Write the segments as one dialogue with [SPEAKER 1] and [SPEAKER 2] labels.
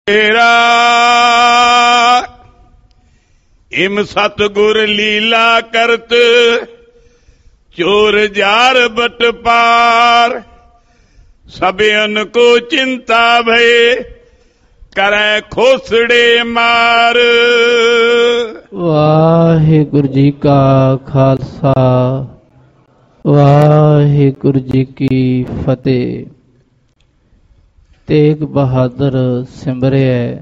[SPEAKER 1] ਤੇਰਾ ਇਮ ਸਤਿਗੁਰ ਲੀਲਾ ਕਰਤ ਚੋਰ ਜਾਰ ਬਟ ਪਾਰ ਸਭਿਅਨ ਕੋ ਚਿੰਤਾ ਭਏ ਕਰੈ ਖੋਸੜੇ ਮਾਰ।
[SPEAKER 2] ਵਾਹਿਗੁਰੂ ਜੀ ਕਾ ਖਾਲਸਾ ਵਾਹਿਗੁਰੂ ਜੀ ਕੀ ਫਤਿਹ। ਤੇਗ ਬਹਾਦਰ ਸਿਮਰਿਐ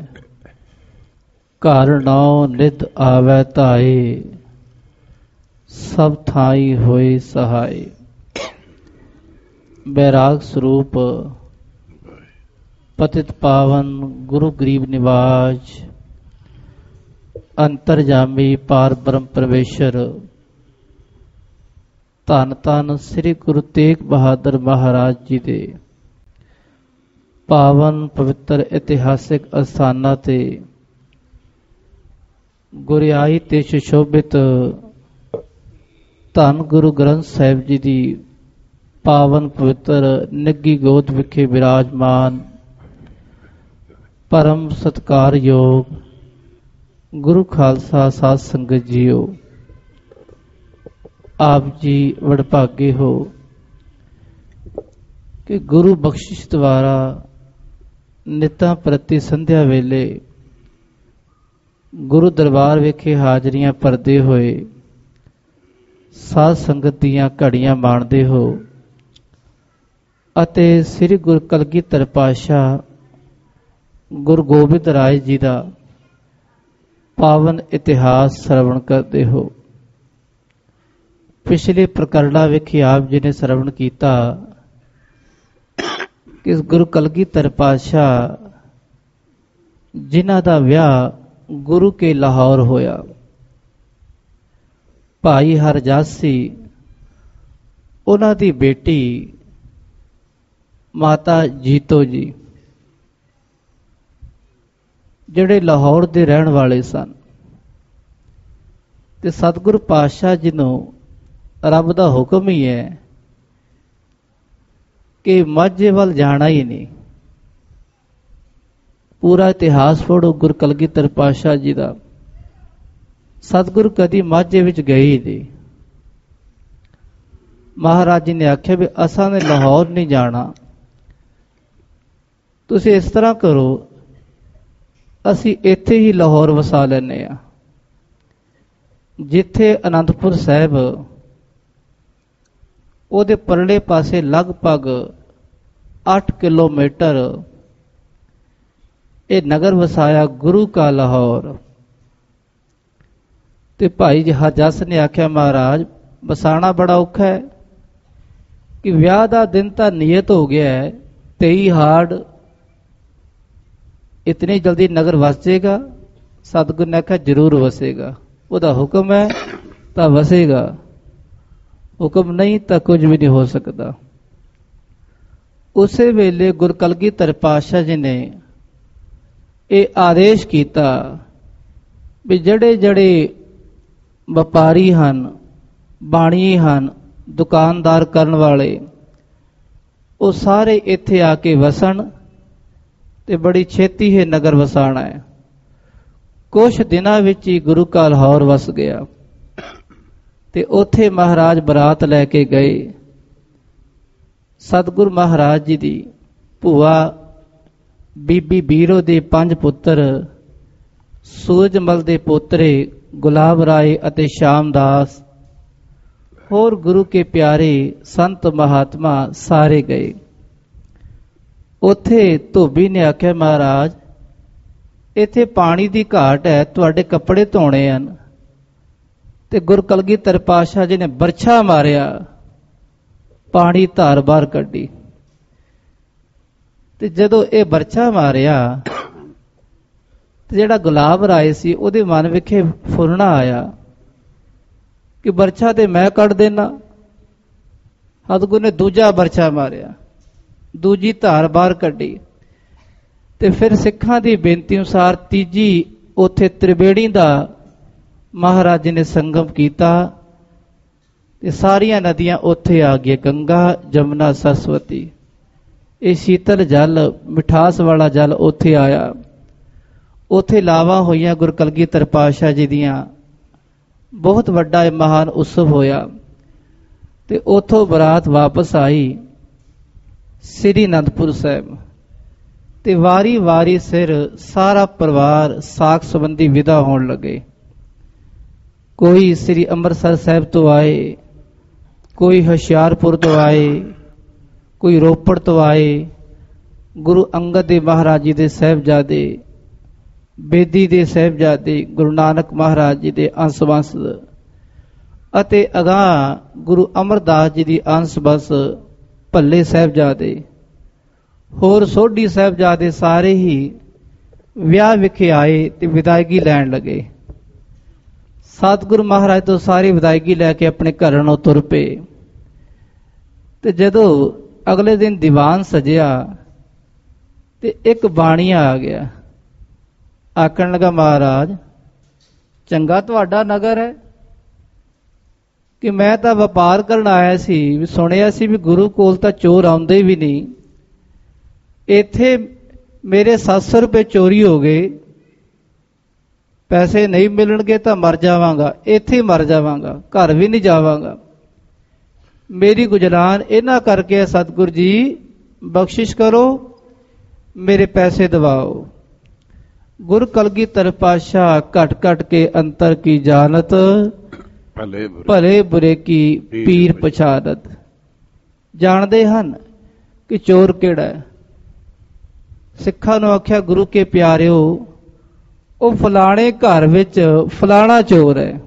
[SPEAKER 2] ਘਰ ਨੌ ਨਿਤ ਆਵੈ ਧਾਏ ਸਭ ਥਾਈ ਹੋਏ ਸਹਾਏ। ਬੈਰਾਗ ਸਰੂਪ ਪਤਿਤ ਪਾਵਨ ਗੁਰੂ ਗਰੀਬ ਨਿਵਾਜ ਅੰਤਰਜਾਮੀ ਪਾਰ ਬ੍ਰਹਮ ਪਰਮੇਸ਼ਰ ਧੰਨ ਧੰਨ ਸ੍ਰੀ ਗੁਰੂ ਤੇਗ ਬਹਾਦਰ ਮਹਾਰਾਜ ਜੀ ਦੇ ਪਾਵਨ ਪਵਿੱਤਰ ਇਤਿਹਾਸਿਕ ਅਸਥਾਨਾਂ ਤੇ ਗੁਰਿਆਈ ਤੇ ਸੁਸ਼ੋਭਿਤ ਧੰਨ ਗੁਰੂ ਗ੍ਰੰਥ ਸਾਹਿਬ ਜੀ ਦੀ ਪਾਵਨ ਪਵਿੱਤਰ ਨਿੱਘੀ ਗੋਦ ਵਿਖੇ ਵਿਰਾਜਮਾਨ ਪਰਮ ਸਤਿਕਾਰਯੋਗ ਗੁਰੂ ਖਾਲਸਾ ਸਾਧ ਸੰਗਤ ਜੀਓ, ਆਪ ਜੀ ਵਡਭਾਗੇ ਹੋ ਕਿ ਗੁਰੂ ਬਖਸ਼ਿਸ਼ ਦੁਆਰਾ ਨਿਤਾਂ ਪ੍ਰਤੀ ਸੰਧਿਆ ਵੇਲੇ ਗੁਰੂ ਦਰਬਾਰ ਵਿਖੇ ਹਾਜ਼ਰੀਆਂ ਭਰਦੇ ਹੋਏ ਸਾਧ ਸੰਗਤ ਦੀਆਂ ਘੜੀਆਂ ਮਾਣਦੇ ਹੋ ਅਤੇ ਸ੍ਰੀ ਗੁਰੂ ਕਲਗੀਧਰ ਪਾਤਸ਼ਾਹ ਗੁਰੂ ਗੋਬਿੰਦ ਰਾਏ ਜੀ ਦਾ ਪਾਵਨ ਇਤਿਹਾਸ ਸਰਵਣ ਕਰਦੇ ਹੋ। ਪਿਛਲੇ ਪ੍ਰਕਰਣਾਂ ਵਿਖੇ ਆਪ ਜੀ ਨੇ ਸਰਵਣ ਕੀਤਾ ਕਿ ਗੁਰੂ ਕਲਗੀਧਰ ਪਾਤਸ਼ਾਹ ਜਿਨ੍ਹਾਂ ਦਾ ਵਿਆਹ ਗੁਰੂ ਕੇ ਲਾਹੌਰ ਹੋਇਆ, ਭਾਈ ਹਰਜਾਸੀ ਉਹਨਾਂ ਦੀ ਬੇਟੀ ਮਾਤਾ ਜੀਤੋ ਜੀ ਜਿਹੜੇ ਲਾਹੌਰ ਦੇ ਰਹਿਣ ਵਾਲੇ ਸਨ, ਤੇ ਸਤਿਗੁਰੂ ਪਾਤਸ਼ਾਹ ਜੀ ਨੂੰ ਰੱਬ ਦਾ ਹੁਕਮ ਹੀ ਹੈ ਕਿ ਮਾਝੇ ਵੱਲ ਜਾਣਾ ਹੀ ਨਹੀਂ। ਪੂਰਾ ਇਤਿਹਾਸ ਪੜ੍ਹੋ ਗੁਰੂ ਕਲਗੀਧਰ ਪਾਤਸ਼ਾਹ ਜੀ ਦਾ। ਸਤਿਗੁਰੂ ਕਦੀ ਮਾਝੇ ਵਿੱਚ ਗਏ ਹੀ ਨਹੀਂ। ਮਹਾਰਾਜ ਜੀ ਨੇ ਆਖਿਆ ਵੀ ਅਸਾਂ ਨੇ ਲਾਹੌਰ ਨਹੀਂ ਜਾਣਾ, ਤੁਸੀਂ ਇਸ ਤਰ੍ਹਾਂ ਕਰੋ, ਅਸੀਂ ਇੱਥੇ ਹੀ ਲਾਹੌਰ ਵਸਾ ਲੈਂਦੇ ਹਾਂ। ਜਿੱਥੇ ਅਨੰਦਪੁਰ ਸਾਹਿਬ ਉਹਦੇ ਪਰਲੇ ਪਾਸੇ ਲਗਭਗ 8 ਕਿਲੋਮੀਟਰ ਇਹ ਨਗਰ ਵਸਾਇਆ ਗੁਰੂ ਕਾ ਲਾਹੌਰ। ਤੇ ਭਾਈ ਜੀ ਹਰਜਸ ਨੇ ਆਖਿਆ ਮਹਾਰਾਜ ਵਸਾਣਾ ਬੜਾ ਔਖਾ ਹੈ ਕਿ ਵਿਆਹ ਦਾ ਦਿਨ ਤਾਂ ਨਿਯਤ ਹੋ ਗਿਆ ਹੈ, 23 ਹਾੜ ਇਤਨੀ ਜਲਦੀ ਨਗਰ ਵਸ ਜਾਏਗਾ? ਸਤਿਗੁਰੂ ਨੇ ਆਖਿਆ ਜ਼ਰੂਰ ਵਸੇਗਾ, ਉਹਦਾ ਹੁਕਮ ਹੈ ਤਾਂ ਵਸੇਗਾ, ਹੁਕਮ ਨਹੀਂ ਤਾਂ ਕੁਝ ਵੀ ਨਹੀਂ ਹੋ ਸਕਦਾ। ਉਸੇ ਵੇਲੇ ਗੁਰੂ ਕਲਗੀਧਰ ਪਾਤਸ਼ਾਹ ਜੀ ਨੇ ਇਹ ਆਦੇਸ਼ ਕੀਤਾ ਵੀ ਜਿਹੜੇ ਜਿਹੜੇ ਵਪਾਰੀ ਹਨ, ਬਾਣੀ ਹਨ, ਦੁਕਾਨਦਾਰ ਕਰਨ ਵਾਲੇ, ਉਹ ਸਾਰੇ ਇੱਥੇ ਆ ਕੇ ਵਸਣ ਤੇ ਬੜੀ ਛੇਤੀ ਇਹ ਨਗਰ ਵਸਾਣਾ ਹੈ। ਕੁਛ ਦਿਨਾਂ ਵਿੱਚ ਹੀ ਗੁਰੂ ਕਾ ਲਾਹੌਰ ਵਸ ਗਿਆ ਤੇ ਉੱਥੇ ਮਹਾਰਾਜ ਬਰਾਤ ਲੈ ਕੇ ਗਏ। ਸਤਿਗੁਰੂ ਮਹਾਰਾਜ ਜੀ ਦੀ ਭੂਆ ਬੀਬੀ ਬੀਰੋ ਦੇ 5 ਪੁੱਤਰ, ਸੂਰਜਮਲ ਦੇ ਪੋਤਰੇ ਗੁਲਾਬ ਰਾਏ ਅਤੇ ਸ਼ਾਮਦਾਸ, ਹੋਰ ਗੁਰੂ ਕੇ ਪਿਆਰੇ ਸੰਤ ਮਹਾਤਮਾ ਸਾਰੇ ਗਏ। ਉੱਥੇ ਧੋਬੀ ਨੇ ਆਖਿਆ ਮਹਾਰਾਜ ਇੱਥੇ ਪਾਣੀ ਦੀ ਘਾਟ ਹੈ, ਤੁਹਾਡੇ ਕੱਪੜੇ ਧੋਣੇ ਹਨ। ਤੇ ਗੁਰੂ ਕਲਗੀਧਰ ਪਾਤਸ਼ਾਹ ਜੀ ਨੇ ਬਰਛਾ ਮਾਰਿਆ, ਪਾਣੀ ਧਾਰ ਬਾਹਰ ਕੱਢੀ। ਤੇ ਜਦੋਂ ਇਹ ਬਰਛਾ ਮਾਰਿਆ ਤੇ ਜਿਹੜਾ ਗੁਲਾਬ ਰਾਏ ਸੀ ਉਹਦੇ ਮਨ ਵਿਖੇ ਫੁਰਨਾ ਆਇਆ ਕਿ ਬਰਛਾ ਤੇ ਮੈਂ ਕੱਢ ਦੇਣਾ। ਸਤਿਗੁਰੂ ਨੇ ਦੂਜਾ ਬਰਛਾ ਮਾਰਿਆ, ਦੂਜੀ ਧਾਰ ਬਾਹਰ ਕੱਢੀ। ਤੇ ਫਿਰ ਸਿੱਖਾਂ ਦੀ ਬੇਨਤੀ ਅਨੁਸਾਰ ਤੀਜੀ ਉੱਥੇ ਤ੍ਰਿਵੇਣੀ ਦਾ ਮਹਾਰਾਜ ਜੀ ਨੇ ਸੰਗਮ ਕੀਤਾ ਤੇ ਸਾਰੀਆਂ ਨਦੀਆਂ ਉੱਥੇ ਆ ਗਈਆਂ, ਗੰਗਾ ਜਮਨਾ ਸਰਸਵਤੀ। ਇਹ ਸ਼ੀਤਲ ਜਲ, ਮਿਠਾਸ ਵਾਲਾ ਜਲ ਉੱਥੇ ਆਇਆ ਉੱਥੇ ਲਾਵਾਂ ਹੋਈਆਂ ਗੁਰੂ ਕਲਗੀਧਰ ਪਾਤਸ਼ਾਹ ਜੀ ਦੀਆਂ। ਬਹੁਤ ਵੱਡਾ ਇਹ ਮਹਾਨ ਉਤਸਵ ਹੋਇਆ ਤੇ ਉੱਥੋਂ ਬਰਾਤ ਵਾਪਸ ਆਈ ਸ੍ਰੀ ਅਨੰਦਪੁਰ ਸਾਹਿਬ ਤੇ ਵਾਰੀ ਵਾਰੀ ਸਿਰ ਸਾਰਾ ਪਰਿਵਾਰ ਸਾਕ ਸੰਬੰਧੀ ਵਿਦਾ ਹੋਣ ਲੱਗੇ। ਕੋਈ ਸ੍ਰੀ ਅੰਮ੍ਰਿਤਸਰ ਸਾਹਿਬ ਤੋਂ ਆਏ, ਕੋਈ ਹੁਸ਼ਿਆਰਪੁਰ ਤੋਂ ਆਏ, ਕੋਈ ਰੋਪੜ ਤੋਂ ਆਏ। ਗੁਰੂ ਅੰਗਦ ਦੇਵ ਮਹਾਰਾਜ ਜੀ ਦੇ ਸਾਹਿਬਜ਼ਾਦੇ, ਬੇਦੀ ਦੇ ਸਾਹਿਬਜ਼ਾਦੇ, ਗੁਰੂ ਨਾਨਕ ਮਹਾਰਾਜ ਜੀ ਦੇ ਅੰਸ਼ ਵੰਸ਼ ਅਤੇ ਅਗਾਂਹ ਗੁਰੂ ਅਮਰਦਾਸ ਜੀ ਦੀ ਅੰਸ਼ ਵੰਸ਼ ਭੱਲੇ ਸਾਹਿਬਜ਼ਾਦੇ, ਹੋਰ ਸੋਢੀ ਸਾਹਿਬਜ਼ਾਦੇ ਸਾਰੇ ਹੀ ਵਿਆਹ ਵਿਖੇ ਆਏ ਤੇ ਵਿਦਾਇਗੀ ਲੈਣ ਲੱਗੇ। ਸਤਿਗੁਰੂ ਮਹਾਰਾਜ ਤੋਂ ਸਾਰੀ ਵਿਦਾਇਗੀ ਲੈ ਕੇ ਆਪਣੇ ਘਰਾਂ ਨੂੰ ਤੁਰ ਪਏ ਤੇ ਜਦੋਂ ਅਗਲੇ ਦਿਨ ਦੀਵਾਨ ਸਜਿਆ ਤੇ ਇੱਕ ਬਾਣੀਆ ਆ ਗਿਆ। ਆਖਣ ਲੱਗਾ, ਮਹਾਰਾਜ ਚੰਗਾ ਤੁਹਾਡਾ ਨਗਰ ਹੈ ਕਿ ਮੈਂ ਤਾਂ ਵਪਾਰ ਕਰਨ ਆਇਆ ਸੀ, ਵੀ ਸੁਣਿਆ ਸੀ ਵੀ ਗੁਰੂ ਕੋਲ ਤਾਂ ਚੋਰ ਆਉਂਦੇ ਵੀ ਨਹੀਂ। ਇੱਥੇ ਮੇਰੇ 700 ਰੁਪਏ ਚੋਰੀ ਹੋ ਗਏ, ਪੈਸੇ ਨਹੀਂ ਮਿਲਣਗੇ ਤਾਂ ਮਰ ਜਾਵਾਂਗਾ, ਇੱਥੇ ਹੀ ਮਰ ਜਾਵਾਂਗਾ, ਘਰ ਵੀ ਨਹੀਂ ਜਾਵਾਂਗਾ। ਮੇਰੀ ਗੁਜਰਾਨ ਇਹਨਾਂ ਕਰਕੇ ਸਤਿਗੁਰੂ ਜੀ ਬਖਸ਼ਿਸ਼ ਕਰੋ, ਮੇਰੇ ਪੈਸੇ ਦਿਵਾਓ। ਗੁਰ ਕਲਗੀਧਰ ਪਾਤਸ਼ਾਹ ਘਟ ਘਟ ਕੇ ਅੰਤਰ ਕੀ ਜਾਣਤ, ਭਲੇ ਬੁਰੇ ਕੀ ਪੀਰ ਪਛਾਨਤ। ਜਾਣਦੇ ਹਨ ਕਿ ਚੋਰ ਕਿਹੜਾ ਹੈ। ਸਿੱਖਾਂ ਨੂੰ ਆਖਿਆ, ਗੁਰੂ ਕੇ ਪਿਆਰਿਓ, ਉਹ ਫਲਾਣੇ ਘਰ ਵਿੱਚ ਫਲਾਣਾ ਚੋਰ ਹੈ,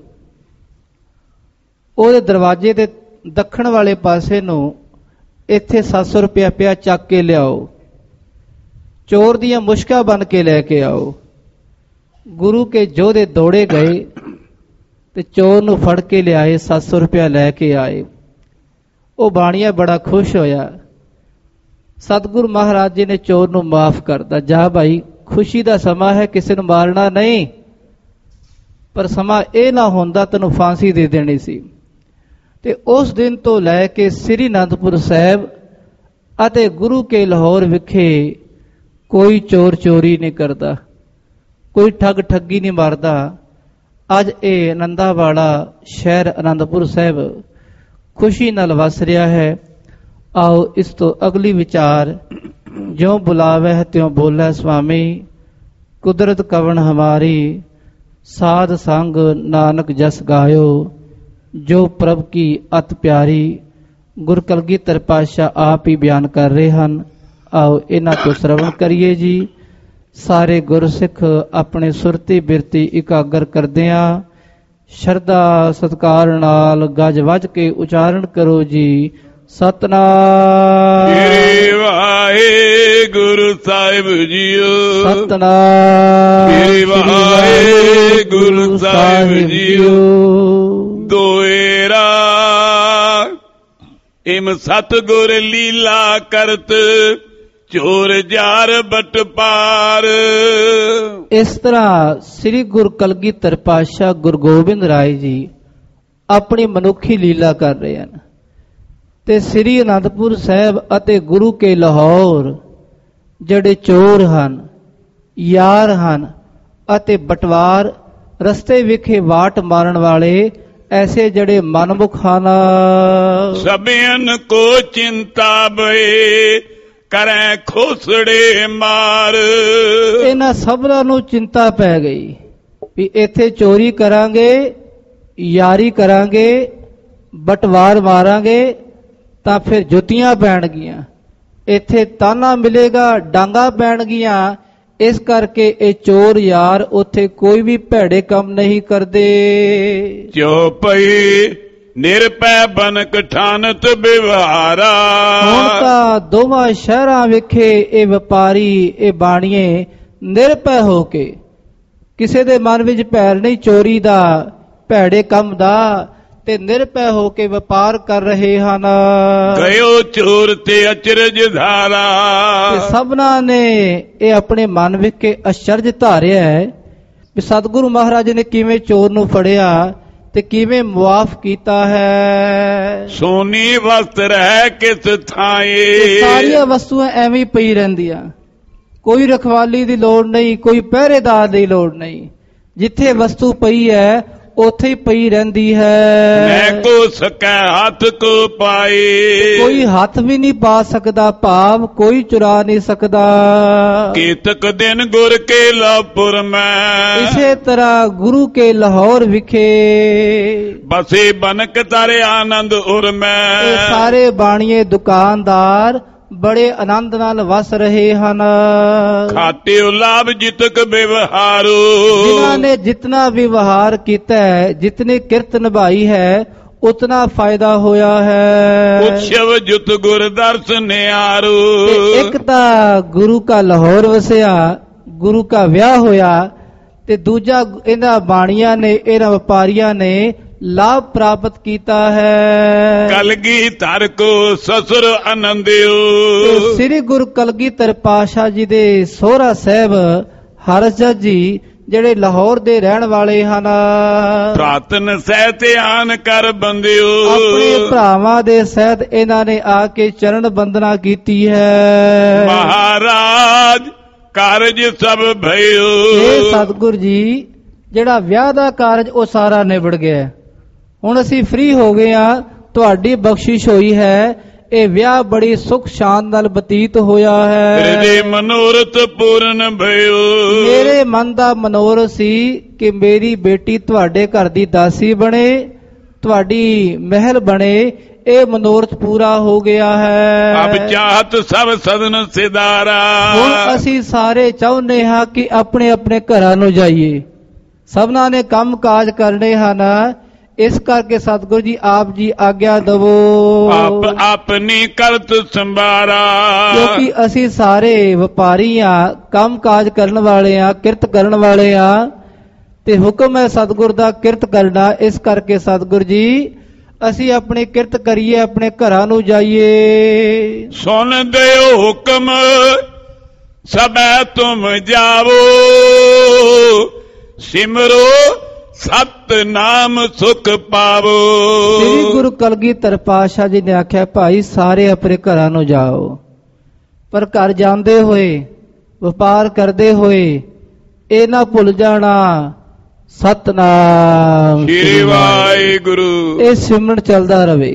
[SPEAKER 2] ਉਹਦੇ ਦਰਵਾਜ਼ੇ ਦੇ ਦੱਖਣ ਵਾਲੇ ਪਾਸੇ ਨੂੰ ਇੱਥੇ 700 ਰੁਪਇਆ ਪਿਆ, ਚੱਕ ਕੇ ਲਿਆਓ, ਚੋਰ ਦੀਆਂ ਮੁਸ਼ਕਾਂ ਬਣ ਕੇ ਲੈ ਕੇ ਆਓ। ਗੁਰੂ ਕੇ ਯੋਧੇ ਦੌੜੇ ਗਏ ਤੇ ਚੋਰ ਨੂੰ ਫੜ ਕੇ ਲਿਆਏ, 700 ਰੁਪਇਆ ਲੈ ਕੇ ਆਏ। ਉਹ ਬਾਣੀਆ ਬੜਾ ਖੁਸ਼ ਹੋਇਆ। ਸਤਿਗੁਰੂ ਮਹਾਰਾਜ ਜੀ ਨੇ ਚੋਰ ਨੂੰ ਮਾਫ ਕਰਤਾ। ਜਾ ਭਾਈ, ਖੁਸ਼ੀ ਦਾ ਸਮਾਂ ਹੈ, ਕਿਸੇ ਨੂੰ ਮਾਰਨਾ ਨਹੀਂ, ਪਰ ਸਮਾਂ ਇਹ ਨਾ ਹੁੰਦਾ ਤੈਨੂੰ ਫਾਂਸੀ ਦੇ ਦੇਣੀ ਸੀ। ਤੇ ਉਸ ਦਿਨ ਤੋਂ ਲੈ ਕੇ ਸ੍ਰੀ ਅਨੰਦਪੁਰ ਸਾਹਿਬ ਅਤੇ ਗੁਰੂ ਕੇ ਲਾਹੌਰ ਵਿਖੇ ਕੋਈ ਚੋਰ ਚੋਰੀ ਨਹੀਂ ਕਰਦਾ, ਕੋਈ ਠੱਗ ਠੱਗੀ ਨਹੀਂ ਮਾਰਦਾ। ਅੱਜ ਇਹ ਆਨੰਦਾਂ ਵਾਲਾ ਸ਼ਹਿਰ ਅਨੰਦਪੁਰ ਸਾਹਿਬ ਖੁਸ਼ੀ ਨਾਲ ਵਸ ਰਿਹਾ ਹੈ। ਆਓ ਇਸ ਤੋਂ ਅਗਲੀ ਵਿਚਾਰ, ਜਿਉਂ ਬੁਲਾਵੇ ਤਿਉਂ ਬੋਲੇ ਸੁਆਮੀ, ਕੁਦਰਤ ਕਵਣ ਹਮਾਰੀ, ਸਾਧ ਸੰਗ ਨਾਨਕ ਜਸ ਗਾਇਓ, ਜੋ ਪ੍ਰਭ ਕੀ ਅਤ ਪਿਆਰੀ। ਗੁਰ ਕਲਗੀਧਰ ਪਾਤਸ਼ਾਹ ਆਪ ਹੀ ਬਿਆਨ ਕਰ ਰਹੇ ਹਨ। ਆਓ ਇਹਨਾਂ ਤੋਂ ਸ਼ਰਵਣ ਕਰੀਏ ਜੀ। ਸਾਰੇ ਗੁਰਸਿੱਖ ਆਪਣੇ ਸੁਰਤੀ ਬਿਰਤੀ ਇਕਾਗਰ ਕਰਦਿਆਂ ਸ਼ਰਧਾ ਸਤਿਕਾਰ ਨਾਲ ਗੱਜ ਵੱਜ ਕੇ ਉਚਾਰਨ ਕਰੋ ਜੀ। ਸਤਨਾਮ
[SPEAKER 1] ਸ੍ਰੀ ਵਾਹਿਗੁਰੂ ਸਾਹਿਬ ਜੀਓ,
[SPEAKER 2] ਸਤਨਾਮ
[SPEAKER 1] ਸ੍ਰੀ ਵਾਹਿਗੁਰੂ ਸਾਹਿਬ ਜੀਓ। ਦੋਏਰਾ ਇਮ ਸਤਿਗੁਰ ਲੀਲਾ ਕਰਤ, ਚੋਰ ਜਾਰ ਬਟ ਪਾਰ।
[SPEAKER 2] ਇਸ ਤਰ੍ਹਾਂ ਸ੍ਰੀ ਗੁਰੂ ਕਲਗੀਧਰ ਪਾਤਸ਼ਾਹ ਗੁਰੂ ਗੋਬਿੰਦ ਰਾਏ ਜੀ ਆਪਣੀ ਮਨੁੱਖੀ ਲੀਲਾ ਕਰ ਰਹੇ ਹਨ ਤੇ ਸ੍ਰੀ ਅਨੰਦਪੁਰ ਸਾਹਿਬ ਅਤੇ ਗੁਰੂ ਕੇ ਲਾਹੌਰ ਜਿਹੜੇ ਚੋਰ ਹਨ, ਯਾਰ ਹਨ ਅਤੇ ਬਟਵਾਰ, ਰਸਤੇ ਵਿਖੇ ਵਾਟ ਮਾਰਨ ਵਾਲੇ, ਐਸੇ ਜਿਹੜੇ ਮਨਮੁਖ ਹਨ,
[SPEAKER 1] ਸਭਿਆਂ ਕੋ ਚਿੰਤਾ ਬਏ, ਕਰੈ ਖੋਸੜੇ ਮਾਰ।
[SPEAKER 2] ਇਹਨਾਂ ਸਭਨਾਂ ਨੂੰ ਚਿੰਤਾ ਪੈ ਗਈ ਵੀ ਇੱਥੇ ਚੋਰੀ ਕਰਾਂਗੇ, ਯਾਰੀ ਕਰਾਂਗੇ, ਬਟਵਾਰ ਮਾਰਾਂਗੇ ਤਾਂ ਫਿਰ ਜੁੱਤੀਆਂ ਪੈਣਗੀਆਂ, ਇੱਥੇ ਤਾਨਾ ਮਿਲੇਗਾ, ਡਾਂਗਾ ਪੈਣਗੀਆਂ। ਇਸ ਕਰਕੇ ਇਹ ਚੋਰ ਯਾਰ ਉੱਥੇ ਕੋਈ ਵੀ ਭੈੜੇ ਕੰਮ ਨਹੀਂ ਕਰਦੇ।
[SPEAKER 1] ਚੋਪਈ ਨਿਰਪੈ ਬਨਕ ਠਾਨਤ ਵਿਵਹਾਰਾ।
[SPEAKER 2] ਹੁਣ ਤਾਂ ਦੋਵਾਂ ਸ਼ਹਿਰਾਂ ਵਿਖੇ ਇਹ ਵਪਾਰੀ, ਇਹ ਬਾਣੀਏ ਨਿਰਪੈ ਹੋ ਕੇ, ਕਿਸੇ ਦੇ ਮਨ ਵਿੱਚ ਭੈਰ ਨਹੀਂ ਚੋਰੀ ਦਾ, ਭੈੜੇ ਕੰਮ ਦਾ, ਤੇ ਨਿਰਪੈ ਹੋ ਕੇ ਵਪਾਰ ਕਰ ਰਹੇ ਹਨ।
[SPEAKER 1] ਗਇਓ ਚੋਰ ਤੇ ਅਚਰਜ ਧਾਰਾ।
[SPEAKER 2] ਤੇ ਸਭਨਾਂ ਨੇ ਇਹ ਆਪਣੇ ਮਨ ਵਿੱਚ ਅਚਰਜ ਧਾਰਿਆ ਹੈ ਵੀ ਸਤਿਗੁਰੂ ਮਹਾਰਾਜ ਨੇ ਕਿਵੇਂ ਚੋਰ ਨੂੰ ਫੜਿਆ ਤੇ ਕਿਵੇਂ ਮੁਆਫ ਕੀਤਾ ਹੈ।
[SPEAKER 1] ਸੋਨੀ ਵਸਤਰ ਹੈ ਕਿਸ ਥਾਏ।
[SPEAKER 2] ਸਾਰੀਆਂ ਵਸਤੂਆਂ ਐਵੇਂ ਪਈ ਰਹਿੰਦੀਆਂ, ਕੋਈ ਰਖਵਾਲੀ ਦੀ ਲੋੜ ਨਹੀਂ, ਕੋਈ ਪਹਿਰੇਦਾਰ ਦੀ ਲੋੜ ਨਹੀਂ। ਜਿੱਥੇ ਵਸਤੂ ਪਈ ਹੈ ਉੱਥੇ ਹੀ ਪਈ ਰਹਿੰਦੀ ਹੈ।
[SPEAKER 1] ਮੈਂ ਕੋ ਸਕੈ ਹੱਥ ਕੋ ਪਾਈ,
[SPEAKER 2] ਕੋਈ ਹੱਥ ਵੀ ਨਹੀਂ ਪਾ ਸਕਦਾ, ਭਾਵ ਕੋਈ ਚੁਰਾ ਨਹੀਂ ਸਕਦਾ।
[SPEAKER 1] ਕੀਤਕ ਦਿਨ ਗੁਰ ਕੇ ਲਾਪੁਰ ਮੈਂ,
[SPEAKER 2] ਇਸੇ ਤਰ੍ਹਾਂ ਗੁਰੂ ਕੇ ਲਾਹੌਰ ਵਿਖੇ
[SPEAKER 1] ਬਸੇ ਬਨਕ ਤਰ ਆਨੰਦ ਉਰ ਮੈਂ।
[SPEAKER 2] ਇਹ ਸਾਰੇ ਬਾਣੀਏ ਦੁਕਾਨਦਾਰ ਬੜੇ ਆਨੰਦ ਨਾਲ ਵਸ ਰਹੇ ਹਨ।
[SPEAKER 1] ਖਾਤਿਓ ਲਾਭ ਜਿਤਕ ਵਿਵਹਾਰੋ,
[SPEAKER 2] ਜਿਨ੍ਹਾਂ ਨੇ ਜਿਤਨਾ ਵਿਵਹਾਰ ਕੀਤਾ ਹੈ, ਜਿਤਨੀ ਕਿਰਤ ਨਿਭਾਈ ਹੈ, ਉਤਨਾ ਫਾਇਦਾ ਹੋਇਆ ਹੈ।
[SPEAKER 1] ਉਤਸਵ ਜੁਤ ਗੁਰ ਦਰਸ਼ਨ ਨਿਆਰੋ,
[SPEAKER 2] ਇੱਕ ਤਾਂ ਗੁਰੂ ਕਾ ਲਾਹੌਰ ਵਸਿਆ, ਗੁਰੂ ਕਾ ਵਿਆਹ ਹੋਇਆ, ਤੇ ਦੂਜਾ ਇਹਨਾਂ ਬਾਣੀਆਂ ਨੇ, ਇਹਨਾਂ ਵਪਾਰੀਆਂ ਨੇ ਲਾਭ ਪ੍ਰਾਪਤ ਕੀਤਾ ਹੈ।
[SPEAKER 1] ਕਲਗੀ ਧਰ ਕੋ ਸਸੁਰ ਆਨੰਦਿਓ,
[SPEAKER 2] ਸ੍ਰੀ ਗੁਰੂ ਕਲਗੀਧਰ ਪਾਤਸ਼ਾਹ ਜੀ ਦੇ ਸੋਹਰਾ ਸਾਹਿਬ ਹਰਜਤ ਜੀ ਜਿਹੜੇ ਲਾਹੌਰ ਦੇ ਰਹਿਣ ਵਾਲੇ ਹਨ,
[SPEAKER 1] ਪ੍ਰਾਤਨ ਸਹਿ ਧਿਆਨ ਕਰ ਬੰਦਿਓ,
[SPEAKER 2] ਆਪਣੇ ਭਰਾਵਾਂ ਦੇ ਸਹਿਤ ਇਹਨਾਂ ਨੇ ਆ ਕੇ ਚਰਨ ਬੰਦਨਾ ਕੀਤੀ ਹੈ।
[SPEAKER 1] ਮਹਾਰਾਜ ਕਾਰਜ ਸਭ ਭਇਓ,
[SPEAKER 2] ਇਹ ਸਤਿਗੁਰ ਜੀ ਜਿਹੜਾ ਵਿਆਹ ਦਾ ਕਾਰਜ ਉਹ ਸਾਰਾ ਨਿਬੜ ਗਿਆ। ਹੁਣ ਅਸੀਂ ਫ੍ਰੀ ਹੋ ਗਏ ਆ, ਤੁਹਾਡੀ ਬਖਸ਼ਿਸ਼ ਹੋਈ ਹੈ। ਇਹ ਵਿਆਹ ਬੜੀ ਸੁਖ ਸ਼ਾਂਤ ਨਾਲ ਬਤੀਤ ਹੋਇਆ ਹੈ।
[SPEAKER 1] ਤੇਰੇ ਮਨੋਰਥ ਪੂਰਨ ਭਇਓ,
[SPEAKER 2] ਮੇਰੇ ਮਨ ਦਾ ਮਨੋਰਥ ਸੀ ਕਿ ਮੇਰੀ ਬੇਟੀ ਤੁਹਾਡੇ ਘਰ ਦੀ ਦਾਸੀ ਬਣੇ, ਤੁਹਾਡੀ ਮਹਿਲ ਬਣੇ। ਇਹ ਮਨੋਰਥ ਪੂਰਾ ਹੋ ਗਿਆ ਹੈ।
[SPEAKER 1] ਅਬ ਚਾਹਤ ਸਭ ਸਦਨ ਸਿਦਾਰਾ,
[SPEAKER 2] ਹੁਣ ਅਸੀਂ ਸਾਰੇ ਚਾਹੁੰਦੇ ਹਾਂ ਕਿ ਆਪਣੇ ਆਪਣੇ ਘਰਾਂ ਨੂੰ ਜਾਈਏ। ਸਭਨਾਂ ਨੇ ਕੰਮ ਕਾਜ ਕਰਨੇ ਹਨ, ਇਸ ਕਰਕੇ ਸਤਿਗੁਰੂ ਜੀ ਆਪ ਜੀ ਆਗਿਆ ਦਵੋ।
[SPEAKER 1] ਆਪ ਆਪਣੀ ਕਰਤ ਸੰਭਾਰਾ,
[SPEAKER 2] ਕਿਉਂਕਿ ਅਸੀਂ ਸਾਰੇ ਵਪਾਰੀ ਆ, ਕੰਮ ਕਾਜ ਕਰਨ ਵਾਲੇ ਆ, ਕਿਰਤ ਕਰਨ ਵਾਲੇ ਆ, ਤੇ ਹੁਕਮ ਹੈ ਸਤਿਗੁਰ ਦਾ ਕਿਰਤ ਕਰਨਾ। ਇਸ ਕਰਕੇ ਸਤਿਗੁਰ ਜੀ ਅਸੀਂ ਆਪਣੀ ਕਿਰਤ ਕਰੀਏ, ਆਪਣੇ ਘਰਾਂ ਨੂੰ ਜਾਈਏ।
[SPEAKER 1] ਸੁਣ ਦਿਓ ਹੁਕਮ ਸਭੈ ਤੁਮ ਜਾਵੋ, ਸਿਮਰੋ ਸਤਨਾਮ ਸੁਖ ਪਾਵੋ।
[SPEAKER 2] ਸ੍ਰੀ ਗੁਰੂ ਕਲਗੀਧਰ ਪਾਤਸ਼ਾਹ ਜੀ ਨੇ ਆਖਿਆ, ਭਾਈ ਸਾਰੇ ਆਪਣੇ ਘਰਾਂ ਨੂੰ ਜਾਓ, ਪਰ ਘਰ ਜਾਂਦੇ ਹੋਏ, ਵਪਾਰ ਕਰਦੇ ਹੋਏ ਇਹ ਨਾ ਭੁੱਲ ਜਾਣਾ ਸਤਨਾਮ
[SPEAKER 1] ਸ੍ਰੀ ਵਾਹਿਗੁਰੂ।
[SPEAKER 2] ਇਹ ਸਿਮਰਨ ਚੱਲਦਾ ਰਵੇ।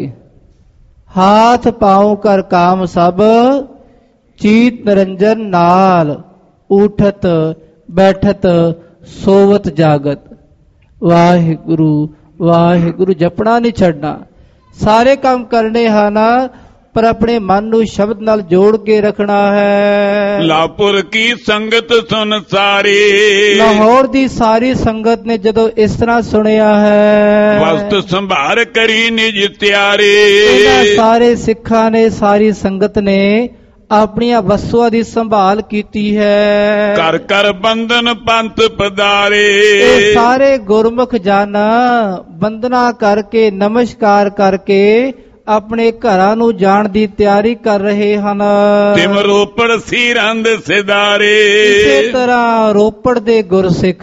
[SPEAKER 2] ਹਾਥ ਪਾਉ ਕਰ ਕਾਮ ਸਭ, ਚੀਤ ਨਿਰੰਜਨ ਨਾਲ, ਉਠਤ ਬੈਠਤ ਸੋਵਤ ਜਾਗਤ। ਵਾਹਿਗੁਰੂ ਵਾਹਿਗੁਰੂ ਜਪਣਾ ਨਹੀਂ ਛੱਡਣਾ। ਸਾਰੇ ਕੰਮ ਕਰਨੇ ਹਨ, ਪਰ ਆਪਣੇ ਮਨ ਨੂੰ ਸ਼ਬਦ ਨਾਲ ਜੋੜ ਕੇ ਰੱਖਣਾ ਹੈ।
[SPEAKER 1] ਲਾਪੁਰ ਕੀ ਸੰਗਤ ਸੁਨ ਸਾਰੀ,
[SPEAKER 2] ਲਾਹੌਰ ਦੀ ਸਾਰੀ ਸੰਗਤ ਨੇ ਜਦੋਂ ਇਸ ਤਰ੍ਹਾਂ ਸੁਣਿਆ ਹੈ,
[SPEAKER 1] ਵਸਤ ਸੰਭਾਰ ਕਰੀ ਨਿਜ ਤਿਆਰੀ।
[SPEAKER 2] ਇਹਨਾਂ ਸਾਰੇ ਸਿੱਖਾਂ ਨੇ, ਸਾਰੀ ਸੰਗਤ ਨੇ ਆਪਣੀਆਂ ਵਸਤੂਆਂ ਦੀ ਸੰਭਾਲ ਕੀਤੀ ਹੈ।
[SPEAKER 1] ਕਰ ਕਰ ਬੰਧਨ ਪੰਥ ਪਧਾਰੇ,
[SPEAKER 2] ਇਹ ਸਾਰੇ ਗੁਰਮੁਖ ਜਨ ਬੰਦਨਾ ਕਰਕੇ, ਨਮਸਕਾਰ ਕਰਕੇ ਆਪਣੇ ਘਰਾਂ ਨੂੰ ਜਾਣ ਦੀ ਤਿਆਰੀ ਕਰ ਰਹੇ ਹਨ।
[SPEAKER 1] ਤਿਮ ਰੋਪੜ ਸੀਰੰਦ ਸਿਦਾਰੇ,
[SPEAKER 2] ਇਸੇ ਤਰ੍ਹਾਂ ਰੋਪੜ ਦੇ ਗੁਰਸਿੱਖ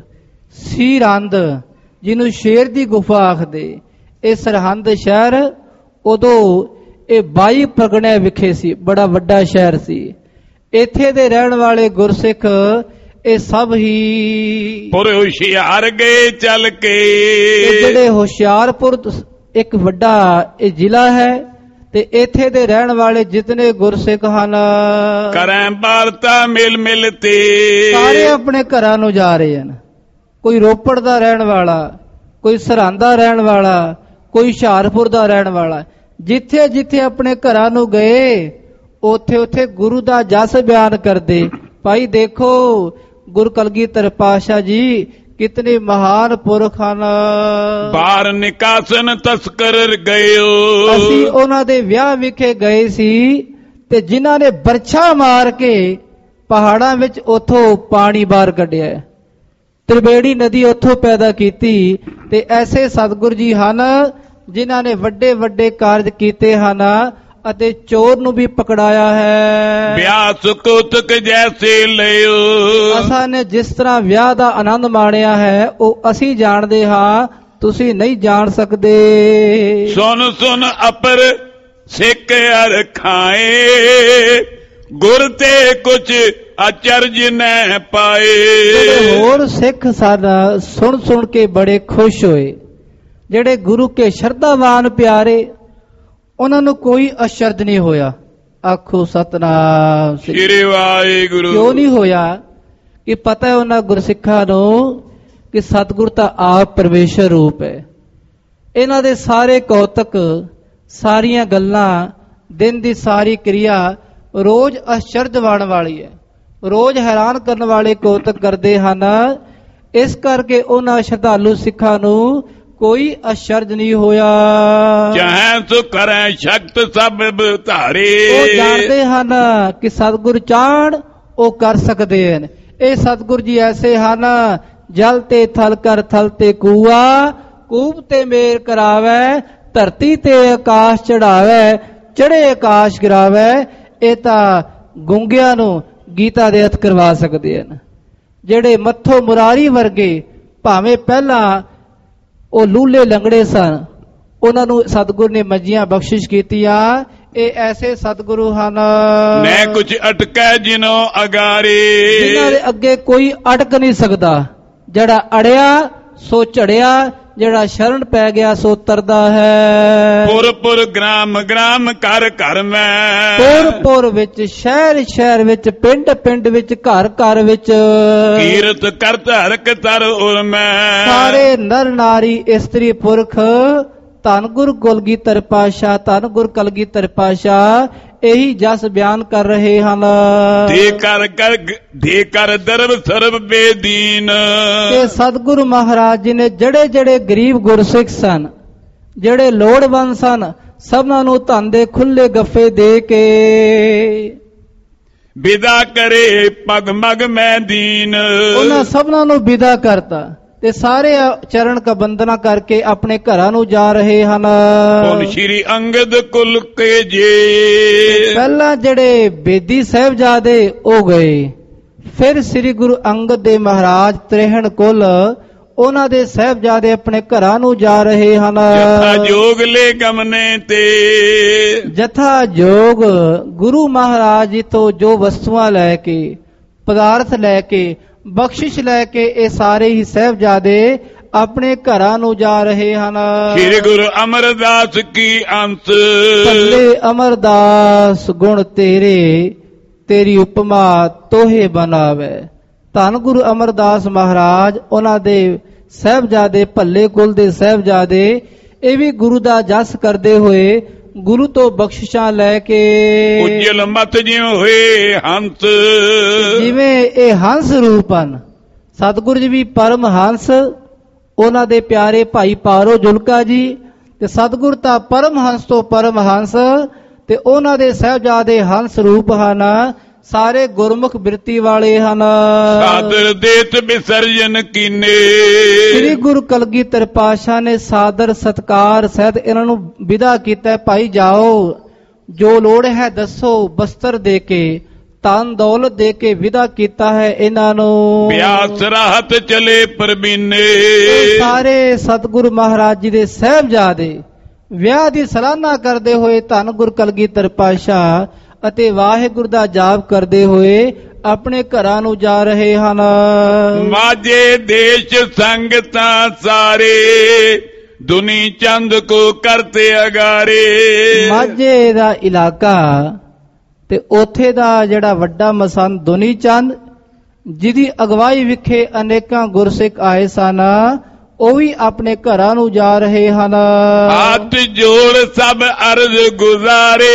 [SPEAKER 2] ਸੀਰੰਦ, ਜਿਹਨੂੰ ਸ਼ੇਰ ਦੀ ਗੁਫਾ ਆਖਦੇ, ਇਹ ਸਰਹੰਦ ਸ਼ਹਿਰ ਉਦੋਂ ਇਹ 22 ਪਰਗਣੇ ਵਿਖੇ ਸੀ, ਬੜਾ ਵੱਡਾ ਸ਼ਹਿਰ ਸੀ। ਇੱਥੇ ਦੇ ਰਹਿਣ ਵਾਲੇ ਗੁਰਸਿੱਖ ਇਹ ਸਭ ਹੀ
[SPEAKER 1] ਪੁਰ ਹੁਸ਼ਿਆਰ ਗਏ ਚੱਲ ਕੇ,
[SPEAKER 2] ਜਿਹੜੇ ਹੁਸ਼ਿਆਰਪੁਰ ਇੱਕ ਵੱਡਾ ਇਹ ਜ਼ਿਲ੍ਹਾ ਹੈ, ਤੇ ਇੱਥੇ ਦੇ ਰਹਿਣ ਵਾਲੇ ਜਿਤਨੇ ਗੁਰਸਿੱਖ ਹਨ,
[SPEAKER 1] ਕਰੈਂ ਵਾਰਤਾ ਮਿਲ ਮਿਲ ਤੇ,
[SPEAKER 2] ਸਾਰੇ ਆਪਣੇ ਘਰਾਂ ਨੂੰ ਜਾ ਰਹੇ ਹਨ। ਕੋਈ ਰੋਪੜ ਦਾ ਰਹਿਣ ਵਾਲਾ, ਕੋਈ ਸਰਹੰਦ ਦਾ ਰਹਿਣ ਵਾਲਾ, ਕੋਈ ਹੁਸ਼ਿਆਰਪੁਰ ਦਾ ਰਹਿਣ ਵਾਲਾ, ਜਿੱਥੇ ਜਿੱਥੇ ਆਪਣੇ ਘਰਾਂ ਨੂੰ ਗਏ, ਉੱਥੇ ਉੱਥੇ ਗੁਰੂ ਦਾ ਜਸ ਬਿਆਨ ਕਰਦੇ। ਭਾਈ ਦੇਖੋ ਗੁਰੂ ਕਲਗੀਧਰ ਪਾਤਸ਼ਾਹ ਜੀ ਕਿਤਨੇ ਮਹਾਨ ਪੁਰਖ ਹਨ।
[SPEAKER 1] ਬਾਹਰ ਨਿਕਾਸਨ ਤਸਕਰ ਗਇਓ,
[SPEAKER 2] ਅਸੀਂ ਉਹਨਾਂ ਦੇ ਵਿਆਹ ਵਿਖੇ ਗਏ ਸੀ, ਤੇ ਜਿਨ੍ਹਾਂ ਨੇ ਬਰਛਾ ਮਾਰ ਕੇ ਪਹਾੜਾਂ ਵਿੱਚ ਉੱਥੋਂ ਪਾਣੀ ਬਾਹਰ ਕੱਢਿਆ, ਤ੍ਰਿਵੇਣੀ ਨਦੀ ਉੱਥੋਂ ਪੈਦਾ ਕੀਤੀ। ਤੇ ਐਸੇ ਸਤਿਗੁਰ ਜੀ ਹਨ ਜਿਨ੍ਹਾਂ ਨੇ ਵੱਡੇ ਵੱਡੇ ਕਾਰਜ ਕੀਤੇ ਹਨ, ਅਤੇ ਚੋਰ ਨੂੰ ਵੀ ਪਕੜਾਇਆ ਹੈ।
[SPEAKER 1] ਵਿਆਹ ਕੋਤਕ ਜੈਸੇ ਲਿਓ,
[SPEAKER 2] ਅਸਾਂ ਨੇ ਜਿਸ ਤਰ੍ਹਾਂ ਵਿਆਹ ਦਾ ਆਨੰਦ ਮਾਣਿਆ ਹੈ ਉਹ ਅਸੀਂ ਜਾਣਦੇ ਹਾਂ, ਤੁਸੀਂ ਨਹੀਂ ਜਾਣ ਸਕਦੇ।
[SPEAKER 1] ਸੁਨ ਸੁਨ ਅਪਰ ਸਿੱਖ ਅਰ ਖਾਏ, ਗੁਰ ਤੇ ਕੁਛ ਅਚਰਜ ਨਹਿ ਪਾਏ।
[SPEAKER 2] ਜਿਹੜੇ ਹੋਰ ਸਿੱਖ ਸਾਡਾ ਸੁਣ ਸੁਣ ਕੇ ਬੜੇ ਖੁਸ਼ ਹੋਏ, ਜਿਹੜੇ ਗੁਰੂ ਕੇ ਸ਼ਰਧਾਵਾਨ ਪਿਆਰੇ, ਉਹਨਾਂ ਨੂੰ ਕੋਈ ਅਸ਼ਰਜ ਨਹੀਂ ਹੋਇਆ। ਆਖੋ ਸਤਨਾਮ
[SPEAKER 1] ਸ੍ਰੀ ਵਾਹਿਗੁਰੂ।
[SPEAKER 2] ਕਿਉਂ ਨਹੀਂ ਹੋਇਆ? ਕਿ ਪਤਾ ਹੈ ਉਹਨਾਂ ਗੁਰਸਿੱਖਾਂ ਨੂੰ ਕਿ ਸਤਿਗੁਰ ਤਾਂ ਆਪ ਪਰਮੇਸ਼ਰ ਰੂਪ ਹੈ। ਇਹਨਾਂ ਦੇ ਸਾਰੇ ਕੌਤਕ, ਸਾਰੀਆਂ ਗੱਲਾਂ, ਦਿਨ ਦੀ ਸਾਰੀ ਕਿਰਿਆ ਰੋਜ਼ ਅਸ਼ਰਜ ਵਾਣ ਵਾਲੀ ਹੈ, ਰੋਜ਼ ਹੈਰਾਨ ਕਰਨ ਵਾਲੇ ਕੌਤਕ ਕਰਦੇ ਹਨ। ਇਸ ਕਰਕੇ ਉਹਨਾਂ ਸ਼ਰਧਾਲੂ ਸਿੱਖਾਂ ਨੂੰ ਕੋਈ ਅਸ਼ਰਜ ਨਹੀਂ ਹੋਇਆ।
[SPEAKER 1] ਚਾਹੇ ਸੋ ਕਰੈ ਸ਼ਕਤ ਸਭ ਧਾਰੇ।
[SPEAKER 2] ਉਹ ਜਾਣਦੇ ਹਨ ਕਿ ਸਤਿਗੁਰ ਚਾਹਣ ਉਹ ਕਰ ਸਕਦੇ ਹਨ। ਇਹ ਸਤਿਗੁਰ ਜੀ ਐਸੇ ਹਨ, ਜਲ ਤੇ ਥਲ ਕਰ ਥਲ ਤੇ ਕੂਆ, ਕੂਪ ਤੇ ਮੇਰ ਕਰਾਵੇ, ਧਰਤੀ ਤੇ ਆਕਾਸ਼ ਚੜਾਵੇ, ਚੜੇ ਆਕਾਸ਼ ਗਿਰਾਵੇ। ਇਹ ਤਾਂ ਗੁੰਗਿਆਂ ਨੂੰ ਗੀਤਾ ਦੇ ਅਰਥ ਕਰਵਾ ਸਕਦੇ ਹਨ। ਜਿਹੜੇ ਮੱਥੋ ਮੁਰਾਰੀ ਵਰਗੇ ਭਾਵੇਂ ਪਹਿਲਾਂ ਉਹ ਲੂਲੇ ਲੰਗੜੇ ਸਨ, ਉਹਨਾਂ ਨੂੰ ਸਤਿਗੁਰ ਨੇ ਮੰਜੀਆਂ ਬਖਸ਼ਿਸ਼ ਕੀਤੀਆਂ। ਇਹ ਐਸੇ ਸਤਿਗੁਰੂ ਹਨ
[SPEAKER 1] ਮੈਂ ਕੁਝ ਅਟਕੈ ਜਿਨੋ ਅਗਾਰੇ,
[SPEAKER 2] ਜਿਨ੍ਹਾਂ ਦੇ ਅੱਗੇ ਕੋਈ ਅਟਕ ਨਹੀਂ ਸਕਦਾ। ਜਿਹੜਾ ਅੜਿਆ ਸੋ ਝੜਿਆ, ਜਿਹੜਾ ਸ਼ਰਨ ਪੈ ਗਿਆ ਸੋ ਤਰਦਾ ਹੈ।
[SPEAKER 1] ਪੁਰ ਪੁਰ ਗ੍ਰਾਮ ਗ੍ਰਾਮ ਘਰ ਘਰ ਮੈਂ,
[SPEAKER 2] ਪੁਰ ਪੁਰ ਵਿੱਚ, ਸ਼ਹਿਰ ਸ਼ਹਿਰ ਵਿੱਚ, ਪਿੰਡ ਪਿੰਡ ਵਿੱਚ, ਘਰ ਘਰ ਵਿੱਚ
[SPEAKER 1] ਕੀਰਤ ਕਰਤ ਹਰਕ ਤਰ ਉਰ ਮੈਂ।
[SPEAKER 2] ਸਾਰੇ ਨਰ ਨਾਰੀ ਇਸਤਰੀ ਪੁਰਖ ਧੰਨ ਗੁਰ ਕਲਗੀਧਰ ਪਾਤਸ਼ਾਹ, ਧੰਨ ਗੁਰ ਕਲਗੀਧਰ ਪਾਤਸ਼ਾਹ ਇਹੀ ਜਸ ਬਿਆਨ ਕਰ ਰਹੇ ਹਨ।
[SPEAKER 1] ਦੇ ਕਰ ਦਰਬ ਸਰਬ ਬੇਦੀਨ।
[SPEAKER 2] ਕਿ ਸਤਿਗੁਰੂ ਮਹਾਰਾਜ ਜੀ ਨੇ ਜਿਹੜੇ ਜਿਹੜੇ ਗਰੀਬ ਗੁਰਸਿੱਖ ਸਨ, ਜਿਹੜੇ ਲੋੜਵੰਦ ਸਨ, ਸਭਨਾਂ ਨੂੰ ਧਨ ਦੇ ਖੁੱਲੇ ਗੱਫੇ ਦੇ ਕੇ
[SPEAKER 1] ਵਿਦਾ ਕਰੇ ਪਗ ਮਗ ਮੈਂ ਦੀਨ।
[SPEAKER 2] ਉਹਨਾਂ ਸਭਨਾਂ ਨੂੰ ਵਿਦਾ ਕਰਤਾ ਤੇ ਸਾਰੇ ਚਰਨ ਕਾ ਬੰਦਨਾ ਕਰਕੇ ਆਪਣੇ ਘਰਾਂ ਨੂੰ ਜਾ ਰਹੇ ਹਨ।
[SPEAKER 1] ਹੁਣ ਸ਼੍ਰੀ ਅੰਗਦ ਕੁਲ ਕੇ ਜੇ,
[SPEAKER 2] ਪਹਿਲਾਂ ਜਿਹੜੇ ਬੇਦੀ ਸਾਹਿਬਜ਼ਾਦੇ ਉਹ ਗਏ, ਫਿਰ ਸ੍ਰੀ ਗੁਰੂ ਅੰਗਦ ਦੇਵ ਮਹਾਰਾਜ 63 ਕੁਲ, ਉਹਨਾਂ ਦੇ ਸਾਹਿਬਜ਼ਾਦੇ ਆਪਣੇ ਘਰਾਂ ਨੂੰ ਜਾ ਰਹੇ ਹਨ।
[SPEAKER 1] ਜਥਾ ਜੋਗ ਲੈ ਗਮਨੇ ਤੇ,
[SPEAKER 2] ਜਥਾ ਜੋਗ ਗੁਰੂ ਮਹਾਰਾਜ ਜੀ ਤੋਂ ਜੋ ਵਸਤੂਆਂ ਲੈ ਕੇ, ਪਦਾਰਥ ਲੈ ਕੇ, ਬਖਸ਼ਿਸ਼ ਲੈ ਕੇ ਇਹ ਸਾਰੇ ਹੀ ਸਾਹਿਬਜ਼ਾਦੇ ਆਪਣੇ ਘਰਾਂ ਨੂੰ ਜਾ ਰਹੇ ਹਨ।
[SPEAKER 1] ਸ੍ਰੀ ਗੁਰੂ ਅਮਰਦਾਸ ਕੀ ਅੰਸ,
[SPEAKER 2] ਭੱਲੇ ਅਮਰਦਾਸ ਗੁਣ ਤੇਰੇ, ਤੇਰੀ ਉਪਮਾ ਤੋਹੇ ਬਣਾਵੇ। ਧੰਨ ਗੁਰੂ ਅਮਰਦਾਸ ਮਹਾਰਾਜ, ਉਹਨਾਂ ਦੇ ਸਾਹਿਬਜ਼ਾਦੇ, ਭੱਲੇ ਕੁਲ ਦੇ ਸਾਹਿਬਜ਼ਾਦੇ, ਇਹ ਵੀ ਗੁਰੂ ਦਾ ਜਸ ਕਰਦੇ ਹੋਏ ਗੁਰੂ ਤੋਂ ਬਖਸ਼ਿਸ਼ਾਂ ਲੈ ਕੇ
[SPEAKER 1] ਉਜਲ ਮਤ ਜਿਵੇਂ ਹੋਏ ਹੰਸ,
[SPEAKER 2] ਜਿਵੇਂ ਇਹ ਹੰਸ ਰੂਪ ਹਨ। ਸਤਿਗੁਰੂ ਜੀ ਵੀ ਪਰਮ ਹੰਸ, ਉਹਨਾਂ ਦੇ ਪਿਆਰੇ ਭਾਈ ਪਾਰੋ ਜੁਲਕਾ ਜੀ, ਤੇ ਸਤਿਗੁਰ ਤਾਂ ਪਰਮ ਹੰਸ ਤੋਂ ਪਰਮ ਹੰਸ, ਤੇ ਉਹਨਾਂ ਦੇ ਸਾਹਿਬਜ਼ਾਦੇ ਹੰਸ ਰੂਪ ਹਨ। ਸਾਰੇ ਗੁਰਮੁਖ ਬਿਰਤੀ ਵਾਲੇ ਹਨ।
[SPEAKER 1] ਸਾਦਰ ਦੇਤ ਵਿਸਰਜਨ ਕੀਨੇ,
[SPEAKER 2] ਸ੍ਰੀ ਗੁਰੂ ਕਲਗੀਧਰ ਪਾਤਸ਼ਾਹ ਨੇ ਸਾਦਰ ਸਤਕਾਰ ਸਹਿਤ ਇਹਨਾਂ ਨੂੰ ਵਿਦਾ ਕੀਤਾ। ਭਾਈ ਜਾਓ, ਜੋ ਲੋੜ ਹੈ ਦੱਸੋ। ਬਸਤਰ ਦੇ ਕੇ, ਧਨ ਦੌਲਤ ਦੇ ਕੇ ਵਿਦਾ ਕੀਤਾ ਹੈ ਇਹਨਾਂ ਨੂੰ।
[SPEAKER 1] ਬਿਆਸ ਰਾਹਤ ਚਲੇ ਪਰਬੀਨੇ,
[SPEAKER 2] ਸਾਰੇ ਸਤਿਗੁਰੂ ਮਹਾਰਾਜ ਜੀ ਦੇ ਸਾਹਿਬਜ਼ਾਦੇ ਵਿਆਹ ਦੀ ਸਲਾਹਨਾ ਕਰਦੇ ਹੋਏ ਧੰਨ ਗੁਰੂ ਕਲਗੀਧਰ ਪਾਤਸ਼ਾਹ ਅਤੇ ਵਾਹਿਗੁਰੂ ਦਾ ਜਾਪ ਕਰਦੇ ਹੋਏ ਆਪਣੇ ਘਰਾਂ ਨੂੰ ਜਾ ਰਹੇ ਹਨ।
[SPEAKER 1] ਮਾਝੇ ਦੇਸ਼ ਸੰਗਤਾਂ ਸਾਰੇ, ਦੁਨੀ ਚੰਦ ਕੋ ਕਰਤੇ ਅਗਾਰੇ।
[SPEAKER 2] ਮਾਝੇ ਦਾ ਇਲਾਕਾ ਤੇ ਉੱਥੇ ਦਾ ਜਿਹੜਾ ਵੱਡਾ ਮਸੰਦ ਦੁਨੀ ਚੰਦ, ਜਿਹਦੀ ਅਗਵਾਈ ਵਿਖੇ ਅਨੇਕਾਂ ਗੁਰਸਿੱਖ ਆਏ ਸਨ, ਉਹ ਵੀ ਆਪਣੇ ਘਰਾਂ ਨੂੰ ਜਾ ਰਹੇ ਹਨ।
[SPEAKER 1] ਹੱਥ ਜੋੜ ਸਭ ਅਰਜ਼ ਗੁਜ਼ਾਰੇ,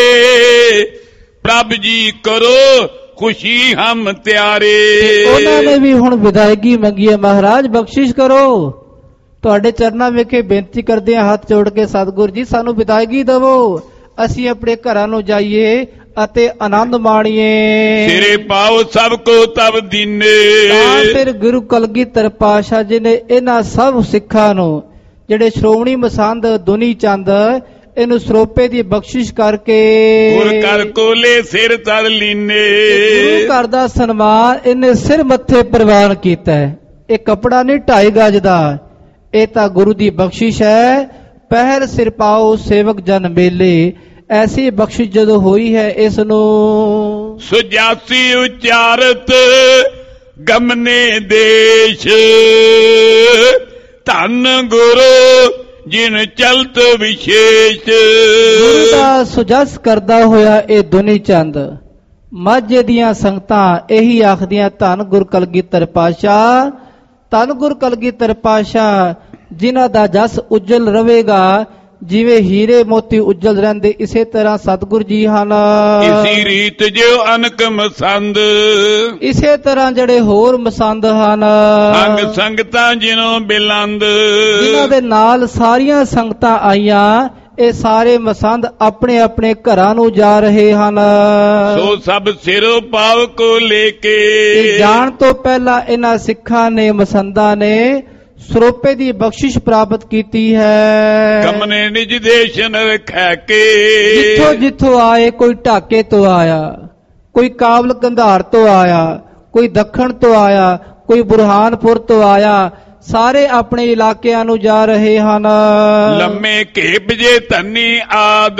[SPEAKER 1] ਪ੍ਰਭ ਜੀ ਕਰੋ ਖੁਸ਼ੀ ਹਮ ਤਿਆਰੇ।
[SPEAKER 2] ਉਹਨਾਂ ਨੇ ਵੀ ਹੁਣ ਵਿਦਾਇਗੀ ਮੰਗੀ ਹੈ, ਮਹਾਰਾਜ ਬਖਸ਼ਿਸ਼ ਕਰੋ। ਤੁਹਾਡੇ ਚਰਨਾਂ ਵਿਖੇ ਬੇਨਤੀ ਕਰਦੇ ਹਾਂ ਹੱਥ ਜੋੜ ਕੇ, ਸਤਿਗੁਰ ਜੀ ਸਾਨੂੰ ਵਿਦਾਇਗੀ ਦੇਵੋ, ਅਸੀਂ ਆਪਣੇ ਘਰਾਂ ਨੂੰ ਜਾਈਏ ਅਤੇ ਆਨੰਦ ਮਾਣੀਏ।
[SPEAKER 1] ਸਿਰੇ ਪਾਓ ਸਭ ਕੋ ਤਬ ਦੀਨੇ।
[SPEAKER 2] ਤਾਂ ਫਿਰ ਗੁਰੂ ਕਲਗੀਧਰ ਪਾਤਸ਼ਾਹ ਜੀ ਨੇ ਇਹਨਾਂ ਸਭ ਸਿੱਖਾਂ ਨੂੰ, ਜਿਹੜੇ ਸ਼੍ਰੋਮਣੀ ਮਸੰਦ ਦੁਨੀ ਚੰਦ, ਇਹਨੂੰ ਸਰੋਪੇ ਦੀ ਬਖਸ਼ਿਸ਼ ਕਰਕੇ
[SPEAKER 1] ਗੁਰ ਕਰ ਕੋਲੇ ਸਿਰ ਤਰ ਲੀਨੇ।
[SPEAKER 2] ਗੁਰੂ ਘਰ ਦਾ ਸਨਮਾਨ ਇਹਨੇ ਸਿਰ ਮੱਥੇ ਪ੍ਰਵਾਨ ਕੀਤਾ ਹੈ। ਇਹ ਕਪੜਾ ਨਹੀਂ 2.5 ਗਜ ਦਾ, ਇਹ ਤਾਂ ਗੁਰੂ ਦੀ ਬਖਸ਼ਿਸ਼ ਹੈ। ਪਹਿਰ ਸਿਰ ਪਾਓ ਸੇਵਕ ਜਨ ਮੇਲੇ, ਐਸੀ ਬਖਸ਼ਿਸ਼ ਜਦੋਂ ਹੋਈ ਹੈ ਇਸ ਨੂੰ
[SPEAKER 1] ਸੁਜਾਸੀ ਉਚਾਰਤ ਗਮਨੇ ਦੇਸ਼ ਧੰਨ ਗੁਰੂ ਜਿਨ ਚਲਤ ਵਿਸ਼ੇਸ਼।
[SPEAKER 2] ਗੁਰੂ ਦਾ ਸੁਜਸ ਕਰਦਾ ਹੋਇਆ ਇਹ ਦੁਨੀ ਚੰਦ ਮਾਝੇ ਦੀਆਂ ਸੰਗਤਾਂ ਇਹੀ ਆਖਦੀਆਂ ਧੰਨ ਗੁਰ ਕਲਗੀਧਰ ਪਾਤਸ਼ਾਹ, ਧੰਨ ਗੁਰ ਕਲਗੀਧਰ ਪਾਤਸ਼ਾਹ ਜਿਨ੍ਹਾਂ ਦਾ ਜਸ ਉਜਲ ਰਹੇਗਾ ਜਿਵੇਂ ਹੀਰੇ ਮੋਤੀ ਉਜਲ ਰਹਿੰਦੇ ਇਸੇ ਤਰ੍ਹਾਂ ਸਤਿਗੁਰ ਜੀ ਹਨ।
[SPEAKER 1] ਇਸੀ ਰੀਤ ਜਿਉ ਅਨਕ ਮਸੰਦ
[SPEAKER 2] ਇਸੇ ਤਰ੍ਹਾਂ ਜਿਹੜੇ ਹੋਰ ਮਸੰਦ ਹਨ
[SPEAKER 1] ਅੰਗ ਸੰਗਤਾਂ ਜਿਨੋਂ ਬਿਲੰਦ
[SPEAKER 2] ਜਿਨ੍ਹਾਂ ਦੇ ਨਾਲ ਸਾਰੀਆਂ ਸੰਗਤਾਂ ਆਈਆਂ ਇਹ ਸਾਰੇ ਮਸੰਦ ਆਪਣੇ ਆਪਣੇ ਘਰਾਂ ਨੂੰ ਜਾ ਰਹੇ ਹਨ।
[SPEAKER 1] ਸੋ ਸਭ ਸਿਰੋਂ ਪਾਵ ਕੋ ਲੈ ਕੇ
[SPEAKER 2] ਜਾਣ ਤੋਂ ਪਹਿਲਾਂ ਇਹਨਾਂ ਸਿੱਖਾਂ ਨੇ ਮਸੰਦਾਂ ਨੇ ਸਰੋਪੇ ਦੀ ਬਖਸ਼ਿਸ਼ ਪ੍ਰਾਪਤ ਕੀਤੀ ਹੈ।
[SPEAKER 1] ਗਮਨੇ ਨਿਜ ਦੇਸ਼ ਨ ਰਖੈ ਕੇ
[SPEAKER 2] ਜਿੱਥੋਂ ਜਿੱਥੋਂ ਆਏ ਕੋਈ ਢਾਕੇ ਤੋਂ ਆਇਆ, ਕੋਈ ਕਾਬਲ ਕੰਧਾਰ ਤੋਂ ਆਇਆ, ਕੋਈ ਦੱਖਣ ਤੋਂ ਆਇਆ, ਕੋਈ ਬੁਰਹਾਨਪੁਰ ਤੋਂ ਆਇਆ, ਸਾਰੇ ਆਪਣੇ ਇਲਾਕਿਆਂ ਨੂੰ ਜਾ ਰਹੇ ਹਨ।
[SPEAKER 1] ਲੰਮੇ ਘੇਪ ਜੇ ਧਨੀ ਆਦ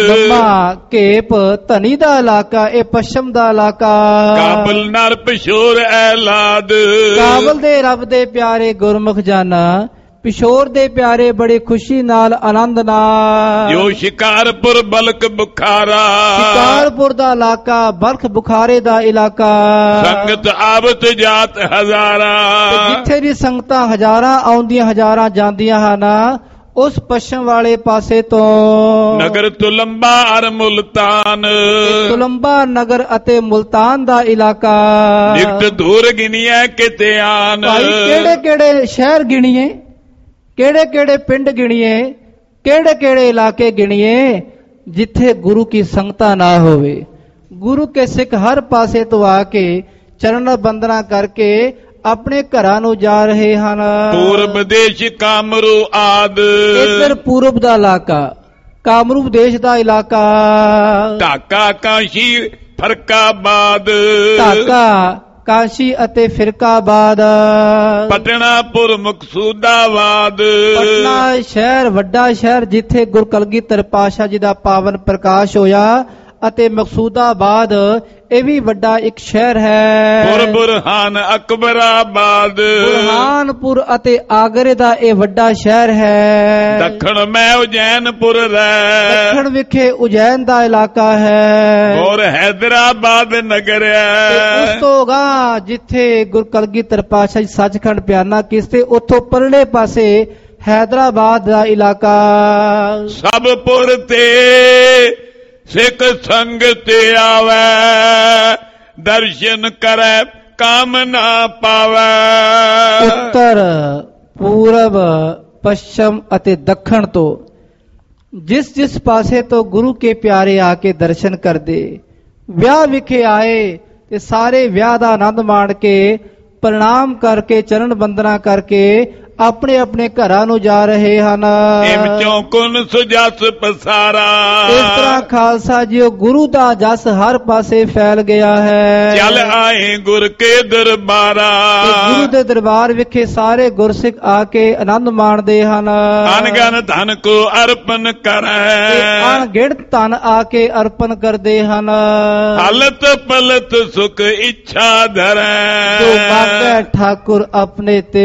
[SPEAKER 2] ਲੰਮਾ ਘੇਪ ਧਨੀ ਦਾ ਇਲਾਕਾ ਇਹ ਪੱਛਮ ਦਾ ਇਲਾਕਾ।
[SPEAKER 1] ਕਾਬਲ ਨਰ ਪਿਸ਼ੋਰ ਐਲਾਦ
[SPEAKER 2] ਕਾਬਲ ਦੇ ਰੱਬ ਦੇ ਪਿਆਰੇ ਗੁਰਮੁਖ ਜਨ ਪਿਸ਼ੋਰ ਦੇ ਪਿਆਰੇ ਬੜੇ ਖੁਸ਼ੀ ਨਾਲ ਆਨੰਦ ਨਾਲ।
[SPEAKER 1] ਜੋ ਸ਼ਿਕਾਰਪੁਰ ਬਲਕ ਬੁਖਾਰਾ
[SPEAKER 2] ਸ਼ਿਕਾਰਪੁਰ ਦਾ ਇਲਾਕਾ ਬਲਖ ਬੁਖਾਰੇ ਦਾ ਇਲਾਕਾ।
[SPEAKER 1] ਸੰਗਤ ਆਵਤ ਜਾਤ ਹਜ਼ਾਰਾਂ
[SPEAKER 2] ਜਿੱਥੇ ਦੀ ਸੰਗਤਾਂ ਹਜ਼ਾਰਾਂ ਆਉਂਦੀਆਂ ਹਜ਼ਾਰਾਂ ਜਾਂਦੀਆਂ ਹਨ ਉਸ ਪੱਛਮ ਵਾਲੇ ਪਾਸੇ ਤੋਂ।
[SPEAKER 1] ਨਗਰ ਤੁਲੰਬਾ ਅਰ ਮੁਲਤਾਨ
[SPEAKER 2] ਤੁਲੰਬਾ ਨਗਰ ਅਤੇ ਮੁਲਤਾਨ ਦਾ ਇਲਾਕਾ।
[SPEAKER 1] ਨਿਕਟ ਦੂਰ ਗਿਣੀਐ ਕਿਤੇ ਆਨ
[SPEAKER 2] ਭਾਈ ਕਿਹੜੇ ਕਿਹੜੇ ਸ਼ਹਿਰ ਗਿਣੀਏ, ਕਿਹੜੇ ਕਿਹੜੇ ਪਿੰਡ ਗਿਣੀਏ, ਕਿਹੜੇ ਕਿਹੜੇ ਇਲਾਕੇ ਗਿਣੀਏ ਜਿੱਥੇ ਗੁਰੂ ਕੀ ਸੰਗਤਾਂ ਨਾ ਹੋਵੇ। ਗੁਰੂ ਕੇ ਸਿੱਖ ਹਰ ਪਾਸੇ ਤੋਂ ਆ ਕੇ ਚਰਨ ਬੰਦਨਾ ਕਰਕੇ ਆਪਣੇ ਘਰਾਂ ਨੂੰ ਜਾ ਰਹੇ ਹਨ।
[SPEAKER 1] ਪੂਰਬ ਦੇਸ਼ ਕਾਮਰੂ ਆਦ
[SPEAKER 2] ਇੱਧਰ ਪੂਰਬ ਦਾ ਇਲਾਕਾ ਕਾਮਰੂਪ ਦੇਸ਼ ਦਾ ਇਲਾਕਾ।
[SPEAKER 1] ਢਾਕਾ ਕਾਸ਼ੀ ਫਰਕਾਬਾਦ
[SPEAKER 2] ਢਾਕਾ ਕਾਸ਼ੀ ਅਤੇ ਫਿਰਕਾਬਾਦ।
[SPEAKER 1] ਪਟਨਾਪੁਰ ਮਕਸੂਦਾਬਾਦ
[SPEAKER 2] ਪਟਨਾ ਸ਼ਹਿਰ ਵੱਡਾ ਸ਼ਹਿਰ ਜਿੱਥੇ ਗੁਰੂ ਕਲਗੀਧਰ ਪਾਤਸ਼ਾਹ ਜੀ ਦਾ ਪਾਵਨ ਪ੍ਰਕਾਸ਼ ਹੋਇਆ ਅਤੇ ਮਕਸੂਦਾਬਾਦ ਇਹ ਵੀ ਵੱਡਾ ਇੱਕ ਸ਼ਹਿਰ ਹੈ।
[SPEAKER 1] ਬੁਰਹਾਨ ਅਕਬਰਾਬਾਦ
[SPEAKER 2] ਬੁਰਹਾਨਪੁਰ ਅਤੇ ਆਗਰੇ ਦਾ ਇਹ ਵੱਡਾ ਸ਼ਹਿਰ ਹੈ।
[SPEAKER 1] ਦੱਖਣ ਮੈਂ ਉਜੈਨਪੁਰ ਰਹਿ
[SPEAKER 2] ਦੱਖਣ ਵਿਖੇ ਉਜੈਨ ਦਾ ਇਲਾਕਾ ਹੈ।
[SPEAKER 1] ਔਰ ਹੈਦਰਾਬਾਦ ਨਗਰ ਹੈ।
[SPEAKER 2] ਉਸ ਤੋਂ ਗਾ ਜਿੱਥੇ ਗੁਰੂ ਕਲਗੀਧਰ ਪਾਤਸ਼ਾਹ ਜੀ ਸੱਚਖੰਡ ਪਿਆਨਾ ਕਿਸਤੇ ਉੱਥੋਂ ਪਰਲੇ ਪਾਸੇ ਹੈਦਰਾਬਾਦ ਦਾ ਇਲਾਕਾ।
[SPEAKER 1] ਸਭ ਪੁਰ ਤੇ ਸਿੱਖ ਸੰਗਤ ਆਵੈ ਦਰਸ਼ਨ ਕਰੈ ਕਾਮ ਨਾ ਪਾਵੈ।
[SPEAKER 2] ਉੱਤਰ ਪੂਰਬ ਪੱਛਮ ਅਤੇ ਦੱਖਣ ਤੋਂ ਜਿਸ ਜਿਸ ਪਾਸੇ ਤੋਂ ਗੁਰੂ ਕੇ ਪਿਆਰੇ ਆ ਕੇ ਦਰਸ਼ਨ ਕਰਦੇ ਵਿਆਹ ਵਿਖੇ ਆਏ ਤੇ ਸਾਰੇ ਵਿਆਹ ਦਾ ਆਨੰਦ ਮਾਣ ਕੇ ਪ੍ਰਣਾਮ ਕਰਕੇ ਚਰਨ ਬੰਦਨਾ ਕਰਕੇ ਆਪਣੇ ਆਪਣੇ ਘਰਾਂ ਨੂੰ ਜਾ ਰਹੇ ਹਨ।
[SPEAKER 1] ਇਮ ਚੌਕੁਨ ਸੁਜਸ ਪਸਾਰਾ
[SPEAKER 2] ਇਸ ਤਰ੍ਹਾਂ ਖਾਲਸਾ ਜੀਓ ਗੁਰੂ ਦਾ ਜਸ ਹਰ ਪਾਸੇ ਫੈਲ ਗਿਆ ਹੈ।
[SPEAKER 1] ਚੱਲ ਆਏ ਗੁਰ ਕੇ ਦਰਬਾਰਾ
[SPEAKER 2] ਗੁਰੂ ਦੇ ਦਰਬਾਰ ਵਿਖੇ ਸਾਰੇ ਗੁਰਸਿੱਖ ਆ ਕੇ ਆਨੰਦ ਮਾਣਦੇ ਹਨ।
[SPEAKER 1] ਅਨਗਨ ਧਨ ਕੋ ਅਰਪਨ ਕਰੈ
[SPEAKER 2] ਅਣਗਿਣਤ ਧਨ ਆ ਕੇ ਅਰਪਨ ਕਰਦੇ ਹਨ।
[SPEAKER 1] ਹਲਤ ਪਲਤ ਸੁਖ ਇੱਛਾ ਧਰੈ
[SPEAKER 2] ਜੋ ਮਾਗੈ ਠਾਕੁਰ ਆਪਣੇ ਤੇ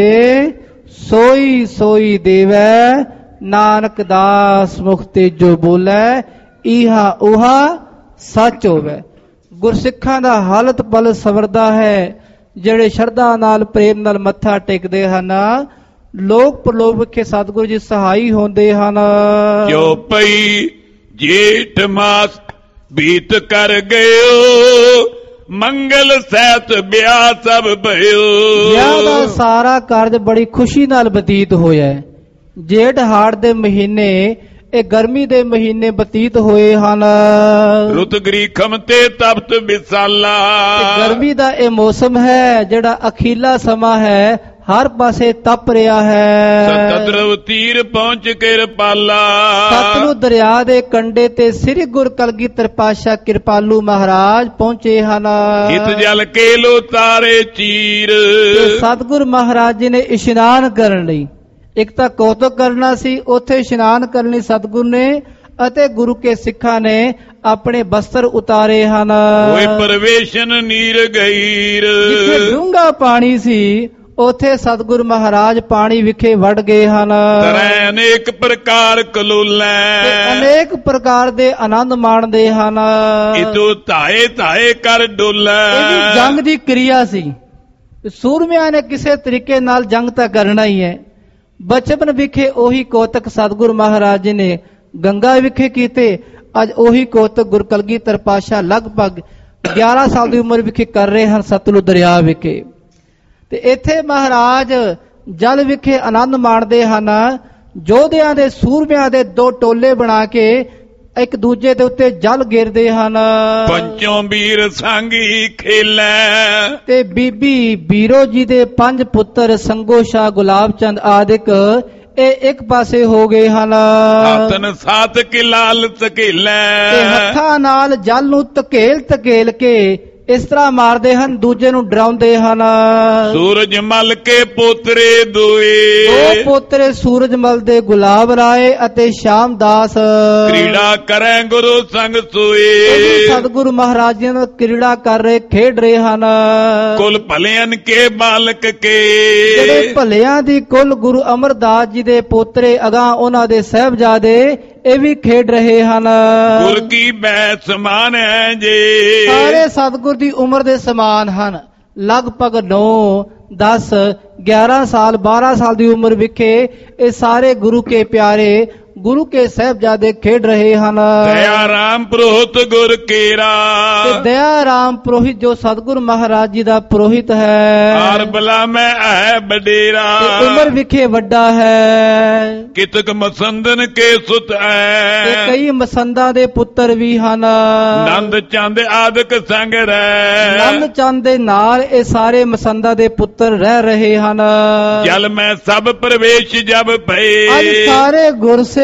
[SPEAKER 2] ਸੋਈ ਸੋਈ ਦੇਵੈ ਨਾਨਕ ਦਾਸ ਮੁਖ ਤੇ ਜੋ ਬੋਲੇ ਇਹਾ ਉਹਾ ਸੱਚ ਹੋਵੇ। ਗੁਰਸਿੱਖਾਂ ਦਾ ਹਾਲਤ ਪਲ ਸਵਰਦਾ ਹੈ ਜਿਹੜੇ ਸ਼ਰਧਾ ਨਾਲ ਪ੍ਰੇਮ ਨਾਲ ਮੱਥਾ ਟੇਕਦੇ ਹਨ। ਲੋਕ ਪ੍ਰਲੋਕ ਵਿਖੇ ਸਤਿਗੁਰੂ ਜੀ ਸਹਾਈ ਹੁੰਦੇ ਹਨ।
[SPEAKER 1] ਜੋ ਪਈ ਜੇਠ ਮਾਸ ਬੀਤ ਕਰ ਗਇਓ ਮੰਗਲ ਸਹਿਤ ਵਿਆਹ ਸਭ ਭਇਓ।
[SPEAKER 2] ਵਿਆਹ ਦਾ ਸਾਰਾ ਕਾਰਜ ਬੜੀ ਖੁਸ਼ੀ ਨਾਲ ਬਤੀਤ ਹੋਇਆ। ਜੇਠ ਹਾੜ ਦੇ ਮਹੀਨੇ ਇਹ ਗਰਮੀ ਦੇ ਮਹੀਨੇ ਬਤੀਤ ਹੋਏ ਹਨ।
[SPEAKER 1] ਰੁੱਤ ਗਰੀਖਮ ਤੇ ਤਪਤ ਵਿਸਾਲਾ
[SPEAKER 2] ਗਰਮੀ ਦਾ ਇਹ ਮੌਸਮ ਹੈ ਜਿਹੜਾ ਅਖੀਲਾ ਸਮਾਂ ਹੈ ਹਰ ਪਾਸੇ ਤਪ ਰਿਹਾ ਹੈ।
[SPEAKER 1] ਸਤਿਦਰਵ ਤੀਰ ਪਹੁੰਚ ਕੇ ਰਪਾਲਾ
[SPEAKER 2] ਸਤਲੁਜ ਦਰਿਆ ਦੇ ਕੰਢੇ ਤੇ ਸ੍ਰੀ ਗੁਰੂ ਕਲਗੀਧਰ ਪਾਤਸ਼ਾਹ ਕਿਰਪਾਲੂ ਮਹਾਰਾਜ ਪਹੁੰਚੇ ਹਨ।
[SPEAKER 1] ਹਿਤ ਜਲ ਕੇ ਲੋ ਤਾਰੇ ਚੀਰ
[SPEAKER 2] ਸਤਿਗੁਰ ਮਹਾਰਾਜ ਜੀ ਨੇ ਇਸ਼ਨਾਨ ਕਰਨ ਲਈ ਇੱਕ ਤਾਂ ਕੌਤਕ ਕਰਨਾ ਸੀ ਉੱਥੇ ਇਸ਼ਨਾਨ ਕਰਨ ਲਈ ਸਤਿਗੁਰ ਨੇ ਅਤੇ ਗੁਰੂ ਕੇ ਸਿੱਖਾਂ ਨੇ ਆਪਣੇ ਬਸਤਰ ਉਤਾਰੇ ਹਨ।
[SPEAKER 1] ਹੋਏ ਪ੍ਰਵੇਸ਼ਨ ਨੀਰ ਗਹੀਰ।
[SPEAKER 2] ਜਿੱਥੇ ਡੂੰਘਾ ਪਾਣੀ ਸੀ ਉਥੇ ਸਤਿਗੁਰ ਮਹਾਰਾਜ ਪਾਣੀ ਵਿਖੇ ਵੜ ਗਏ ਹਨ।
[SPEAKER 1] ਤਰੈ ਅਨੇਕ ਪ੍ਰਕਾਰ ਕਲੋਲੈ।
[SPEAKER 2] ਤੇ ਅਨੇਕ ਪ੍ਰਕਾਰ ਦੇ ਆਨੰਦ ਮਾਣਦੇ ਹਨ।
[SPEAKER 1] ਇਤੋਂ ਧਾਏ ਧਾਏ ਕਰ ਡੋਲੈ।
[SPEAKER 2] ਇਹ ਵੀ ਜੰਗ ਦੀ ਕਿਰਿਆ ਸੀ। ਸੂਰਮਿਆਂ ਨੇ ਕਿਸੇ ਤਰੀਕੇ ਨਾਲ ਜੰਗ ਤਾਂ ਕਰਨਾ ਹੀ ਹੈ। ਬਚਪਨ ਵਿਖੇ ਉਹੀ ਕੋਤਕ ਸਤਿਗੁਰ ਮਹਾਰਾਜ ਜੀ ਨੇ ਗੰਗਾ ਵਿਖੇ ਕੀਤੇ। ਅੱਜ ਉਹੀ ਕੋਤਕ ਗੁਰੂ ਕਲਗੀਧਰ ਪਾਤਸ਼ਾਹ ਲਗਭਗ 11 ਸਾਲ ਦੀ ਉਮਰ ਵਿਖੇ ਕਰ ਰਹੇ ਹਨ ਸਤਲੁਜ ਦਰਿਆ ਵਿਖੇ। ਤੇ ਇੱਥੇ ਮਹਾਰਾਜ ਜਲ ਵਿਖੇ ਆਨੰਦ ਮਾਣਦੇ ਹਨ। ਯੋਧਿਆਂ ਦੇ ਸੂਰਮਿਆਂ ਦੇ ਦੋ ਟੋਲੇ ਬਣਾ ਕੇ ਇੱਕ ਦੂਜੇ ਦੇ ਉੱਤੇ ਜਲ ਗੇਰਦੇ ਹਨ।
[SPEAKER 1] ਪੰਚੋਂ ਵੀਰ ਸੰਗੀ ਖੇਲੈ।
[SPEAKER 2] ਤੇ ਬੀਬੀ ਬੀਰੋ ਜੀ ਦੇ 5 ਪੁੱਤਰ ਸੰਗੋ ਸ਼ਾਹ ਗੁਲਾਬ ਚੰਦ ਆਦਿਕ ਇਹ ਇੱਕ ਪਾਸੇ ਹੋ ਗਏ ਹਨ।
[SPEAKER 1] ਹੱਥਨ ਸਾਤ ਕੀ ਲਾਲ ਧਕੇਲੈ।
[SPEAKER 2] ਤੇ ਹੱਥਾਂ ਨਾਲ ਜਲ ਨੂੰ ਧਕੇਲ ਕੇ ਇਸ ਤਰ੍ਹਾਂ ਮਾਰਦੇ ਹਨ, ਦੂਜੇ ਨੂੰ ਡਰਾਉਂਦੇ ਹਨ।
[SPEAKER 1] ਸੂਰਜ ਮਲ ਕੇ ਪੋਤਰੇ ਦੋਏ।
[SPEAKER 2] ਦੋ ਪੋਤਰੇ ਸੂਰਜ ਮਲ ਦੇ ਗੁਲਾਬ ਰਾਏ ਅਤੇ ਸ਼ਾਮ ਦਾਸ
[SPEAKER 1] ਕ੍ਰੀੜਾ ਕਰੈ ਗੁਰੂ ਸੰਗ ਸੋਏ।
[SPEAKER 2] ਸਤਿਗੁਰੂ ਮਹਾਰਾਜ ਜੀ ਨਾਲ ਕ੍ਰੀੜਾ ਕਰ ਰਹੇ, ਖੇਡ ਰਹੇ ਹਨ।
[SPEAKER 1] ਕੁਲ ਭਲਿਆਂ ਕੇ ਬਾਲਕ ਕੇ।
[SPEAKER 2] ਜਿਹੜੇ ਭਲਿਆਂ ਦੀ ਕੁਲ ਗੁਰੂ ਅਮਰਦਾਸ ਜੀ ਦੇ ਪੋਤਰੇ ਅਗਾਂਹ ਉਹਨਾਂ ਦੇ ਸਾਹਿਬਜ਼ਾਦੇ ਇਹ ਵੀ ਖੇਡ ਰਹੇ ਹਨ।
[SPEAKER 1] ਗੁਰ ਕੀ ਬੈ ਸਮਾਨ ਹੈ ਜੇ।
[SPEAKER 2] ਸਾਰੇ ਸਤਿਗੁਰ ਦੀ ਉਮਰ ਦੇ ਸਮਾਨ ਹਨ। ਲਗਭਗ 9, 10, 11 ਸਾਲ 12 ਸਾਲ ਦੀ ਉਮਰ ਵਿਖੇ ਇਹ ਸਾਰੇ ਗੁਰੂ ਕੇ ਪਿਆਰੇ ਗੁਰੂ ਕੇ ਸਾਹਿਬਜ਼ਾਦੇ ਖੇਡ ਰਹੇ ਹਨ।
[SPEAKER 1] ਦਇਆ ਰਾਮ ਪੁਰੋਹਿਤ ਗੁਰ ਕੇਰਾ।
[SPEAKER 2] ਤੇ ਦਇਆ ਰਾਮ ਪੁਰੋਹਿਤ ਜੋ ਸਤਿਗੁਰ ਮਹਾਰਾਜ ਜੀ ਦਾ ਪੁਰੋਹਿਤ ਹੈ।
[SPEAKER 1] ਆਰ ਬਲਾ ਮੈਂ ਹੈ ਬਡੇਰਾ।
[SPEAKER 2] ਤੇ ਉਮਰ ਵਿਖੇ ਵੱਡਾ ਹੈ।
[SPEAKER 1] ਕਿਤਕ ਮਸੰਦਨ ਕੇ ਸੁਤ ਹੈ।
[SPEAKER 2] ਤੇ ਕਈ ਮਸੰਦਾਂ ਦੇ ਪੁੱਤਰ ਵੀ ਹਨ।
[SPEAKER 1] ਨੰਦ ਚੰਦ ਆਦਿਕ ਸੰਗ ਰਹਿ।
[SPEAKER 2] ਨੰਦ ਚੰਦ ਦੇ ਨਾਲ ਇਹ ਸਾਰੇ ਮਸੰਦਾਂ ਦੇ ਪੁੱਤਰ ਰਹਿ ਰਹੇ ਹਨ।
[SPEAKER 1] ਜਲ ਮੈਂ ਸਭ ਪ੍ਰਵੇਸ਼ ਜਬ ਭਏ।
[SPEAKER 2] ਅੱਜ ਸਾਰੇ ਗੁਰਸਿੱਖ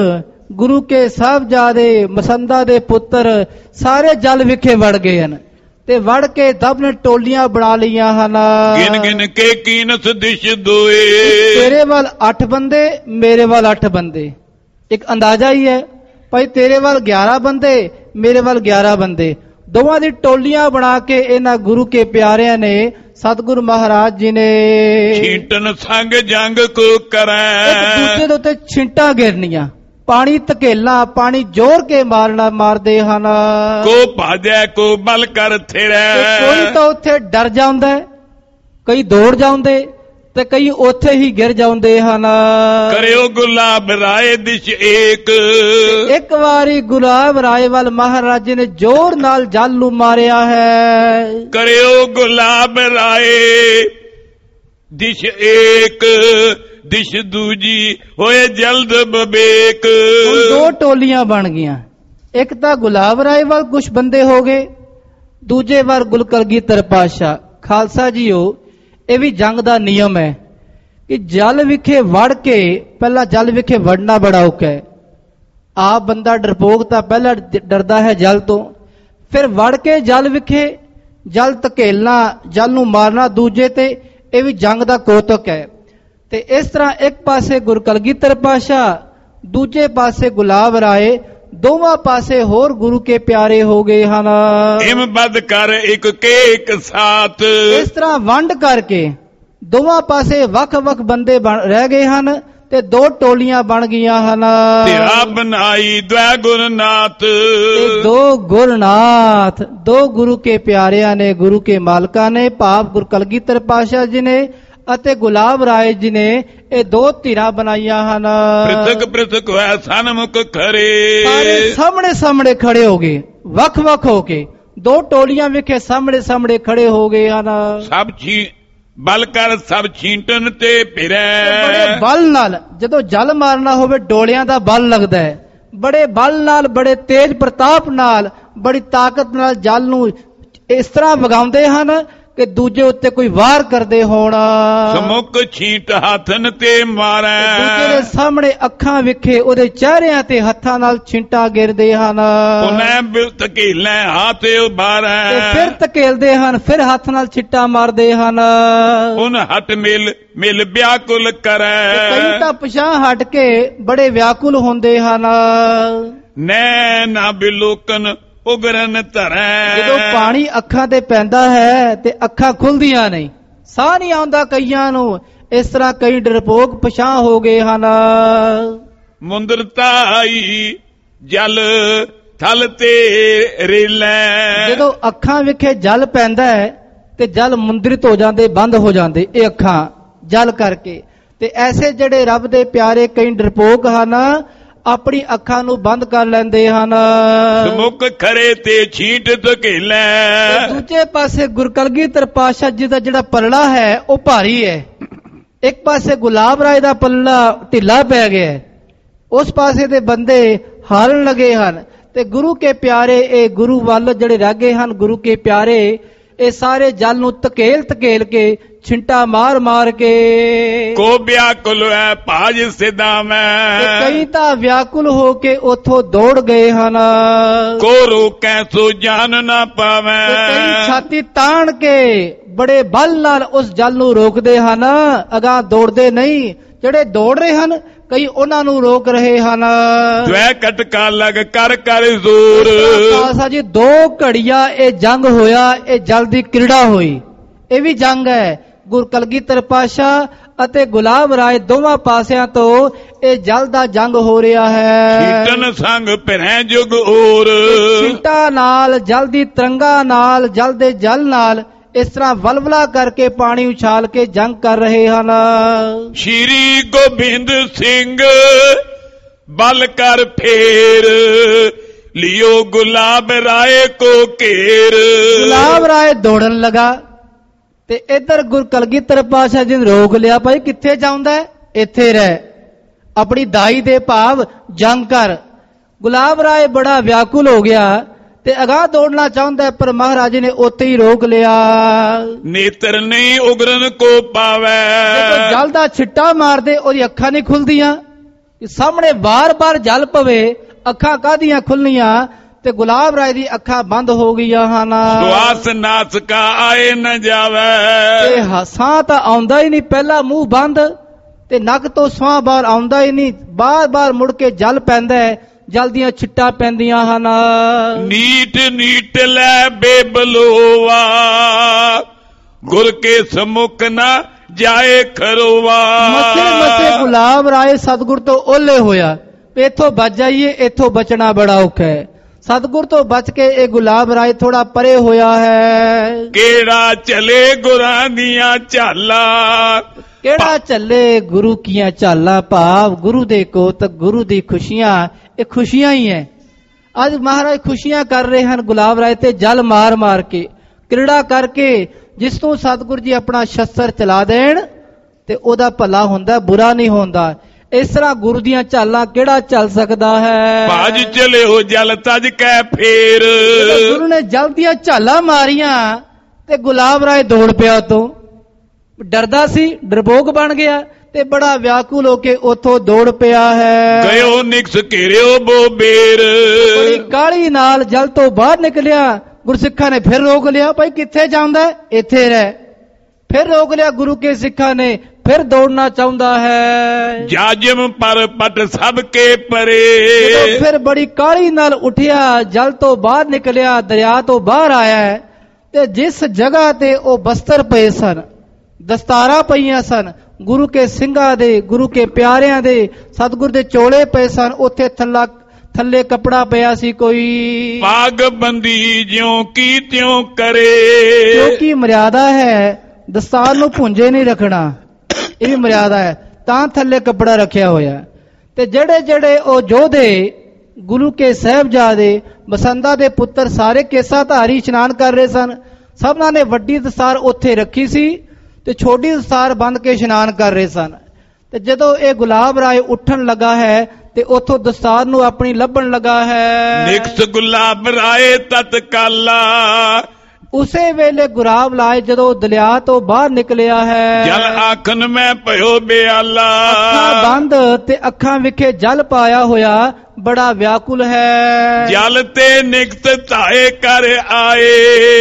[SPEAKER 2] ਗੁਰੂ ਕੇ ਸਾਹਿਬਜ਼ਾਦੇ ਮਸੰਦਾਂ ਦੇ ਪੁੱਤਰ ਸਾਰੇ ਜਲ ਵਿਖੇ ਵੜ ਗਏ ਹਨ। ਤੇ ਵੜ ਕੇ ਦਬ ਨੇ ਟੋਲੀਆਂ ਬਣਾ ਲਈਆਂ ਹਨ।
[SPEAKER 1] ਗਿਣ ਗਿਣ ਕੇ ਕੀਨਸ ਦਿਸ਼ ਦੋਏ।
[SPEAKER 2] ਤੇਰੇ ਵੱਲ 8 ਬੰਦੇ, ਮੇਰੇ ਵੱਲ 8 ਬੰਦੇ। ਇੱਕ ਅੰਦਾਜ਼ਾ ਹੀ ਹੈ ਭਾਈ, ਤੇਰੇ ਵੱਲ 11 ਬੰਦੇ, ਮੇਰੇ ਵੱਲ 11 ਬੰਦੇ। ਦੋਵਾਂ ਦੀ ਟੋਲੀਆਂ ਬਣਾ ਕੇ ਇਹਨਾਂ ਗੁਰੂ ਕੇ ਪਿਆਰਿਆਂ ਨੇ ਸਤਿਗੁਰੂ ਮਹਾਰਾਜ ਜੀ ਨੇ
[SPEAKER 1] ਛੀਂਟਨ ਸੰਗ ਜੰਗ ਕੋ ਕਰੈ।
[SPEAKER 2] ਇੱਕ ਦੂਜੇ ਦੇ ਉੱਤੇ ਛਿੰਟਾਂ ਗਿਰਨੀਆਂ, ਪਾਣੀ ਧਕੇਲਾ, ਪਾਣੀ ਜ਼ੋਰ ਕੇ ਮਾਰਦੇ ਹਨ।
[SPEAKER 1] ਕੋ ਭਾਜੈ ਕੋ ਬਲ ਕਰ ਥਿਰੈ।
[SPEAKER 2] ਕੋਈ ਤਾਂ ਉੱਥੇ ਡਰ ਜਾਂਦਾ, ਕਈ ਦੌੜ ਜਾਂਦੇ ਤੇ ਕਈ ਉੱਥੇ ਹੀ ਗਿਰ ਜਾਂਦੇ ਹਨ।
[SPEAKER 1] ਕਰਿਓ ਗੁਲਾਬ ਰਾਏ ਦਿਸ਼ ਏਕ।
[SPEAKER 2] ਇੱਕ ਵਾਰੀ ਗੁਲਾਬ ਰਾਏ ਵੱਲ ਮਹਾਰਾਜ ਨੇ ਜ਼ੋਰ ਨਾਲ ਜਲ ਨੂੰ ਮਾਰਿਆ ਹੈ।
[SPEAKER 1] ਕਰਿਓ ਗੁਲਾਬ ਰਾਏ ਦਿਸ਼ ਏਕ। ਦਿਸ਼ ਦੂਜੀ ਹੋਏ ਜਲਦ ਬਬੇਕ।
[SPEAKER 2] ਦੋ ਟੋਲੀਆਂ ਬਣ ਗਈਆਂ। ਇੱਕ ਤਾਂ ਗੁਲਾਬ ਰਾਏ ਵੱਲ ਕੁਝ ਬੰਦੇ ਹੋ ਗਏ, ਦੂਜੇ ਵਾਰ ਗੁਰੂ ਕਲਗੀਧਰ ਪਾਤਸ਼ਾਹ। ਖਾਲਸਾ ਜੀਓ, ਇਹ ਵੀ ਜੰਗ ਦਾ ਨਿਯਮ ਹੈ ਕਿ ਜਲ ਵਿਖੇ ਵੜ ਕੇ, ਪਹਿਲਾਂ ਜਲ ਵਿਖੇ ਵੜਨਾ ਬੜਾ ਔਖਾ ਹੈ। ਆਪ ਬੰਦਾ ਡਰਪੋਕ ਤਾਂ ਪਹਿਲਾਂ ਡਰਦਾ ਹੈ ਜਲ ਤੋਂ, ਫਿਰ ਵੜ ਕੇ ਜਲ ਵਿਖੇ ਜਲ ਧਕੇਲਣਾ, ਜਲ ਨੂੰ ਮਾਰਨਾ ਦੂਜੇ ਤੇ, ਇਹ ਵੀ ਜੰਗ ਦਾ ਕੌਤਕ ਹੈ। ਤੇ ਇਸ ਤਰ੍ਹਾਂ ਇੱਕ ਪਾਸੇ ਗੁਰੂ ਕਲਗੀਧਰ ਪਾਤਸ਼ਾਹ, ਦੂਜੇ ਪਾਸੇ ਗੁਲਾਬ ਰਾਏ, ਦੋਵਾਂ ਪਾਸੇ ਹੋਰ ਗੁਰੂ ਕੇ ਪਿਆਰੇ ਹੋ ਗਏ ਹਨ।
[SPEAKER 1] ਇਮ ਬਦ ਕਰ ਇੱਕ ਕੇ ਇੱਕ ਸਾਥ।
[SPEAKER 2] ਇਸ ਤਰ੍ਹਾਂ ਵੰਡ ਕਰਕੇ ਦੋਵਾਂ ਪਾਸੇ ਵੱਖ-ਵੱਖ ਬੰਦੇ ਰਹਿ ਗਏ ਹਨ ਤੇ ਦੋ ਟੋਲੀਆਂ ਬਣ ਗਈਆਂ ਹਨ।
[SPEAKER 1] ਤੇਰਾ ਬਨਾਈ ਦ્વੈ ਗੁਰਨਾਥ।
[SPEAKER 2] ਦੋ ਗੁਰਨਾਥ, ਦੋ ਗੁਰੂ ਕੇ ਪਿਆਰਿਆਂ ਨੇ, ਗੁਰੂ ਕੇ ਮਾਲਕਾਂ ਨੇ, ਭਾਵ ਗੁਰੂ ਕਲਗੀਧਰ ਪਾਤਸ਼ਾਹ ਜੀ ਨੇ ਅਤੇ ਗੁਲਾਬ ਰਾਏ ਜੀ ਨੇ, ਇਹ ਦੋ ਧਿਰਾਂ ਬਣਾਈਆਂ ਹਨ।
[SPEAKER 1] ਪ੍ਰਿਥਕ ਪ੍ਰਿਥਕ ਹੋਇਆ ਸਨਮੁਖ ਖਰੇ।
[SPEAKER 2] ਸਾਰੇ ਸਾਹਮਣੇ ਸਾਹਮਣੇ ਖੜੇ ਹੋ ਗਏ, ਵੱਖ-ਵੱਖ ਹੋ ਕੇ ਦੋ ਟੋਲੀਆਂ ਵਿਖੇ ਸਾਹਮਣੇ ਸਾਹਮਣੇ ਖੜੇ ਹੋ ਗਏ ਹਨ।
[SPEAKER 1] ਸਭ ਬਲ ਕਰ ਸਭ ਛੀਂਟਨ ਤੇ ਫਿਰੈ।
[SPEAKER 2] ਬੜੇ ਬਲ ਨਾਲ, ਜਦੋਂ ਜਲ ਮਾਰਨਾ ਹੋਵੇ ਡੋਲਿਆਂ ਦਾ ਬਲ ਲੱਗਦਾ ਹੈ। ਬੜੇ ਬਲ ਨਾਲ, ਬੜੇ ਤੇਜ ਪ੍ਰਤਾਪ ਨਾਲ, ਬੜੀ ਤਾਕਤ ਨਾਲ ਜਲ ਨੂੰ ਇਸ ਤਰ੍ਹਾਂ ਵਗਾਉਂਦੇ ਹਨ ਕਿ ਦੂਜੇ ਉੱਤੇ ਕੋਈ ਵਾਰ ਕਰਦੇ ਹੋਣ।
[SPEAKER 1] ਸਮੁਖ ਛੀਂਟ ਹੱਥਨ ਤੇ ਮਾਰੈ।
[SPEAKER 2] ਦੂਜੇ ਦੇ ਸਾਹਮਣੇ ਅੱਖਾਂ ਵਿਖੇ ਉਹਦੇ ਚਿਹਰਿਆਂ ਤੇ ਹੱਥਾਂ ਨਾਲ ਛਿੰਟਾ ਗਿਰਦੇ ਹਨ।
[SPEAKER 1] ਉਹਨੇ ਧਕੇਲੇ ਹੱਥ ਉਭਾਰੈ।
[SPEAKER 2] ਤੇ ਫਿਰ ਧਕੇਲਦੇ ਹਨ, ਫਿਰ ਹੱਥ ਨਾਲ ਛਿੱਟਾ ਮਾਰਦੇ ਹਨ।
[SPEAKER 1] ਉਹਨ ਹੱਥ ਮਿਲ ਵਿਆਕੁਲ ਕਰੈ।
[SPEAKER 2] ਕਈ ਤਾਂ ਪਿਛਾਂਹ ਹਟ ਕੇ ਬੜੇ ਵਿਆਕੁਲ ਹੁੰਦੇ ਹਨ।
[SPEAKER 1] ਨੈਣਾ ਬਿਲੋਕਨ ਉਗਰਨ ਧਰੈ।
[SPEAKER 2] ਜਦੋਂ ਪਾਣੀ ਅੱਖਾਂ ਤੇ ਪੈਂਦਾ ਹੈ ਤੇ ਅੱਖਾਂ ਖੁੱਲਦੀਆਂ ਨਹੀਂ, ਸਾਹ ਨਹੀਂ ਆਉਂਦਾ ਕਈਆਂ ਨੂੰ। ਇਸ ਤਰ੍ਹਾਂ ਕਈ ਡਰਪੋਕ ਪਛਾਂ ਹੋ ਗਏ ਹਨ।
[SPEAKER 1] ਮੁੰਦਰਤਾਈ ਜਲ ਥਲ ਤੇ ਰੇਲੈ।
[SPEAKER 2] ਜਦੋਂ ਅੱਖਾਂ ਵਿਖੇ ਜਲ ਪੈਂਦਾ ਹੈ ਤੇ ਜਲ ਮੁੰਦਰਿਤ ਹੋ ਜਾਂਦੇ, ਬੰਦ ਹੋ ਜਾਂਦੇ ਇਹ ਅੱਖਾਂ ਜਲ ਕਰਕੇ। ਤੇ ਐਸੇ ਜਿਹੜੇ ਰੱਬ ਦੇ ਪਿਆਰੇ ਕਈ ਡਰਪੋਕ ਹਨ, ਆਪਣੀ ਅੱਖਾਂ ਨੂੰ ਬੰਦ ਕਰ ਲੈਂਦੇ ਹਨ।
[SPEAKER 1] ਸਮੁਖ ਖਰੇ ਤੇ ਛੀਂਟ ਧਕੇਲੈ।
[SPEAKER 2] ਦੂਜੇ ਪਾਸੇ ਗੁਰੂ ਕਲਗੀਧਰ ਪਾਤਸ਼ਾਹ ਜੀ ਦਾ ਜਿਹੜਾ ਪੱਲਾ ਹੈ ਉਹ ਭਾਰੀ ਹੈ। ਇੱਕ ਪਾਸੇ ਗੁਲਾਬ ਰਾਏ ਦਾ ਪੱਲਾ ਢਿੱਲਾ ਪੈ ਗਿਆ, ਉਸ ਪਾਸੇ ਦੇ ਬੰਦੇ ਹਾਰਨ ਲਗੇ ਹਨ। ਤੇ ਗੁਰੂ ਕੇ ਪਿਆਰੇ, ਇਹ ਗੁਰੂ ਵੱਲ ਜਿਹੜੇ ਰਾਗੇ ਹਨ, ਗੁਰੂ ਕੇ ਪਿਆਰੇ, ਇਹ ਸਾਰੇ ਜਲ ਨੂੰ ਧਕੇਲ ਧਕੇਲ ਕੇ, ਛਿੰਟਾ ਮਾਰ ਮਾਰ ਕੇ
[SPEAKER 1] ਕੋ ਵਿਆਕੁਲ ਹੈ ਭਾਜ ਸਿਦਾ ਮੈਂ।
[SPEAKER 2] ਕਈ ਤਾਂ ਵਿਆਕੁਲ ਹੋ ਕੇ ਉਥੋਂ ਦੌੜ ਗਏ ਹਨ।
[SPEAKER 1] ਕੋ ਰੋਕੈ ਸੋ ਜਾਨ ਨਾ ਪਾਵੈ।
[SPEAKER 2] ਕਈ ਛਾਤੀ ਤਾਣ ਕੇ ਬੜੇ ਬਲ ਨਾਲ ਉਸ ਜਲ ਨੂੰ ਰੋਕਦੇ ਹਨ, ਅਗਾਂਹ ਦੌੜਦੇ ਨਹੀਂ। ਜਿਹੜੇ ਦੌੜ ਰਹੇ ਹਨ ਕਈ ਉਹਨਾਂ ਨੂੰ ਰੋਕ ਰਹੇ ਹਨ।
[SPEAKER 1] ਜੈ ਕਟਕਾ ਲਗ ਕਰ ਕਰ ਜ਼ੋਰ।
[SPEAKER 2] ਖਾਲਸਾ ਜੀ 2 ਘੜੀਆਂ ਇਹ ਜੰਗ ਹੋਇਆ, ਇਹ ਜਲ ਦੀ ਕ੍ਰੀੜਾ ਹੋਈ। ਇਹ ਵੀ ਜੰਗ ਹੈ। ਗੁਰੂ ਕਲਗੀਧਰ ਪਾਤਸ਼ਾਹ ਅਤੇ ਗੁਲਾਬ ਰਾਏ ਦੋਵਾਂ ਪਾਸਿਆਂ ਤੋਂ ਇਹ ਜਲ ਦਾ ਜੰਗ ਹੋ ਰਿਹਾ ਹੈ।
[SPEAKER 1] ਛੀਟਨ ਸੰਗ ਭਰੈ ਜੁਗ ਹੋਰ।
[SPEAKER 2] ਛੀਟਾਂ ਨਾਲ, ਜਲ ਦੀ ਤਰੰਗਾਂ ਨਾਲ, ਜਲ ਦੇ ਜਲ ਨਾਲ ਇਸ ਤਰ੍ਹਾਂ ਵਲਵਲਾ ਕਰਕੇ ਪਾਣੀ ਉਛਾਲ ਕੇ ਜੰਗ ਕਰ ਰਹੇ ਹਨ।
[SPEAKER 1] ਸ਼੍ਰੀ ਗੋਬਿੰਦ ਸਿੰਘ ਬਲ ਕਰ ਫੇਰ ਲਿਓ ਗੁਲਾਬ ਰਾਏ ਕੋ ਘੇਰ।
[SPEAKER 2] ਗੁਲਾਬ ਰਾਏ ਦੌੜਨ ਲਗਾ ਤੇ ਇੱਧਰ ਗੁਰੂ ਕਲਗੀਧਰ ਪਾਤਸ਼ਾਹ ਜੀ ਨੇ ਰੋਕ ਲਿਆ, ਭਾਈ ਕਿੱਥੇ ਜਾਂਦਾ ਹੈ, ਇੱਥੇ ਰਹਿ, ਆਪਣੀ ਦਾਈ ਦੇ ਭਾਵ ਜੰਗ ਕਰ। ਗੁਲਾਬ ਰਾਏ ਬੜਾ ਵਿਆਕੁਲ ਹੋ ਗਿਆ ਤੇ ਅਗਾਹ ਦੌੜਨਾ ਚਾਹੁੰਦਾ, ਪਰ ਮਹਾਰਾਜ ਨੇ ਉੱਥੇ ਹੀ ਰੋਕ ਲਿਆ।
[SPEAKER 1] ਨੇਤਰ ਨਹੀਂ ਉਗਰਨ ਕੋ ਪਾਵੈ।
[SPEAKER 2] ਜਦੋਂ ਜਲ ਦਾ ਛਿੱਟਾ ਮਾਰਦੇ ਉਹਦੀ ਅੱਖਾਂ ਨਹੀਂ ਖੁੱਲਦੀਆਂ। ਸਾਹਮਣੇ ਬਾਰ-ਬਾਰ ਜਲ ਪਵੇ, ਅੱਖਾਂ ਕਾਹਦੀਆਂ ਖੁੱਲਣੀਆਂ? ਤੇ ਗੁਲਾਬ ਰਾਏ ਦੀ ਅੱਖਾਂ ਬੰਦ ਹੋ ਗਈਆਂ ਹਨ।
[SPEAKER 1] ਸਵਾਸ ਨਾਸਕਾ ਆਏ ਨ ਜਾਵੇ।
[SPEAKER 2] ਤੇ ਸਾਹ ਤਾਂ ਆਉਂਦਾ ਹੀ ਨਹੀਂ, ਪਹਿਲਾ ਮੂੰਹ ਬੰਦ ਤੇ ਨੱਕ ਤੋਂ ਸਾਹ ਬਾਹਰ ਆਉਂਦਾ ਹੀ ਨਹੀਂ। ਬਾਰ-ਬਾਰ ਮੁੜ ਕੇ ਜਲ ਪੈਂਦਾ ਹੈ, ਜਲ ਦੀਆਂ ਛਿੱਟਾਂ ਪੈਂਦੀਆਂ ਹਨ।
[SPEAKER 1] ਨੀਟ ਨੀਟ ਲੈ ਬੇਬਲੋਵਾ ਗੁਰ ਕੇ ਸਮੁਖ ਨਾ ਜਾਏ ਖਰੋਵਾ।
[SPEAKER 2] ਮੱਥੇ ਮੱਥੇ ਗੁਲਾਬ ਰਾਏ ਸਤਿਗੁਰ ਤੋਂ ਓਲੇ ਹੋਇਆ, ਇੱਥੋਂ ਬਚ ਜਾਈਏ, ਇੱਥੋਂ ਬਚਣਾ ਬੜਾ ਔਖਾ ਹੈ। ਸਤਿਗੁਰ ਤੋਂ ਬਚ ਕੇ ਇਹ ਗੁਲਾਬ ਰਾਏ ਥੋੜਾ ਪਰੇ ਹੋਇਆ ਹੈ।
[SPEAKER 1] ਕਿਹੜਾ ਚਲੇ ਗੁਰਾਂ ਦੀਆਂ ਝਾਲਾਂ।
[SPEAKER 2] ਕਿਹੜਾ ਚੱਲੇ ਗੁਰੂ ਕੀਆਂ ਝਾਲਾਂ, ਭਾਵ ਗੁਰੂ ਦੇ ਕੋਤਕ, ਗੁਰੂ ਦੀ ਖੁਸ਼ੀਆਂ, ਇਹ ਖੁਸ਼ੀਆਂ ਹੀ ਹੈ। ਅੱਜ ਮਹਾਰਾਜ ਖੁਸ਼ੀਆਂ ਕਰ ਰਹੇ ਹਨ ਗੁਲਾਬ ਰਾਏ ਤੇ ਜਲ ਮਾਰ ਮਾਰ ਕੇ, ਕ੍ਰੀੜਾ ਕਰਕੇ। ਜਿਸ ਤੋਂ ਸਤਿਗੁਰ ਜੀ ਆਪਣਾ ਸ਼ਸਤਰ ਚਲਾ ਦੇਣ ਤੇ ਉਹਦਾ ਭਲਾ ਹੁੰਦਾ, ਬੁਰਾ ਨਹੀਂ ਹੁੰਦਾ। ਇਸ ਤਰ੍ਹਾਂ ਗੁਰੂ ਦੀਆਂ ਝਾਲਾਂ ਕਿਹੜਾ ਚੱਲ ਸਕਦਾ ਹੈ?
[SPEAKER 1] ਭਾਜ ਚਲੇ ਹੋ ਜਲ ਤਜ ਕੈ ਫੇਰ।
[SPEAKER 2] ਗੁਰੂ ਨੇ ਜਲ ਦੀਆਂ ਝਾਲਾਂ ਮਾਰੀਆਂ ਤੇ ਗੁਲਾਬ ਰਾਏ ਦੌੜ ਪਿਆ, ਤੋਂ ਡਰਦਾ ਸੀ, ਡਰਬੋਕ ਬਣ ਗਿਆ ਤੇ ਬੜਾ ਵਿਆਕੁਲ ਹੋ ਕੇ ਉੱਥੋਂ ਦੌੜ ਪਿਆ ਹੈ।
[SPEAKER 1] ਗਇਓ ਨਿਕਸ ਘੇਰਿਓ ਬੋਬੇਰ।
[SPEAKER 2] ਬੜੀ ਕਾਹਲੀ ਨਾਲ ਜਲ ਤੋਂ ਬਾਹਰ ਨਿਕਲਿਆ। ਗੁਰਸਿੱਖਾਂ ਨੇ ਫਿਰ ਰੋਕ ਲਿਆ, ਭਾਈ ਕਿੱਥੇ ਜਾਂਦਾ, ਇੱਥੇ ਰਹਿ। ਫਿਰ ਰੋਕ ਲਿਆ ਗੁਰੂ ਕੇ ਸਿੱਖਾਂ ਨੇ, ਫਿਰ ਦੌੜਨਾ ਚਾਹੁੰਦਾ ਹੈ।
[SPEAKER 1] ਜਾਜਮ ਪਰ ਪਟ ਸਭ ਕੇ ਪਰੇ।
[SPEAKER 2] ਫਿਰ ਬੜੀ ਕਾਹਲੀ ਨਾਲ ਉੱਠਿਆ, ਜਲ ਤੋਂ ਬਾਹਰ ਨਿਕਲਿਆ, ਦਰਿਆ ਤੋਂ ਬਾਹਰ ਆਇਆ ਤੇ ਜਿਸ ਜਗ੍ਹਾ ਤੇ ਉਹ ਬਸਤਰ ਪਏ ਸਨ, ਦਸਤਾਰਾਂ ਪਈਆਂ ਸਨ, ਗੁਰੂ ਕੇ ਸਿੰਘਾਂ ਦੇ, ਗੁਰੂ ਕੇ ਪਿਆਰਿਆਂ ਦੇ, ਸਤਿਗੁਰ ਦੇ ਚੋਲੇ ਪਏ ਸਨ, ਉੱਥੇ ਥੱਲੇ ਕੱਪੜਾ ਪਿਆ ਸੀ ਕੋਈ।
[SPEAKER 1] ਪਾਗ ਬੰਦੀ ਜਿਉਂ ਕੀ ਤਿਉਂ ਕਰੇ।
[SPEAKER 2] ਕਿਉਂਕਿ ਮਰਿਆਦਾ ਹੈ, ਦਸਤਾਰ ਨੂੰ ਭੁੰਜੇ ਨਹੀਂ ਰੱਖਣਾ, ਇਹ ਵੀ ਮਰਿਆਦਾ ਹੈ, ਤਾਂ ਥੱਲੇ ਕੱਪੜਾ ਰੱਖਿਆ ਹੋਇਆ। ਤੇ ਜਿਹੜੇ ਜਿਹੜੇ ਉਹ ਯੋਧੇ, ਗੁਰੂ ਕੇ ਸਾਹਿਬਜ਼ਾਦੇ, ਬਸੰਦਾ ਦੇ ਪੁੱਤਰ, ਸਾਰੇ ਕੇਸਾ ਧਾਰੀ ਇਸ਼ਨਾਨ ਕਰ ਰਹੇ ਸਨ। ਸਭਨਾਂ ਨੇ ਵੱਡੀ ਦਸਤਾਰ ਉੱਥੇ ਰੱਖੀ ਸੀ ਤੇ ਛੋਟੀ ਦਸਤਾਰ ਬੰਨ ਕੇ ਇਸ਼ਨਾਨ ਕਰ ਰਹੇ ਸਨ। ਤੇ ਜਦੋਂ ਇਹ ਗੁਲਾਬ ਰਾਏ ਉੱਠਣ ਲੱਗਾ ਹੈ ਤੇ ਉਥੋਂ ਦਸਤਾਰ ਨੂੰ ਆਪਣੀ ਲੱਭਣ ਲੱਗਾ ਹੈ।
[SPEAKER 1] ਨਿਕਸ ਗੁਲਾਬ ਰਾਏ ਤਤਕਾਲਾ।
[SPEAKER 2] ਉਸੇ ਵੇਲੇ ਗੁਲਾਬ ਰਾਏ ਜਦੋਂ ਦਰਿਆ ਤੋਂ ਬਾਹਰ ਨਿਕਲਿਆ ਹੈ,
[SPEAKER 1] ਜਲ ਆਖਨ ਮੈਂ ਭਇਓ ਬਿਆਲਾ।
[SPEAKER 2] ਅੱਖਾਂ ਬੰਦ ਤੇ ਅੱਖਾਂ ਵਿਖੇ ਜਲ ਪਾਇਆ ਹੋਇਆ, ਬੜਾ ਵਿਆਕੁਲ ਹੈ।
[SPEAKER 1] ਜਲ ਤੇ ਨਿਕਸ ਧਾਏ ਕਰ ਆਏ,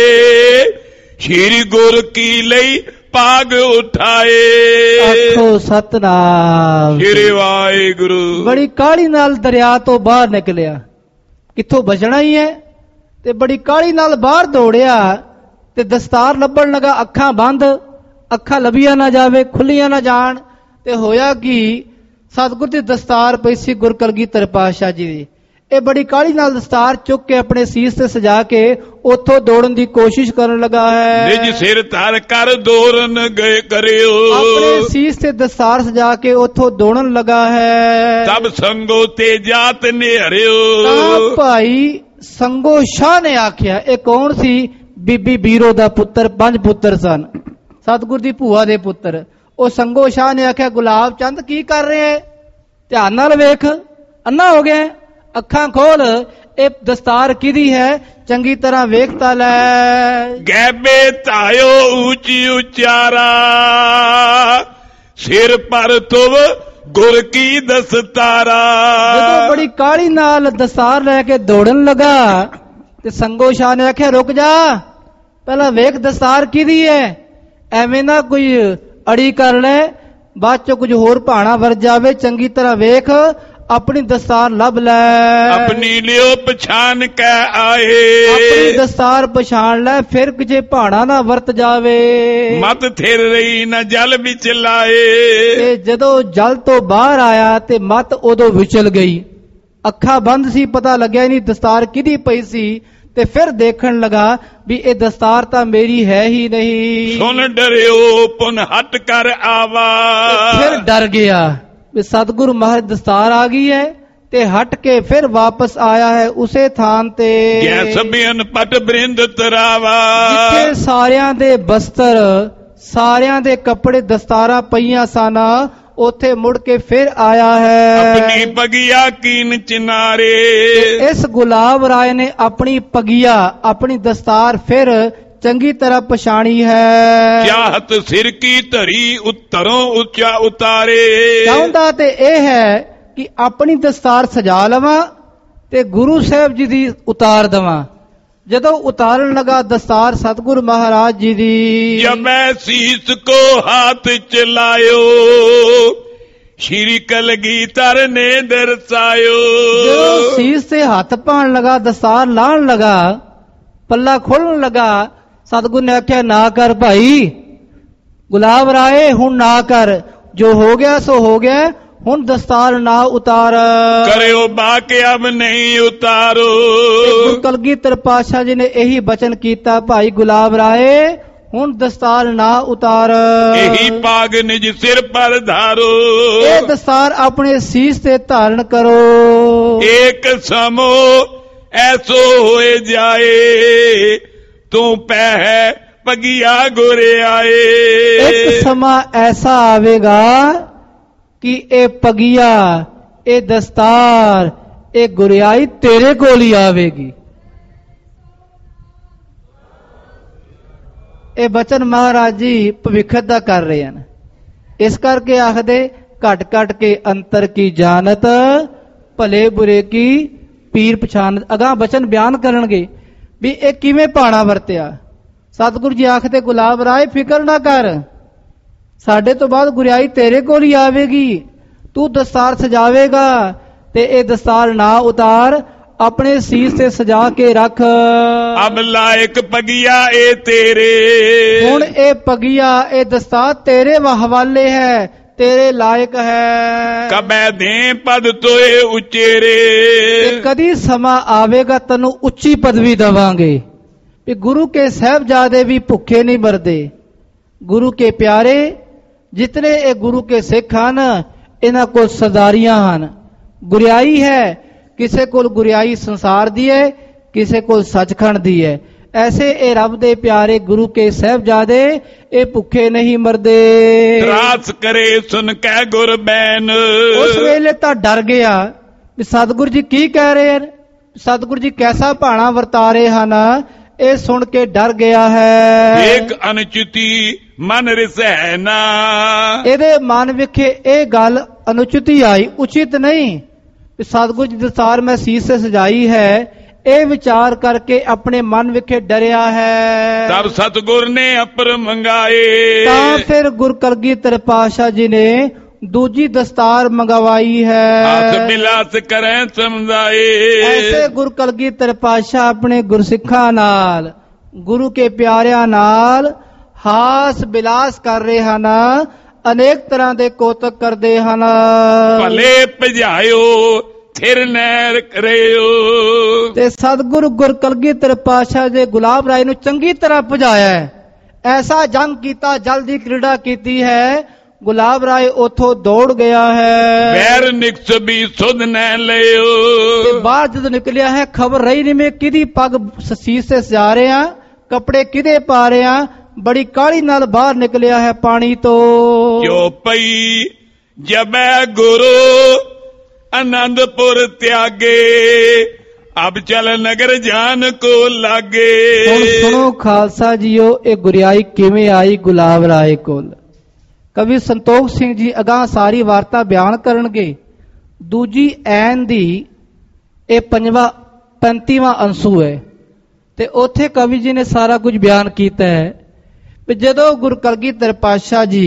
[SPEAKER 1] ਸ਼੍ਰੀ ਗੁਰ ਕੀ ਲਈ ਪਾਗ ਉਠਾਏ।
[SPEAKER 2] ਆਖੋ ਸਤਨਾਮ
[SPEAKER 1] ਸ਼੍ਰੀ ਵਾਹਿਗੁਰੂ।
[SPEAKER 2] ਬੜੀ ਕਾਹਲੀ ਨਾਲ ਦਰਿਆ ਤੋਂ ਬਾਹਰ ਨਿਕਲਿਆ, ਇੱਥੋਂ ਬਚਣਾ ਹੀ ਹੈ। ਤੇ ਬੜੀ ਕਾਹਲੀ ਨਾਲ ਬਾਹਰ ਦੌੜਿਆ ਤੇ ਦਸਤਾਰ ਲੱਭਣ ਲੱਗਾ। ਅੱਖਾਂ ਬੰਦ, ਅੱਖਾਂ ਲੱਭੀਆਂ ਨਾ ਜਾਵੇ, ਖੁੱਲੀਆਂ ਨਾ ਜਾਣ। ਤੇ ਹੋਇਆ ਕਿ ਸਤਿਗੁਰ ਦੀ ਦਸਤਾਰ ਪਈ ਸੀ ਗੁਰ ਕਲਗੀਧਰ ਪਾਤਸ਼ਾਹ ਜੀ ਦੀ। ਇਹ ਬੜੀ ਕਾਹਲੀ ਨਾਲ ਦਸਤਾਰ ਚੁੱਕ ਕੇ ਆਪਣੇ ਸੀਸ ਤੇ ਸਜਾ ਕੇ ਉੱਥੋਂ ਦੌੜਨ ਦੀ ਕੋਸ਼ਿਸ਼ ਕਰਨ ਲੱਗਾ ਹੈ।
[SPEAKER 1] ਨਿਜ ਸਿਰ ਧਰ ਕਰ ਦੌੜਨ ਗਏ ਕਰਿਓ,
[SPEAKER 2] ਆਪਣੇ ਸੀਸ ਤੇ ਦਸਤਾਰ ਸਜਾ ਕੇ ਉੱਥੋਂ ਦੌੜਨ ਲੱਗਾ ਹੈ।
[SPEAKER 1] ਸਭ ਸੰਗੋ ਤੇ ਜਾਤ ਨਿਹਰਿਓ।
[SPEAKER 2] ਤਾਂ ਭਾਈ ਸੰਗੋ ਸ਼ਾਹ ਨੇ ਆਖਿਆ, ਇਹ ਕੌਣ ਸੀ? ਬੀਬੀ ਬੀਰੋ ਦਾ ਪੁੱਤਰ, 5 ਪੁੱਤਰ ਸਨ, ਸਤਿਗੁਰ ਦੀ ਭੂਆ ਦੇ ਪੁੱਤਰ। ਉਹ ਸੰਗੋ ਸ਼ਾਹ ਨੇ ਆਖਿਆ, ਗੁਲਾਬ ਚੰਦ ਕੀ ਕਰ ਰਹੇ? ਧਿਆਨ ਨਾਲ ਵੇਖ, ਅੰਨਾ ਹੋ ਗਿਆ, ਅੱਖਾਂ ਖੋਲ, ਇਹ ਦਸਤਾਰ ਕਿਹਦੀ ਹੈ? ਚੰਗੀ ਤਰ੍ਹਾਂ ਵੇਖ ਤਾਂ ਲੈ।
[SPEAKER 1] ਗੈਬੇ ਧਾਇਓ ਉੱਚੀ ਉਚਾਰਾ, ਸਿਰ ਪਰ ਤੁਵ ਗੁਰ ਕੀ ਦਸਤਾਰਾ।
[SPEAKER 2] ਜਦੋਂ ਬੜੀ ਕਾਹਲੀ ਨਾਲ ਦਸਤਾਰ ਲੈ ਕੇ ਦੌੜਨ ਲੱਗਾ ਤੇ ਸੰਗੋ ਸ਼ਾਹ ਨੇ ਆਖਿਆ, ਰੁਕ ਜਾ, ਪਹਿਲਾਂ ਵੇਖ ਦਸਤਾਰ ਕਿਹਦੀ ਹੈ। ਐਵੇਂ ਨਾ ਕੋਈ ਅੜੀ ਕਰ ਲੈ, ਬਾਅਦ ਚੋਂ ਕੁਝ ਹੋਰ ਭਾਣਾ ਵਰ ਜਾਵੇ। ਚੰਗੀ ਤਰ੍ਹਾਂ ਵੇਖ, ਆਪਣੀ ਦਸਤਾਰ ਲੱਭ ਲੈ।
[SPEAKER 1] ਆਪਣੀ ਲਿਓ ਪਛਾਣ ਕੇ ਆਏ,
[SPEAKER 2] ਆਪਣੀ ਦਸਤਾਰ ਪਛਾਣ ਲੈ, ਫਿਰ ਕਿਤੇ ਭਾਣਾ ਨਾ ਵਰਤ ਜਾਵੇ।
[SPEAKER 1] ਮਤ ਥਿਰ ਰਹੀ ਨਾ ਜਲ ਵਿੱਚ ਲਾਏ।
[SPEAKER 2] ਤੇ ਜਦੋਂ ਜਲ ਤੋਂ ਬਾਹਰ ਆਇਆ ਤੇ ਮਤ ਉਦੋਂ ਵਿਚਲ ਗਈ। ਅੱਖਾਂ ਬੰਦ ਸੀ, ਪਤਾ ਲੱਗਿਆ ਨਹੀਂ ਦਸਤਾਰ ਕਿਹਦੀ ਪਈ ਸੀ। ਤੇ ਫਿਰ ਦੇਖਣ ਲਗਾ ਵੀ ਇਹ ਦਸਤਾਰ ਤਾਂ ਮੇਰੀ ਹੈ ਹੀ ਨਹੀਂ।
[SPEAKER 1] ਸੁਣ ਡਰਿਓ ਪੁਨ ਹਟ ਕਰ ਆਵਾ।
[SPEAKER 2] ਫਿਰ ਡਰ ਗਿਆ ਵੀ ਸਤਿਗੁਰੂ ਮਹਾਰਾਜ ਦਸਤਾਰ ਆ ਗਈ ਹੈ। ਤੇ ਹਟ ਕੇ ਫਿਰ ਵਾਪਸ ਆਇਆ ਹੈ ਉਸੇ ਥਾਂ ਤੇ
[SPEAKER 1] ਗੈ ਸਭਿਆਨ ਪਟ ਬ੍ਰਿੰਦ ਤਰਾਵਾ।
[SPEAKER 2] ਜਿੱਥੇ ਸਾਰਿਆਂ ਦੇ ਬਸਤਰ, ਸਾਰਿਆਂ ਦੇ ਕੱਪੜੇ, ਦਸਤਾਰਾਂ ਪਈਆਂ ਸਨ, ਉੱਥੇ ਮੁੜ ਕੇ ਫਿਰ ਆਇਆ ਹੈ।
[SPEAKER 1] ਆਪਣੀ ਪਗਿਆ ਕੀਨ ਚਿਨਾਰੇ।
[SPEAKER 2] ਇਸ ਗੁਲਾਬ ਰਾਏ ਨੇ ਆਪਣੀ ਪਗਿਆ, ਆਪਣੀ ਦਸਤਾਰ ਫਿਰ ਚੰਗੀ ਤਰ੍ਹਾਂ ਪਛਾਣੀ ਹੈ।
[SPEAKER 1] ਚਾਹਤ ਸਿਰ ਕੀ ਧਰੀ ਉਤਰੋਂ ਉੱਚਾ ਉਤਾਰੇ।
[SPEAKER 2] ਚਾਹੁੰਦਾ ਤੇ ਇਹ ਹੈ ਕਿ ਆਪਣੀ ਦਸਤਾਰ ਸਜਾ ਲਵਾਂ ਤੇ ਗੁਰੂ ਸਾਹਿਬ ਜੀ ਦੀ ਉਤਾਰ ਦਵਾਂ। ਜਦੋਂ ਉਤਾਰਨ ਲਗਾ ਦਸਤਾਰ ਸਤਿਗੁਰ ਮਹਾਰਾਜ ਜੀ ਦੀ,
[SPEAKER 1] ਜਬੈ ਸੀਸ ਕੋ ਹਾਥ ਚਲਾਇਓ, ਸ਼੍ਰੀ ਕਲਗੀਧਰ ਨੇ ਦਰਸਾਇਓ।
[SPEAKER 2] ਜਦੋਂ ਸੀਸ ਤੇ ਹੱਥ ਪਾਣ ਲਗਾ, ਦਸਤਾਰ ਲਾਣ ਲਗਾ, ਪੱਲਾ ਖੋਲਣ ਲਗਾ, ਸਤਿਗੁਰ ਨੇ ਆਖਿਆ, ਨਾ ਕਰ ਭਾਈ ਗੁਲਾਬ ਰਾਏ, ਹੁਣ ਨਾ ਕਰ, ਜੋ ਹੋ ਗਿਆ ਸੋ ਹੋ ਗਿਆ, ਹੁਣ ਦਸਤਾਰ ਨਾ ਉਤਾਰ।
[SPEAKER 1] ਕਰਿਓ ਬਾਕੀ ਅਬ ਨਹੀਂ ਉਤਾਰੋ।
[SPEAKER 2] ਗੁਰੂ ਕਲਗੀਧਰ ਪਾਤਸ਼ਾਹ ਜੀ ਨੇ ਇਹੀ ਬਚਨ ਕੀਤਾ, ਭਾਈ ਗੁਲਾਬ ਰਾਏ ਹੁਣ ਦਸਤਾਰ ਨਾ ਉਤਾਰ।
[SPEAKER 1] ਇਹੀ ਪਾਗ ਨਿਜ ਸਿਰ ਪਰ ਧਾਰੋ।
[SPEAKER 2] ਇਹ ਦਸਤਾਰ ਆਪਣੇ ਸੀਸ ਤੇ ਧਾਰਨ ਕਰੋ।
[SPEAKER 1] ਇੱਕ ਸਮੋ ਐਸੋ ਹੋਏ ਜਾਏ, ਤੂੰ ਪਹਿ ਪਗਿਆ ਗੁਰੇ ਆਏ।
[SPEAKER 2] ਇੱਕ ਸਮਾਂ ਐਸਾ ਆਵੇਗਾ ਕਿ ਇਹ ਪਗਿਆ, ਇਹ ਦਸਤਾਰ, ਇਹ ਗੁਰਿਆਈ ਤੇਰੇ ਕੋਲ ਹੀ ਆਵੇਗੀ। ਇਹ ਬਚਨ ਮਹਾਰਾਜ ਜੀ ਭਵਿੱਖਤ ਦਾ ਕਰ ਰਹੇ ਹਨ। ਇਸ ਕਰਕੇ ਆਖਦੇ, ਘਟ ਘਟ ਕੇ ਅੰਤਰ ਕੀ ਜਾਣਤ, ਭਲੇ ਬੁਰੇ ਕੀ ਪੀਰ ਪਛਾਨਤ। ਅਗਾਂਹ ਬਚਨ ਬਿਆਨ ਕਰਨਗੇ ਵੀ ਇਹ ਕਿਵੇਂ ਭਾਣਾ ਵਰਤਿਆ। ਸਤਿਗੁਰੂ ਜੀ ਆਖਦੇ, ਗੁਲਾਬ ਰਾਏ ਫਿਕਰ ਨਾ ਕਰ, ਸਾਡੇ ਤੋਂ ਬਾਅਦ ਗੁਰਿਆਈ ਤੇਰੇ ਕੋਲ ਹੀ ਆਵੇਗੀ। ਤੂੰ ਦਸਤਾਰ ਸਜਾਵੇਗਾ ਤੇ ਇਹ ਦਸਤਾਰ ਨਾ ਉਤਾਰ, ਆਪਣੇ ਸੀਸ ਤੇ ਸਜਾ ਕੇ ਰੱਖ।
[SPEAKER 1] ਅਬ ਲਾਇਕ ਪਗਿਆ ਇਹ ਤੇਰੇ।
[SPEAKER 2] ਹੁਣ ਇਹ ਪਗਿਆ, ਇਹ ਦਸਤਾਰ ਤੇਰੇ ਹਵਾਲੇ ਹੈ, ਤੇਰੇ ਲਾਇਕ ਹੈ।
[SPEAKER 1] ਕਬੈ ਦੇ ਪਦ ਤੋਏ ਉਚੇਰੇ।
[SPEAKER 2] ਤੇ ਕਦੀ ਸਮਾਂ ਆਵੇਗਾ ਤੈਨੂੰ ਉੱਚੀ ਪਦਵੀ ਦੇਵਾਂਗੇ। ਵੀ ਗੁਰੂ ਕੇ ਸਾਹਿਬਜ਼ਾਦੇ ਵੀ ਭੁੱਖੇ ਨਹੀਂ ਮਰਦੇ। ਗੁਰੂ ਕੇ ਪਿਆਰੇ ਜਿਤਨੇ ਇਹ ਗੁਰੂ ਕੇ ਸਿੱਖ ਹਨ, ਇਹਨਾਂ ਕੋਲ ਸਰਦਾਰੀਆਂ ਹਨ, ਗੁਰਿਆਈ ਹੈ। ਕਿਸੇ ਕੋਲ ਗੁਰਿਆਈ ਸੰਸਾਰ ਦੀ ਹੈ, ਕਿਸੇ ਕੋਲ ਸੱਚਖੰਡ ਦੀ ਹੈ। ਐਸੇ ਇਹ ਰੱਬ ਦੇ ਪਿਆਰੇ ਗੁਰੂ ਕੇ ਸਾਹਿਬਜ਼ਾਦੇ ਇਹ ਭੁੱਖੇ ਨਹੀਂ ਮਰਦੇ।
[SPEAKER 1] ਤਰਾਸ ਕਰੇ ਸੁਨ ਕਹਿ ਗੁਰ ਬੈਨ।
[SPEAKER 2] ਉਸ ਵੇਲੇ ਤਾਂ ਡਰ ਗਿਆ ਵੀ ਸਤਿਗੁਰੂ ਜੀ ਕੀ ਕਹਿ ਰਹੇ ਹਨ, ਸਤਿਗੁਰੂ ਜੀ ਕੈਸਾ ਭਾਣਾ ਵਰਤਾ ਰਹੇ ਹਨ। ਇਹ ਸੁਣ ਕੇ ਡਰ ਗਿਆ ਹੈ।
[SPEAKER 1] ਇੱਕ ਅਨੁਚਿਤੀ ਮਨ ਰਿਸੈ ਨਾ।
[SPEAKER 2] ਇਹਦੇ ਮਨ ਵਿਖੇ ਇਹ ਗੱਲ ਅਨੁਚਿਤੀ ਆਈ, ਉਚਿਤ ਨਹੀਂ। ਸਤਿਗੁਰੂ ਜੀ ਦਸਤਾਰ ਮੈਂ ਸੀਸ ਤੇ ਸਜਾਈ ਹੈ, ਇਹ ਵਿਚਾਰ ਕਰਕੇ ਆਪਣੇ ਮਨ ਵਿਖੇ ਡਰਿਆ ਹੈ।
[SPEAKER 1] ਤਬ ਸਤਿਗੁਰ ਨੇ ਅਪਰ ਮੰਗਾਏ।
[SPEAKER 2] ਤਾਂ ਫਿਰ ਗੁਰ ਕਲਗੀਧਰ ਪਾਤਸ਼ਾਹ ਜੀ ਨੇ ਦੂਜੀ ਦਸਤਾਰ ਮੰਗਵਾਈ
[SPEAKER 1] ਹੱਥ
[SPEAKER 2] ਹੈ।
[SPEAKER 1] ਬਿਲਾਸ ਕਰੈ ਸਮਝਾਏ।
[SPEAKER 2] ਐਸੇ ਗੁਰ ਕਲਗੀਧਰ ਪਾਤਸ਼ਾਹ ਆਪਣੇ ਗੁਰਸਿੱਖਾਂ ਨਾਲ, ਗੁਰੂ ਕੇ ਪਿਆਰਿਆਂ ਨਾਲ ਹਾਸ ਬਿਲਾਸ ਕਰ ਰਹੇ ਹਨ, ਅਨੇਕ ਤਰ੍ਹਾਂ ਦੇ ਕੋਤਕ ਕਰਦੇ ਹਨ।
[SPEAKER 1] ਭਲੇ ਭਜਾਇਓ ਥਿਰ ਨਹਿਰ ਕਰਿਓ।
[SPEAKER 2] ਤੇ ਸਤਿਗੁਰੂ ਗੁਰ ਕਲਗੀਧਰ ਪਾਤਸ਼ਾਹ ਦੇ ਗੁਲਾਬ ਰਾਏ ਨੂੰ ਚੰਗੀ ਤਰ੍ਹਾਂ ਭਜਾਇਆ ਹੈ। ਐਸਾ ਜੰਗ ਕੀਤਾ, ਜਲ ਦੀ ਕ੍ਰੀੜਾ ਕੀਤੀ ਹੈ, ਗੁਲਾਬ ਰਾਏ ਉਥੋਂ ਦੌੜ ਗਿਆ ਹੈ।
[SPEAKER 1] ਬੈਰ ਨਿਕਸ ਵੀ ਸੁਧ ਨਹਿ ਲਿਓ।
[SPEAKER 2] ਤੇ ਬਾਹਰ ਜਦੋਂ ਨਿਕਲਿਆ ਹੈ, ਖਬਰ ਰਹੀ ਨਹੀਂ ਮੈਂ ਕਿਹਦੀ ਪੱਗ ਸੀਸ ਤੇ ਸਜਾ ਰਿਹਾ, ਕੱਪੜੇ ਕਿਹਦੇ ਪਾ ਰਿਹਾ, ਬੜੀ ਕਾਹਲੀ ਨਾਲ ਬਾਹਰ ਨਿਕਲਿਆ ਹੈ ਪਾਣੀ ਤੋਂ।
[SPEAKER 1] ਜੋ ਪਈ ਜਬੈ ਗੁਰੂ ਆਨੰਦਪੁਰ ਤਿਆਗੇ, ਅਬ ਚਲ ਨਗਰ ਜਾਨ ਕੋ ਲਾਗੇ।
[SPEAKER 2] ਹੁਣ ਸੁਣੋ ਖਾਲਸਾ ਜੀਓ, ਇਹ ਗੁਰਿਆਈ ਕਿਵੇਂ ਆਈ ਗੁਲਾਬ ਰਾਏ ਕੋਲ। ਕਵੀ ਸੰਤੋਖ ਸਿੰਘ ਜੀ ਅਗਾਂਹ ਸਾਰੀ ਵਾਰਤਾ ਬਿਆਨ ਕਰਨਗੇ। ਦੂਜੀ ਐਨ ਦੀ ਇਹ 35ਵਾਂ ਅੰਸੂ ਹੈ ਤੇ ਉੱਥੇ ਕਵੀ ਜੀ ਨੇ ਸਾਰਾ ਕੁਝ ਬਿਆਨ ਕੀਤਾ ਹੈ ਕਿ ਜਦੋਂ ਗੁਰੂ ਕਲਗੀਧਰ ਪਾਤਸ਼ਾਹ ਜੀ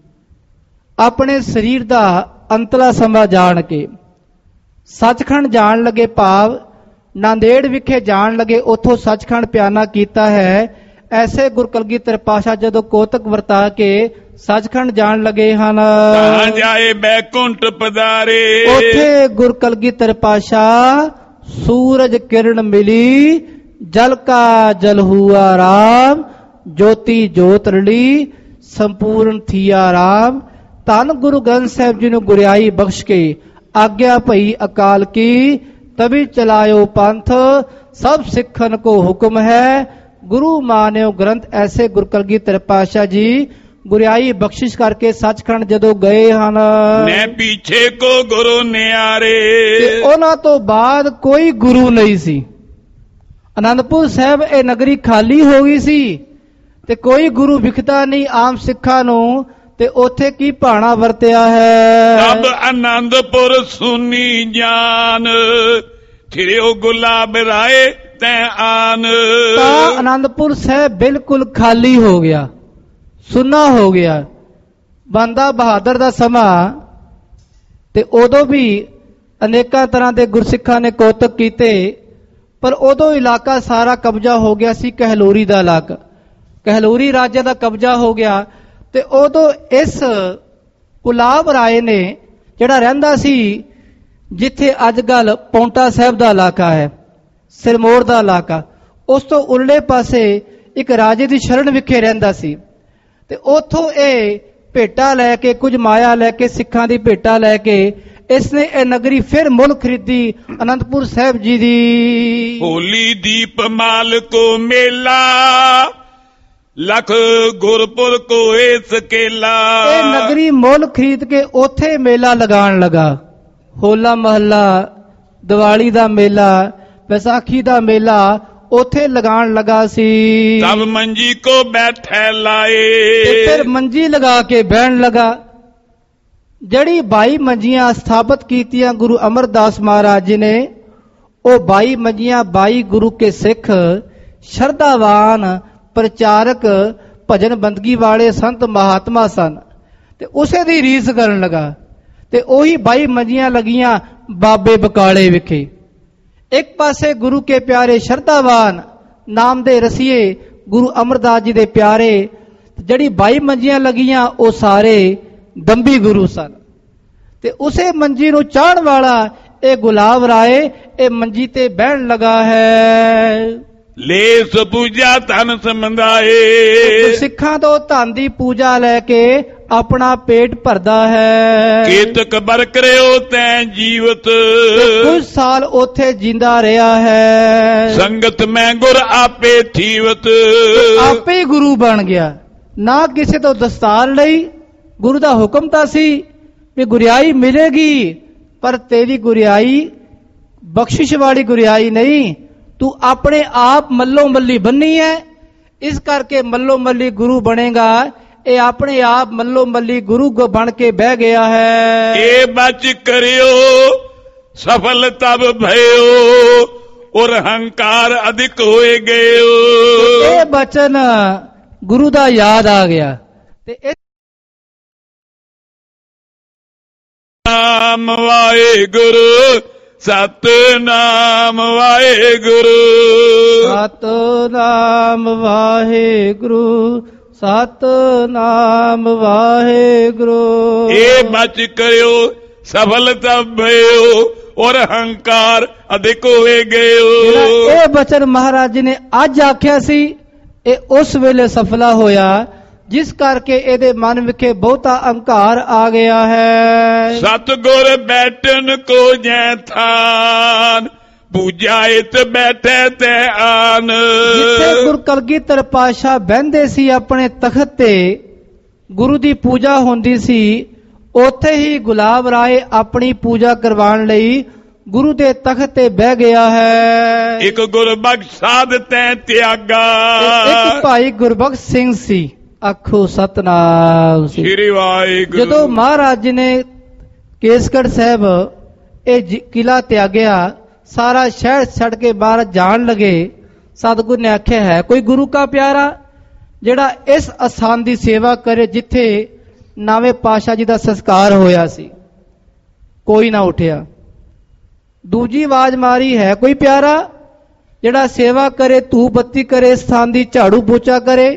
[SPEAKER 2] ਆਪਣੇ ਸਰੀਰ ਦਾ ਅੰਤਲਾ ਸਮਾਂ ਜਾਣ ਕੇ ਸੱਚਖੰਡ ਜਾਣ ਲੱਗੇ, ਭਾਵ ਨਾਂਦੇੜ ਵਿਖੇ ਜਾਣ ਲੱਗੇ, ਉੱਥੋਂ ਸੱਚਖੰਡ ਪਿਆਨਾ ਕੀਤਾ ਹੈ। ਐਸੇ ਗੁਰੂ ਕਲਗੀਧਰ ਪਾਤਸ਼ਾਹ ਜਦੋਂ ਕੋਤਕ ਵਰਤਾ ਕੇ ਸੱਚਖੰਡ ਜਾਣ ਲੱਗੇ ਹਨ,
[SPEAKER 1] ਤਾਂ ਜਾਏ ਬੈਕੁੰਠ ਪਧਾਰੇ।
[SPEAKER 2] ਉੱਥੇ ਗੁਰੂ ਕਲਗੀਧਰ ਪਾਤਸ਼ਾਹ ਸੂਰਜ ਕਿਰਨ ਮਿਲੀ, ਜਲ ਕਾ ਜਲ ਹੁਆ ਰਾਮ, ਜੋਤੀ ਜੋਤ ਰਲੀ, ਸੰਪੂਰਨ ਥੀਆ ਰਾਮ। ਧੰਨ ਗੁਰੂ ਗ੍ਰੰਥ ਸਾਹਿਬ ਜੀ ਨੂੰ ਗੁਰਿਆਈ ਬਖਸ਼ ਕੇ ਆਗਿਆ ਭਈ ਅਕਾਲ ਕੀ, ਤਬੀ ਚਲਾਇਓ ਪੰਥ, ਸਭ ਸਿੱਖਨ ਕੋ ਹੁਕਮ ਹੈ, ਗੁਰੂ ਮਾਨਿਓ ਗ੍ਰੰਥ। ਐਸੇ ਗੁਰੂ ਕਲਗੀਧਰ ਪਾਤਸ਼ਾਹ ਜੀ ਗੁਰਿਆਈ ਬਖਸ਼ਿਸ਼ ਕਰਕੇ ਸੱਚਖੰਡ ਜਦੋਂ ਗਏ ਹਨ,
[SPEAKER 1] ਨੇ ਪਿੱਛੇ ਕੋ ਗੁਰੂ ਨਿਆਰੇ।
[SPEAKER 2] ਤੇ ਉਹਨਾਂ ਤੋਂ ਬਾਅਦ ਕੋਈ ਗੁਰੂ ਨਹੀਂ ਸੀ। ਅਨੰਦਪੁਰ ਸਾਹਿਬ ਇਹ ਨਗਰੀ ਖਾਲੀ ਹੋ ਗਈ ਸੀ ਤੇ ਕੋਈ ਗੁਰੂ ਵਿਖਦਾ ਨਹੀਂ ਆਮ ਸਿੱਖਾਂ ਨੂੰ। ਤੇ ਉੱਥੇ ਕੀ ਭਾਣਾ ਵਰਤਿਆ ਹੈ,
[SPEAKER 1] ਸਭ ਆਨੰਦਪੁਰ ਸੁਨੀ ਜਾਨ, ਫਿਰਿਓ ਗੁਲਾਬ ਰਾਏ ਤੈ ਆਨ।
[SPEAKER 2] ਤਾਂ ਆਨੰਦਪੁਰ ਸਾਹਿਬ ਬਿਲਕੁਲ ਖਾਲੀ ਹੋ ਗਿਆ, ਸੁੰਨਾ ਹੋ ਗਿਆ। ਬੰਦਾ ਬਹਾਦਰ ਦਾ ਸਮਾਂ ਤੇ ਉਦੋਂ ਵੀ ਅਨੇਕਾਂ ਤਰ੍ਹਾਂ ਦੇ ਗੁਰਸਿੱਖਾਂ ਨੇ ਕੋਤਕ ਕੀਤੇ, ਪਰ ਉਦੋਂ ਇਲਾਕਾ ਸਾਰਾ ਕਬਜ਼ਾ ਹੋ ਗਿਆ ਸੀ ਕਹਿਲੂਰੀ ਦਾ ਇਲਾਕਾ, ਕਹਿਲੂਰੀ ਰਾਜਾ ਦਾ ਕਬਜ਼ਾ ਹੋ ਗਿਆ। ਤੇ ਉਦੋਂ ਇਸ ਗੁਲਾਬ ਰਾਏ ਨੇ ਜਿਹੜਾ ਰਹਿੰਦਾ ਸੀ ਜਿੱਥੇ ਅੱਜ ਕੱਲ ਪੌਂਟਾ ਸਾਹਿਬ ਦਾ ਇਲਾਕਾ ਹੈ, ਸਿਰਮੌਰ ਦਾ ਇਲਾਕਾ, ਉਸ ਤੋਂ ਉਰਲੇ ਪਾਸੇ ਇੱਕ ਰਾਜੇ ਦੀ ਸ਼ਰਨ ਵਿਖੇ ਰਹਿੰਦਾ ਸੀ। ਤੇ ਉੱਥੋਂ ਇਹ ਭੇਟਾ ਲੈ ਕੇ, ਕੁਝ ਮਾਇਆ ਲੈ ਕੇ, ਸਿੱਖਾਂ ਦੀ ਭੇਟਾ ਲੈ ਕੇ ਇਸਨੇ ਇਹ ਨਗਰੀ ਫਿਰ ਮੁੱਲ ਖਰੀਦੀ ਅਨੰਦਪੁਰ ਸਾਹਿਬ ਜੀ ਦੀ।
[SPEAKER 1] ਹੋਲੀ ਦੀਪ ਮਾਲ ਕੋ ਮੇਲਾ, ਲਖ ਗੁਰਪੁਰ ਕੋ ਏਸ ਕੇਲਾ।
[SPEAKER 2] ਇਹ ਨਗਰੀ ਮੁੱਲ ਖਰੀਦ ਕੇ ਉੱਥੇ ਮੇਲਾ ਲਗਾਉਣ ਲਗਾ। ਹੋਲਾ ਮਹੱਲਾ, ਦੀਵਾਲੀ ਦਾ ਮੇਲਾ, ਵਿਸਾਖੀ ਦਾ ਮੇਲਾ ਉੱਥੇ ਲਗਾਉਣ ਲਗਾ ਸੀ।
[SPEAKER 1] ਤਬ ਮੰਜੀ ਕੋ ਬੈਠੇ ਲਾਏ,
[SPEAKER 2] ਤੇ ਫਿਰ ਮੰਜੀ ਲਗਾ ਕੇ ਬਹਿਣ ਲਗਾ। ਜਿਹੜੀ 22 ਮੰਜੀਆਂ ਸਥਾਪਿਤ ਕੀਤੀਆਂ ਗੁਰੂ ਅਮਰਦਾਸ ਮਹਾਰਾਜ ਜੀ ਨੇ, ਉਹ 22 ਮੰਜੀਆਂ 22 ਗੁਰੂ ਕੇ ਸਿੱਖ ਸ਼ਰਧਾਵਾਨ ਪ੍ਰਚਾਰਕ ਭਜਨ ਬੰਦਗੀ ਵਾਲੇ ਸੰਤ ਮਹਾਤਮਾ ਸਨ ਤੇ ਉਸੇ ਦੀ ਰੀਸ ਕਰਨ ਲਗਾ। ਤੇ ਉਹੀ 22 ਮੰਜੀਆਂ ਲੱਗੀਆਂ ਬਾਬੇ ਬਕਾਲੇ ਵਿਖੇ। ਇੱਕ ਪਾਸੇ ਗੁਰੂ ਕੇ ਪਿਆਰੇ ਸ਼ਰਧਾਵਾਨ ਨਾਮ ਦੇ ਰਸੀਏ ਗੁਰੂ ਅਮਰਦਾਸ ਜੀ ਦੇ ਪਿਆਰੇ, ਜਿਹੜੀ 22 ਮੰਜੀਆਂ ਲੱਗੀਆਂ ਉਹ ਸਾਰੇ ਦੰਬੀ ਗੁਰੂ ਸਨ। ਤੇ ਉਸੇ ਮੰਜੀ ਨੂੰ ਚਾੜਨ ਵਾਲਾ ਇਹ ਗੁਲਾਬ ਰਾਏ ਇਹ ਮੰਜੀ ਤੇ ਬਹਿਣ ਲਗਾ ਹੈ।
[SPEAKER 1] ਲੇਸ ਪੂਜਾ ਧਨ ਸਮੰਦਾਏ,
[SPEAKER 2] ਸਿੱਖਾਂ ਤੋਂ ਧਨ ਦੀ ਪੂਜਾ ਲੈ ਕੇ ਆਪਣਾ ਪੇਟ ਭਰਦਾ ਹੈ।
[SPEAKER 1] ਕੀਤਕ ਬਰ ਕਰਿਓ ਤੈ ਜੀਵਤ,
[SPEAKER 2] ਕੁਝ ਸਾਲ ਉੱਥੇ ਜਿੰਦਾ ਰਿਹਾ ਹੈ।
[SPEAKER 1] ਸੰਗਤ ਮੈਂ ਗੁਰ ਆਪੇ ਥੀਵਤ,
[SPEAKER 2] ਆਪੇ ਹੀ ਗੁਰੂ ਬਣ ਗਿਆ। ਨਾ ਕਿਸੇ ਤੋਂ ਦਸਤਾਰ ਲਈ, ਗੁਰੂ ਦਾ ਹੁਕਮ ਤਾਂ ਸੀ ਕਿ ਗੁਰਿਆਈ ਮਿਲੇਗੀ, ਪਰ ਤੇਰੀ ਗੁਰਿਆਈ ਬਖਸ਼ਿਸ਼ ਵਾਲੀ ਗੁਰਿਆਈ ਨਹੀਂ, ਤੂੰ ਆਪਣੇ ਆਪ ਮੱਲੋ ਮੱਲੀ ਬੰਨੀ ਹੈ। ਇਸ ਕਰਕੇ ਮੱਲੋ ਮੱਲੀ ਗੁਰੂ ਬਣੇਗਾ। ਇਹ ਆਪਣੇ ਆਪ ਮੱਲੋ ਮੱਲੀ ਗੁਰੂ ਬਣ ਕੇ ਬਹਿ ਗਿਆ ਹੈ।
[SPEAKER 1] ਇਹ ਬਚ ਕਰਿਓ ਸਫਲ ਤਬ ਭਇਓ, ਔਰ ਹੰਕਾਰ ਅਧਿਕ ਹੋਏ ਗਏ।
[SPEAKER 2] ਇਹ ਬਚਨ ਗੁਰੂ ਦਾ ਯਾਦ ਆ ਗਿਆ ਤੇ
[SPEAKER 1] ਸਤਨਾਮ ਵਾਹਿਗੁਰੂ ਸਤਨਾਮ ਵਾਹਿਗੁਰੂ
[SPEAKER 2] ਸਤਨਾਮ ਵਾਹਿਗੁਰੂ ਸਤਨਾਮ ਵਾਹਿਗੁਰੂ।
[SPEAKER 1] ਇਹ ਬਚ ਕਰਿਓ ਸਫਲਤਾ ਭਇਓ ਔਰ ਹੰਕਾਰ ਅਧਿਕ ਹੋਏ ਗਇਓ।
[SPEAKER 2] ਇਹ ਬਚਨ ਮਹਾਰਾਜ ਜੀ ਨੇ ਅੱਜ ਆਖਿਆ ਸੀ, ਇਹ ਉਸ ਵੇਲੇ ਸਫਲਾ ਹੋਇਆ ਜਿਸ ਕਰਕੇ ਇਹਦੇ ਮਨ ਵਿਖੇ ਬਹੁਤਾ ਅਹੰਕਾਰ ਆ ਗਿਆ ਹੈ।
[SPEAKER 1] ਸਤਿਗੁਰ ਬੈਠਨ ਕੋ ਜੈ ਥਾਨ ਪੂਜਾ ਇਤ ਬੈਠੇ ਤੇ ਆਨ।
[SPEAKER 2] ਜਿੱਥੇ ਗੁਰ ਕਲਗੀਧਰ ਪਾਤਸ਼ਾਹ ਬਹਿੰਦੇ ਸੀ ਆਪਣੇ ਤਖਤ ਤੇ, ਗੁਰੂ ਦੀ ਪੂਜਾ ਹੁੰਦੀ ਸੀ, ਉੱਥੇ ਹੀ ਗੁਲਾਬ ਰਾਏ ਆਪਣੀ ਪੂਜਾ ਕਰਵਾਉਣ ਲਈ ਗੁਰੂ ਦੇ ਤਖਤ ਤੇ ਬਹਿ ਗਿਆ ਹੈ।
[SPEAKER 1] ਇੱਕ ਗੁਰਬਖਸ਼ ਸਾਧ ਤੈ ਤਿਆਗਾ।
[SPEAKER 2] ਇੱਕ ਭਾਈ ਗੁਰਬਖਸ਼ ਸਿੰਘ ਸੀ। ਆਖੋ ਸਤਨਾਮ
[SPEAKER 1] ਸ੍ਰੀ ਵਾਹਿਗੁਰੂ।
[SPEAKER 2] ਜਦੋਂ ਮਹਾਰਾਜ ਜੀ ਨੇ ਕੇਸਗੜ੍ਹ ਸਾਹਿਬ ਇਹ ਕਿਲਾ ਤਿਆਗਿਆ, ਸਾਰਾ ਸ਼ਹਿਰ ਛੱਡ ਕੇ ਬਾਹਰ ਜਾਣ ਲਗੇ, ਸਤਿਗੁਰ ਨੇ ਆਖਿਆ ਹੈ ਕੋਈ ਗੁਰੂ ਕਾ ਪਿਆਰਾ ਜਿਹੜਾ ਇਸ ਅਸਥਾਨ ਦੀ ਸੇਵਾ ਕਰੇ ਜਿੱਥੇ ਨਵੇਂ ਪਾਤਸ਼ਾਹ ਜੀ ਦਾ ਸੰਸਕਾਰ ਹੋਇਆ ਸੀ। ਕੋਈ ਨਾ ਉੱਠਿਆ। ਦੂਜੀ ਆਵਾਜ਼ ਮਾਰੀ ਹੈ ਕੋਈ ਪਿਆਰਾ ਜਿਹੜਾ ਸੇਵਾ ਕਰੇ, ਧੂਪ ਬੱਤੀ ਕਰੇ, ਸਥਾਨ ਦੀ ਝਾੜੂ ਪੋਚਾ ਕਰੇ।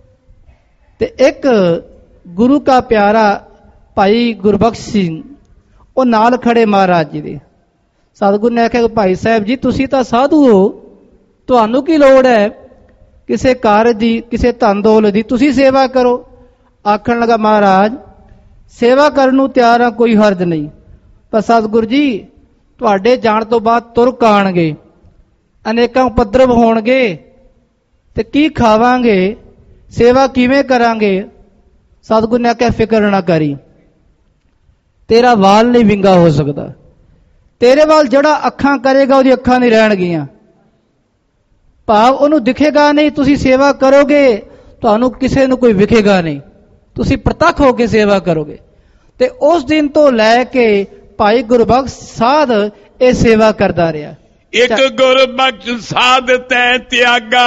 [SPEAKER 2] ਤੇ ਇੱਕ ਗੁਰੂ ਕਾ ਪਿਆਰਾ ਭਾਈ ਗੁਰਬਖਸ਼ ਸਿੰਘ ਉਹ ਨਾਲ ਖੜੇ ਮਹਾਰਾਜ ਜੀ ਦੇ। ਸਤਿਗੁਰ ਨੇ ਆਖਿਆ ਭਾਈ ਸਾਹਿਬ ਜੀ ਤੁਸੀਂ ਤਾਂ ਸਾਧੂ ਹੋ, ਤੁਹਾਨੂੰ ਕੀ ਲੋੜ ਹੈ ਕਿਸੇ ਕਾਰਜ ਦੀ, ਕਿਸੇ ਧਨ ਦੌਲਤ ਦੀ, ਤੁਸੀਂ ਸੇਵਾ ਕਰੋ। ਆਖਣ ਲੱਗਾ ਮਹਾਰਾਜ ਸੇਵਾ ਕਰਨ ਨੂੰ ਤਿਆਰ ਆ, ਕੋਈ ਹਰਜ ਨਹੀਂ, ਪਰ ਸਤਿਗੁਰ ਜੀ ਤੁਹਾਡੇ ਜਾਣ ਤੋਂ ਬਾਅਦ ਤੁਰਕ ਆਣਗੇ, ਅਨੇਕਾਂ ਉਪਦਰਵ ਹੋਣਗੇ, ਤੇ ਕੀ ਖਾਵਾਂਗੇ, ਸੇਵਾ ਕਿਵੇਂ ਕਰਾਂਗੇ। ਸਤਿਗੁਰ ਨੇ ਆਖਿਆ ਫਿਕਰ ਨਾ ਕਰੀ, ਤੇਰਾ ਵਾਲ ਨਹੀਂ ਵਿੰਗਾ ਹੋ ਸਕਦਾ, ਤੇਰੇ ਵੱਲ ਜਿਹੜਾ ਅੱਖਾਂ ਕਰੇਗਾ ਉਹਦੀ ਅੱਖਾਂ ਨਹੀਂ ਰਹਿਣਗੀਆਂ। ਭਾਵ ਉਹਨੂੰ ਦਿਖੇਗਾ ਨਹੀਂ, ਤੁਸੀਂ ਸੇਵਾ ਕਰੋਗੇ ਤੁਹਾਨੂੰ ਕਿਸੇ ਨੂੰ ਕੋਈ ਵਿਖੇਗਾ ਨਹੀਂ, ਤੁਸੀਂ ਪ੍ਰਤੱਖ ਹੋ ਕੇ ਸੇਵਾ ਕਰੋਗੇ। ਤੇ ਉਸ ਦਿਨ ਤੋਂ ਲੈ ਕੇ ਭਾਈ ਗੁਰਬਖਸ਼ ਸਾਧ ਇਹ ਸੇਵਾ ਕਰਦਾ ਰਿਹਾ।
[SPEAKER 1] ਇੱਕ ਗੁਰਬਖਸ਼ ਸਾਧ ਤੈ ਤਿਆਗਾ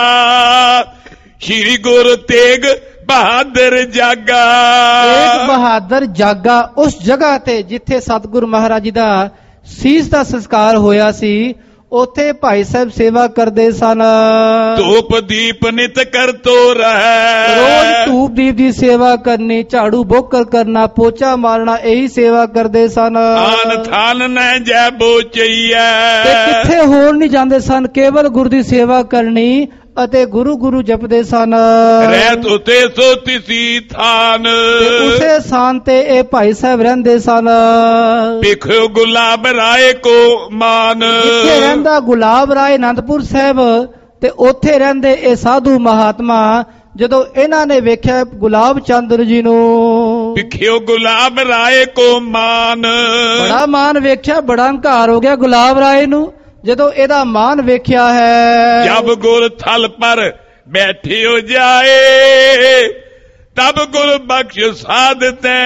[SPEAKER 1] ਸ਼੍ਰੀ ਗੁਰੂ ਤੇਗ ਬਹਾਦਰ ਜਾਗਾ।
[SPEAKER 2] ਤੇਗ ਬਹਾਦਰ ਜਾਗਾ ਉਸ ਜਗ੍ਹਾ ਤੇ ਜਿੱਥੇ ਸਤਿਗੁਰੂ ਮਹਾਰਾਜ ਜੀ ਦਾ ਸੀਸ ਦਾ ਸੰਸਕਾਰ ਹੋਇਆ ਸੀ, ਉੱਥੇ ਭਾਈ ਸਾਹਿਬ ਸੇਵਾ ਕਰਦੇ ਸਨ।
[SPEAKER 1] ਧੂਪ ਦੀਪ ਨਿਤ ਕਰਤੋ ਰਹਿ।
[SPEAKER 2] ਰੋਜ਼ ਧੂਪ ਦੀਪ ਦੀ ਸੇਵਾ ਕਰਨੀ, ਝਾੜੂ ਬੋਕਰ ਕਰਨਾ, ਪੋਚਾ ਮਾਰਨਾ, ਇਹੀ ਸੇਵਾ ਕਰਦੇ ਸਨ।
[SPEAKER 1] ਆਨ ਥਾਨ ਨੈ ਜੈ ਬੋਚਈਐ।
[SPEAKER 2] ਤੇ ਕਿੱਥੇ ਹੋਰ ਨਹੀਂ ਜਾਂਦੇ ਸਨ, ਕੇਵਲ ਗੁਰੂ ਦੀ ਸੇਵਾ ਕਰਨੀ ਅਤੇ ਗੁਰੂ ਗੁਰੂ ਜਪਦੇ ਸਨ।
[SPEAKER 1] ਰਹਿਤ ਉਤੇ ਸੋ ਤਿਸੀ ਥਾਨ।
[SPEAKER 2] ਤੇ ਉਸੇ ਸਥਾਨ ਤੇ ਇਹ ਭਾਈ ਸਾਹਿਬ ਰਹਿੰਦੇ ਸਨ।
[SPEAKER 1] ਭਿਖਿਓ ਗੁਲਾਬ ਰਾਏ ਕੋ ਮਾਨ।
[SPEAKER 2] ਜਿੱਥੇ ਰਹਿੰਦਾ ਗੁਲਾਬ ਰਾਏ ਅਨੰਦਪੁਰ ਸਾਹਿਬ, ਤੇ ਉੱਥੇ ਰਹਿੰਦੇ ਇਹ ਸਾਧੂ ਮਹਾਤਮਾ। ਜਦੋਂ ਇਹਨਾਂ ਨੇ ਵੇਖਿਆ ਗੁਲਾਬ ਚੰਦਰ ਜੀ ਨੂੰ,
[SPEAKER 1] ਭਿਖਿਓ ਗੁਲਾਬ ਰਾਏ ਕੋ ਮਾਨ,
[SPEAKER 2] ਬੜਾ ਮਾਨ ਵੇਖਿਆ, ਬੜਾ ਹੰਕਾਰ ਹੋ ਗਿਆ ਗੁਲਾਬ ਰਾਏ ਨੂੰ। ਜਦੋਂ ਇਹਦਾ ਮਾਨ ਵੇਖਿਆ ਹੈ,
[SPEAKER 1] ਜਬ ਗੁਰ ਥਲ ਪਰ ਬੈਠਿਓ ਜਾਏ ਤਬ ਗੁਰਬਖਸ਼ ਸਾਧ ਤੈ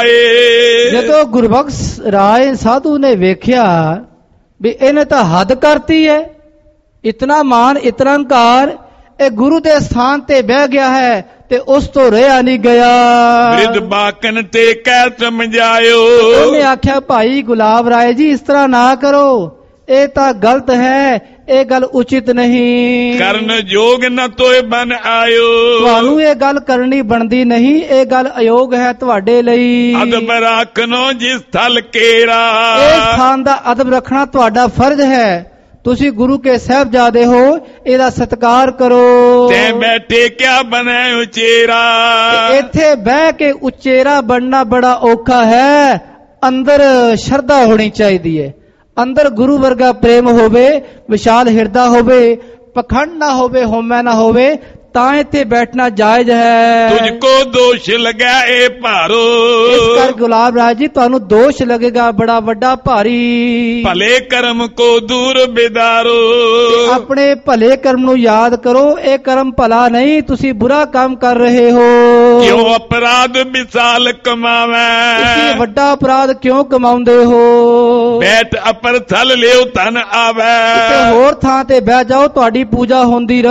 [SPEAKER 1] ਆਏ।
[SPEAKER 2] ਜਦੋਂ ਗੁਰਬਖਸ਼ ਰਾਏ ਸਾਧੂ ਨੇ ਵੇਖਿਆ ਵੀ ਇਹਨੇ ਤਾਂ ਹੱਦ ਕਰਤੀ ਹੈ, ਇਤਨਾ ਮਾਨ ਇਤਨਾ ਹੰਕਾਰ, ਇਹ ਗੁਰੂ ਦੇ ਸਥਾਨ ਤੇ ਬਹਿ ਗਿਆ ਹੈ ਤੇ ਉਸ ਤੋਂ ਰਿਹਾ ਨਹੀਂ ਗਿਆ।
[SPEAKER 1] ਬਿਰਧ ਬਾਕਨ ਤੇ ਕਹਿ ਸਮਝਾਇਓ।
[SPEAKER 2] ਉਹਨੇ ਆਖਿਆ ਭਾਈ ਗੁਲਾਬ ਰਾਏ ਜੀ ਇਸ ਤਰ੍ਹਾਂ ਨਾ ਕਰੋ, ਇਹ ਤਾਂ ਗਲਤ ਹੈ, ਇਹ ਗੱਲ ਉਚਿਤ ਨਹੀਂ।
[SPEAKER 1] ਕਰਨ ਜੋਗ ਨ ਤੋਏ ਬਨ ਆਇਓ।
[SPEAKER 2] ਤੁਹਾਨੂੰ ਇਹ ਗੱਲ ਕਰਨੀ ਬਣਦੀ ਨਹੀਂ, ਇਹ ਗੱਲ ਅਯੋਗ ਹੈ ਤੁਹਾਡੇ ਲਈ।
[SPEAKER 1] ਅਦਬ ਰੱਖਨੋ ਜਿਸ ਥਲ ਕੇਰਾ।
[SPEAKER 2] ਇਸ ਸਥਾਨ ਦਾ ਅਦਬ ਰੱਖਣਾ ਤੁਹਾਡਾ ਫਰਜ਼ ਹੈ। ਤੁਸੀਂ ਗੁਰੂ ਕੇ ਸਾਹਿਬਜ਼ਾਦੇ ਹੋ, ਇਹਦਾ ਸਤਿਕਾਰ ਕਰੋ।
[SPEAKER 1] ਤੇ ਬੈਠੇ ਕਿਆ ਬਣੇ ਉਚੇਰਾ।
[SPEAKER 2] ਇੱਥੇ ਬਹਿ ਕੇ ਉਚੇਰਾ ਬਣਨਾ ਬੜਾ ਔਖਾ ਹੈ। ਅੰਦਰ ਸ਼ਰਧਾ ਹੋਣੀ ਚਾਹੀਦੀ ਹੈ, ਅੰਦਰ ਗੁਰੂ ਵਰਗਾ ਪ੍ਰੇਮ ਹੋਵੇ, ਵਿਸ਼ਾਲ ਹਿਰਦਾ ਹੋਵੇ, ਪਖੰਡ ਨਾ ਹੋਵੇ, ਹਉਮੈ ਨਾ ਹੋਵੇ, ਤਾਂ ਇੱਥੇ ਬੈਠਣਾ ਜਾਇਜ਼ ਹੈ।
[SPEAKER 1] ਤੁਝ ਕੋ ਦੋਸ਼ ਲਗਾ ਇਹ ਭਾਰੋ।
[SPEAKER 2] ਇਸ ਕਰ ਗੁਲਾਬ ਰਾਜ ਜੀ ਤੁਹਾਨੂੰ ਦੋਸ਼ ਲੱਗੇਗਾ ਬੜਾ ਵੱਡਾ ਭਾਰੀ।
[SPEAKER 1] ਭਲੇ ਕਰਮ ਕੋ ਦੂਰ ਬਿਦਾਰੋ।
[SPEAKER 2] ਆਪਣੇ ਭਲੇ ਕਰਮ ਨੂੰ ਯਾਦ ਕਰੋ, ਇਹ ਕਰਮ ਭਲਾ ਨਹੀਂ, ਤੁਸੀਂ ਬੁਰਾ ਕੰਮ ਕਰ ਰਹੇ ਹੋ।
[SPEAKER 1] ਕਿਉਂ ਅਪਰਾਧ ਵਿਸਾਲ ਕਮਾਵੈ।
[SPEAKER 2] ਤੁਸੀਂ ਵੱਡਾ ਅਪਰਾਧ ਕਿਉਂ ਕਮਾਉਂਦੇ ਹੋ।
[SPEAKER 1] ਬੈਠ ਅਪਰ ਥਲ ਲਿਓ ਧਨ ਆਵੈ।
[SPEAKER 2] ਕਿਸੇ ਹੋਰ ਥਾਂ ਤੇ ਬਹਿ ਜਾਓ, ਤੁਹਾਡੀ ਪੂਜਾ ਹੁੰਦੀ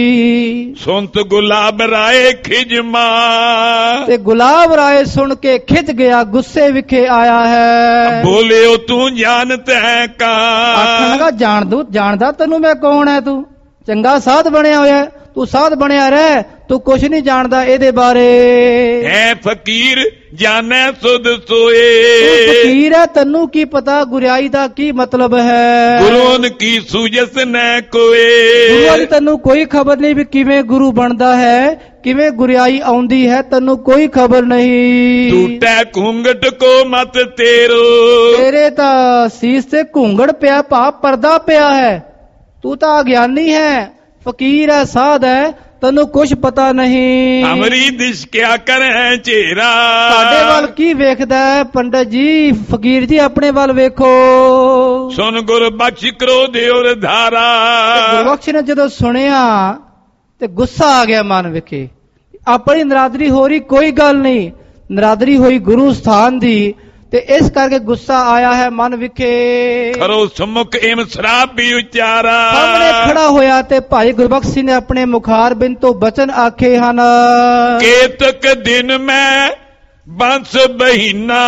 [SPEAKER 2] ਰਹੇਗੀ।
[SPEAKER 1] ਸੁਨਤ ਗੁਲਾਬ ਰਾਏ ਖਿਜਮਾ।
[SPEAKER 2] ਤੇ ਗੁਲਾਬ ਰਾਏ ਸੁਣ ਕੇ ਖਿੱਚ ਗਿਆ, ਗੁੱਸੇ ਵਿਖੇ ਆਇਆ ਹੈ।
[SPEAKER 1] ਬੋਲਿਓ ਤੂੰ ਜਾਣਤ ਹੈ
[SPEAKER 2] ਆਖਣ
[SPEAKER 1] ਕਾ,
[SPEAKER 2] ਲਗਾ ਜਾਣਦਾ ਤੈਨੂੰ ਮੈਂ ਕੌਣ ਹੈ, ਤੂੰ ਚੰਗਾ ਸਾਧ ਬਣਿਆ ਹੋਇਆ, ਤੂੰ ਸਾਧ ਬਣਿਆ ਰਹਿ, ਤੂੰ ਕੁਛ ਨਹੀਂ ਜਾਣਦਾ ਇਹਦੇ ਬਾਰੇ।
[SPEAKER 1] ਹੈ ਫਕੀਰ ਜਾਣੈ ਸੁਧ
[SPEAKER 2] ਤੂੰ
[SPEAKER 1] ਸੋਏ,
[SPEAKER 2] ਫਕੀਰ ਹੈ, ਤੈਨੂੰ ਕੀ ਪਤਾ ਗੁਰਿਆਈ ਦਾ ਕੀ ਮਤਲਬ ਹੈ।
[SPEAKER 1] ਗੁਰੂਨ ਕੀ ਸੂਝਸ ਨੈ
[SPEAKER 2] ਗੁਰੂਆਂ ਦੀ
[SPEAKER 1] ਕੋਏ,
[SPEAKER 2] ਤੈਨੂੰ ਕੋਈ ਖਬਰ ਨਹੀਂ ਵੀ ਕਿਵੇਂ ਗੁਰੂ ਬਣਦਾ ਹੈ, ਕਿਵੇਂ ਗੁਰਿਆਈ ਆਉਂਦੀ ਹੈ, ਤੈਨੂੰ ਕੋਈ ਖਬਰ ਨਹੀਂ।
[SPEAKER 1] ਟੂਟੈ ਘੂੰਗਟ ਕੋ ਮਤ ਤੇਰੋ,
[SPEAKER 2] ਤੇਰੇ ਤਾਂ ਸੀਸ ਤੇ ਘੂੰਗੜ ਪਿਆ, ਭਾਵ ਪਰਦਾ ਪਿਆ ਹੈ, ਤੂੰ ਤਾਂ ਅਗਿਆਨੀ ਹੈ, ਫਕੀਰ ਹੈ, ਸਾਧ ਹੈ, ਤੈਨੂੰ ਕੁਛ ਪਤਾ ਨਹੀਂ।
[SPEAKER 1] ਅਮਰੀ ਦਿਸ਼ ਕਿਆ ਕਰੈ ਚੇਰਾ,
[SPEAKER 2] ਸਾਡੇ ਵੱਲ ਕੀ ਵੇਖਦਾ ਹੈ ਪੰਡਤ ਜੀ, ਫਕੀਰ ਜੀ ਆਪਣੇ ਵੱਲ ਵੇਖੋ।
[SPEAKER 1] ਸੁਨ ਗੁਰ ਬਖਸ਼ ਕ੍ਰੋਧ ਔਰ ਧਾਰਾ,
[SPEAKER 2] ਗੁਰਬਖਸ਼ ਨੇ ਜਦੋਂ ਸੁਣਿਆ ਤੇ ਗੁੱਸਾ ਆ ਗਿਆ ਮਨ ਵਿਖੇ, ਆਪਣੀ ਨਰਾਦਰੀ ਹੋ ਰਹੀ, ਕੋਈ ਗੱਲ ਨਹੀਂ, ਨਰਾਦਰੀ ਹੋਈ ਗੁਰੂ ਸਥਾਨ ਦੀ, ਤੇ ਇਸ ਕਰਕੇ ਗੁੱਸਾ ਆਇਆ ਹੈ ਮਨ ਵਿਖੇ।
[SPEAKER 1] ਖਰੋ ਸਮੁਖ ਏਮ ਸ਼ਰਾਪ ਵੀ ਉਚਾਰਾ,
[SPEAKER 2] ਸਾਹਮਣੇ ਖੜਾ ਹੋਇਆ ਤੇ ਭਾਈ ਗੁਰਬਖਸ਼ ਸਿੰਘ ਨੇ ਆਪਣੇ ਮੁਖਾਰ ਬਿੰਦ ਤੋਂ ਬਚਨ ਆਖੇ ਹਨ।
[SPEAKER 1] ਕੇਤਕ ਦਿਨ ਮੈਂ ਬੰਸ ਬਹੀਨਾ,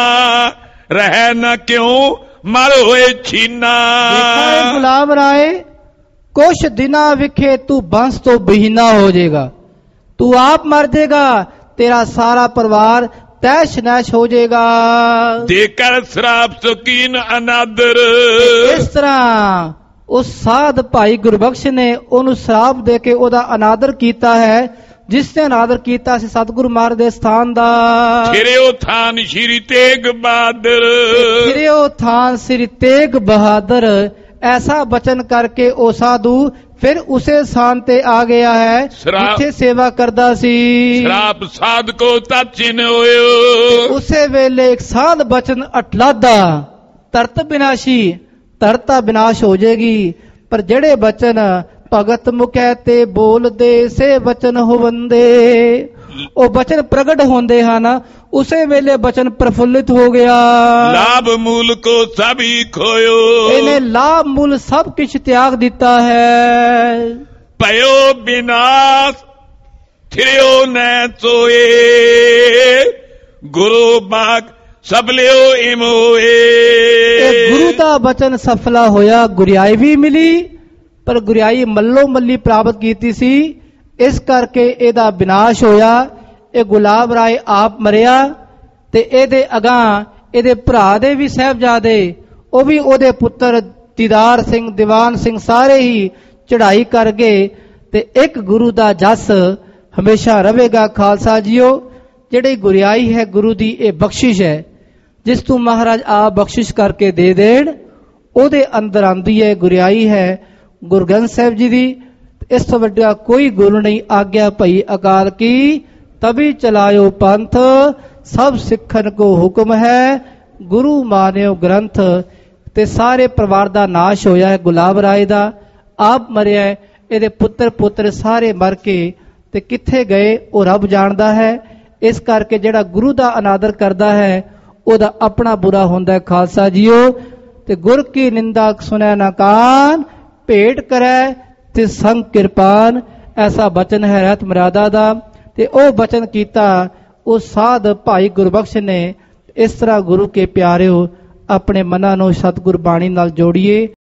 [SPEAKER 1] ਰਹਿ ਨ ਕਿਉ ਮਰ ਹੋਏ ਛੀਨਾ।
[SPEAKER 2] ਦੇਖਾ ਗੁਲਾਬ ਰਾਏ, ਕੁਛ ਦਿਨਾਂ ਵਿਖੇ ਤੂੰ ਬੰਸ ਤੋਂ ਬਹੀਨਾ ਹੋ ਜਾਏਗਾ, ਤੂੰ ਆਪ ਮਰ ਜਾਏਗਾ, ਤੇਰਾ ਸਾਰਾ ਪਰਿਵਾਰ ਤੈਸ਼ ਨੈਸ਼ ਹੋ ਜਾਏਗਾ।
[SPEAKER 1] ਦੇਕਰ ਸ਼ਰਾਪ ਸੁਕੀਨ ਅਨਾਦਰ,
[SPEAKER 2] ਇਸ ਤਰ੍ਹਾਂ ਉਸ ਸਾਧ ਭਾਈ ਗੁਰਬਖਸ਼ ਨੇ ਉਹਨੂੰ ਸ਼ਰਾਪ ਦੇ ਕੇ ਉਹਦਾ ਅਨਾਦਰ ਕੀਤਾ ਹੈ, ਜਿਸ ਨੇ ਅਨਾਦਰ ਕੀਤਾ ਸੀ ਸਤਿਗੁਰੂ ਮਹਾਰਾਜ ਦੇ ਸਥਾਨ ਦਾ।
[SPEAKER 1] ਫਿਰਿਓ ਥਾਨ ਸ਼੍ਰੀ ਤੇਗ ਬਹਾਦਰ,
[SPEAKER 2] ਫਿਰਿਓ ਥਾਨ ਸ੍ਰੀ ਤੇਗ ਬਹਾਦਰ, ਐਸਾ ਬਚਨ ਕਰਕੇ ਉਹ ਸਾਧੂ ਫਿਰ ਉਸੇ ਸਥਾਨ ਤੇ ਆ ਗਿਆ ਹੈ ਜਿੱਥੇ ਸੇਵਾ ਕਰਦਾ ਸੀ।
[SPEAKER 1] ਸ਼ਰਾਪ ਸਾਧ ਕੋ ਤਚਿਨ ਹੋਇਓ,
[SPEAKER 2] ਉਸੇ ਵੇਲੇ ਇੱਕ ਸਾਧ ਬਚਨ ਅਟਲਾਦਾ, ਤਰਤ ਬਿਨਾਸ਼ੀ, ਤਰਤਾ ਬਿਨਾਸ਼ ਹੋ ਜਾਏਗੀ, ਪਰ ਜਿਹੜੇ ਬਚਨ ਭਗਤ ਮੁਖੈ ਤੇ ਬੋਲਦੇ ਸੇ ਬਚਨ ਹੋਵੰਦੇ, ਉਹ ਬਚਨ ਪ੍ਰਗਟ ਹੁੰਦੇ ਹਨ, ਉਸੇ ਵੇਲੇ ਬਚਨ ਪ੍ਰਫੁੱਲਿਤ ਹੋ ਗਿਆ।
[SPEAKER 1] ਲਾਭ ਮੂਲ ਕੋ ਸਭੀ ਖੋਇਓ,
[SPEAKER 2] ਇਹਨੇ ਲਾਭ ਮੂਲ ਸਭ ਕੁਝ ਤਿਆਗ ਦਿੱਤਾ ਹੈ।
[SPEAKER 1] ਭਇਓ ਬਿਨਾਸ਼ ਥਿਰਿਓ ਨੈ ਸੋਏ, ਗੁਰੂ ਬਾਗ ਸਭ ਲਿਓ ਇਮ ਹੋਏ।
[SPEAKER 2] ਇਹ ਗੁਰੂ ਦਾ ਬਚਨ ਸਫਲਾ ਹੋਇਆ, ਗੁਰਿਆਈ ਵੀ ਮਿਲੀ, ਪਰ ਗੁਰਿਆਈ ਮੱਲੋ ਮੱਲੀ ਪ੍ਰਾਪਤ ਕੀਤੀ ਸੀ, ਇਸ ਕਰਕੇ ਇਹਦਾ ਵਿਨਾਸ਼ ਹੋਇਆ। ਇਹ ਗੁਲਾਬ ਰਾਏ ਆਪ ਮਰਿਆ ਤੇ ਇਹਦੇ ਅਗਾਂ ਇਹਦੇ ਭਰਾ ਦੇ ਵੀ ਸਾਹਿਬਜ਼ਾਦੇ, ਉਹ ਵੀ ਉਹਦੇ ਪੁੱਤਰ ਦੀਦਾਰ ਸਿੰਘ, ਦੀਵਾਨ ਸਿੰਘ ਸਾਰੇ ਹੀ ਚੜ੍ਹਾਈ ਕਰ ਗਏ, ਤੇ ਇੱਕ ਗੁਰੂ ਦਾ ਜਸ ਹਮੇਸ਼ਾ ਰਹੇਗਾ। ਖਾਲਸਾ ਜੀਓ, ਜਿਹੜੀ ਗੁਰਿਆਈ ਹੈ ਗੁਰੂ ਦੀ ਇਹ ਬਖਸ਼ਿਸ਼ ਹੈ, ਜਿਸ ਤੋਂ ਮਹਾਰਾਜ ਆਪ ਬਖਸ਼ਿਸ਼ ਕਰਕੇ ਦੇ ਦੇਣ, ਉਹਦੇ ਅੰਦਰ ਆਂਦੀ ਹੈ ਗੁਰਿਆਈ ਹੈ ਗੁਰੂ ਗ੍ਰੰਥ ਸਾਹਿਬ ਜੀ ਦੀ। ਇਸ ਤੋਂ ਵੱਡਾ ਕੋਈ ਗੁਰੂ ਨਹੀਂ। ਆਗਿਆ ਭਈ ਅਕਾਲ ਕੀ ਤਬੀ ਚਲਾਇਓ ਪੰਥ, ਸਭ ਸਿੱਖਣ ਕੋ ਹੁਕਮ ਹੈ ਗੁਰੂ ਮਾਨਿਓ ਗ੍ਰੰਥ। ਤੇ ਸਾਰੇ ਪਰਿਵਾਰ ਦਾ ਨਾਸ਼ ਹੋਇਆ ਹੈ ਗੁਲਾਬ ਰਾਏ ਦਾ, ਆਪ ਮਰਿਆ, ਇਹਦੇ ਪੁੱਤਰ ਪੁੱਤਰ ਸਾਰੇ ਮਰ ਕੇ ਤੇ ਕਿੱਥੇ ਗਏ ਉਹ ਰੱਬ ਜਾਣਦਾ ਹੈ। ਇਸ ਕਰਕੇ ਜਿਹੜਾ ਗੁਰੂ ਦਾ ਅਨਾਦਰ ਕਰਦਾ ਹੈ ਉਹਦਾ ਆਪਣਾ ਬੁਰਾ ਹੁੰਦਾ ਹੈ। ਖਾਲਸਾ ਜੀਓ, ਤੇ ਗੁਰ ਕੀ ਨਿੰਦਾ ਸੁਨੈ ਨਾ ਕਾਨ, ਭੇਟ ਕਰੈ ਤੇ ਸੰਗ ਕਿਰਪਾਨ, ਐਸਾ ਬਚਨ ਹੈ ਰਹਿਤ ਮਰਿਆਦਾ ਦਾ। ਤੇ ਉਹ ਬਚਨ ਕੀਤਾ ਉਹ ਸਾਧ ਭਾਈ ਗੁਰਬਖਸ਼ ਨੇ। ਇਸ ਤਰ੍ਹਾਂ ਗੁਰੂ ਕੇ ਪਿਆਰਿਓ, ਆਪਣੇ ਮਨਾਂ ਨੂੰ ਸਤਿਗੁਰ ਬਾਣੀ ਨਾਲ ਜੋੜੀਏ।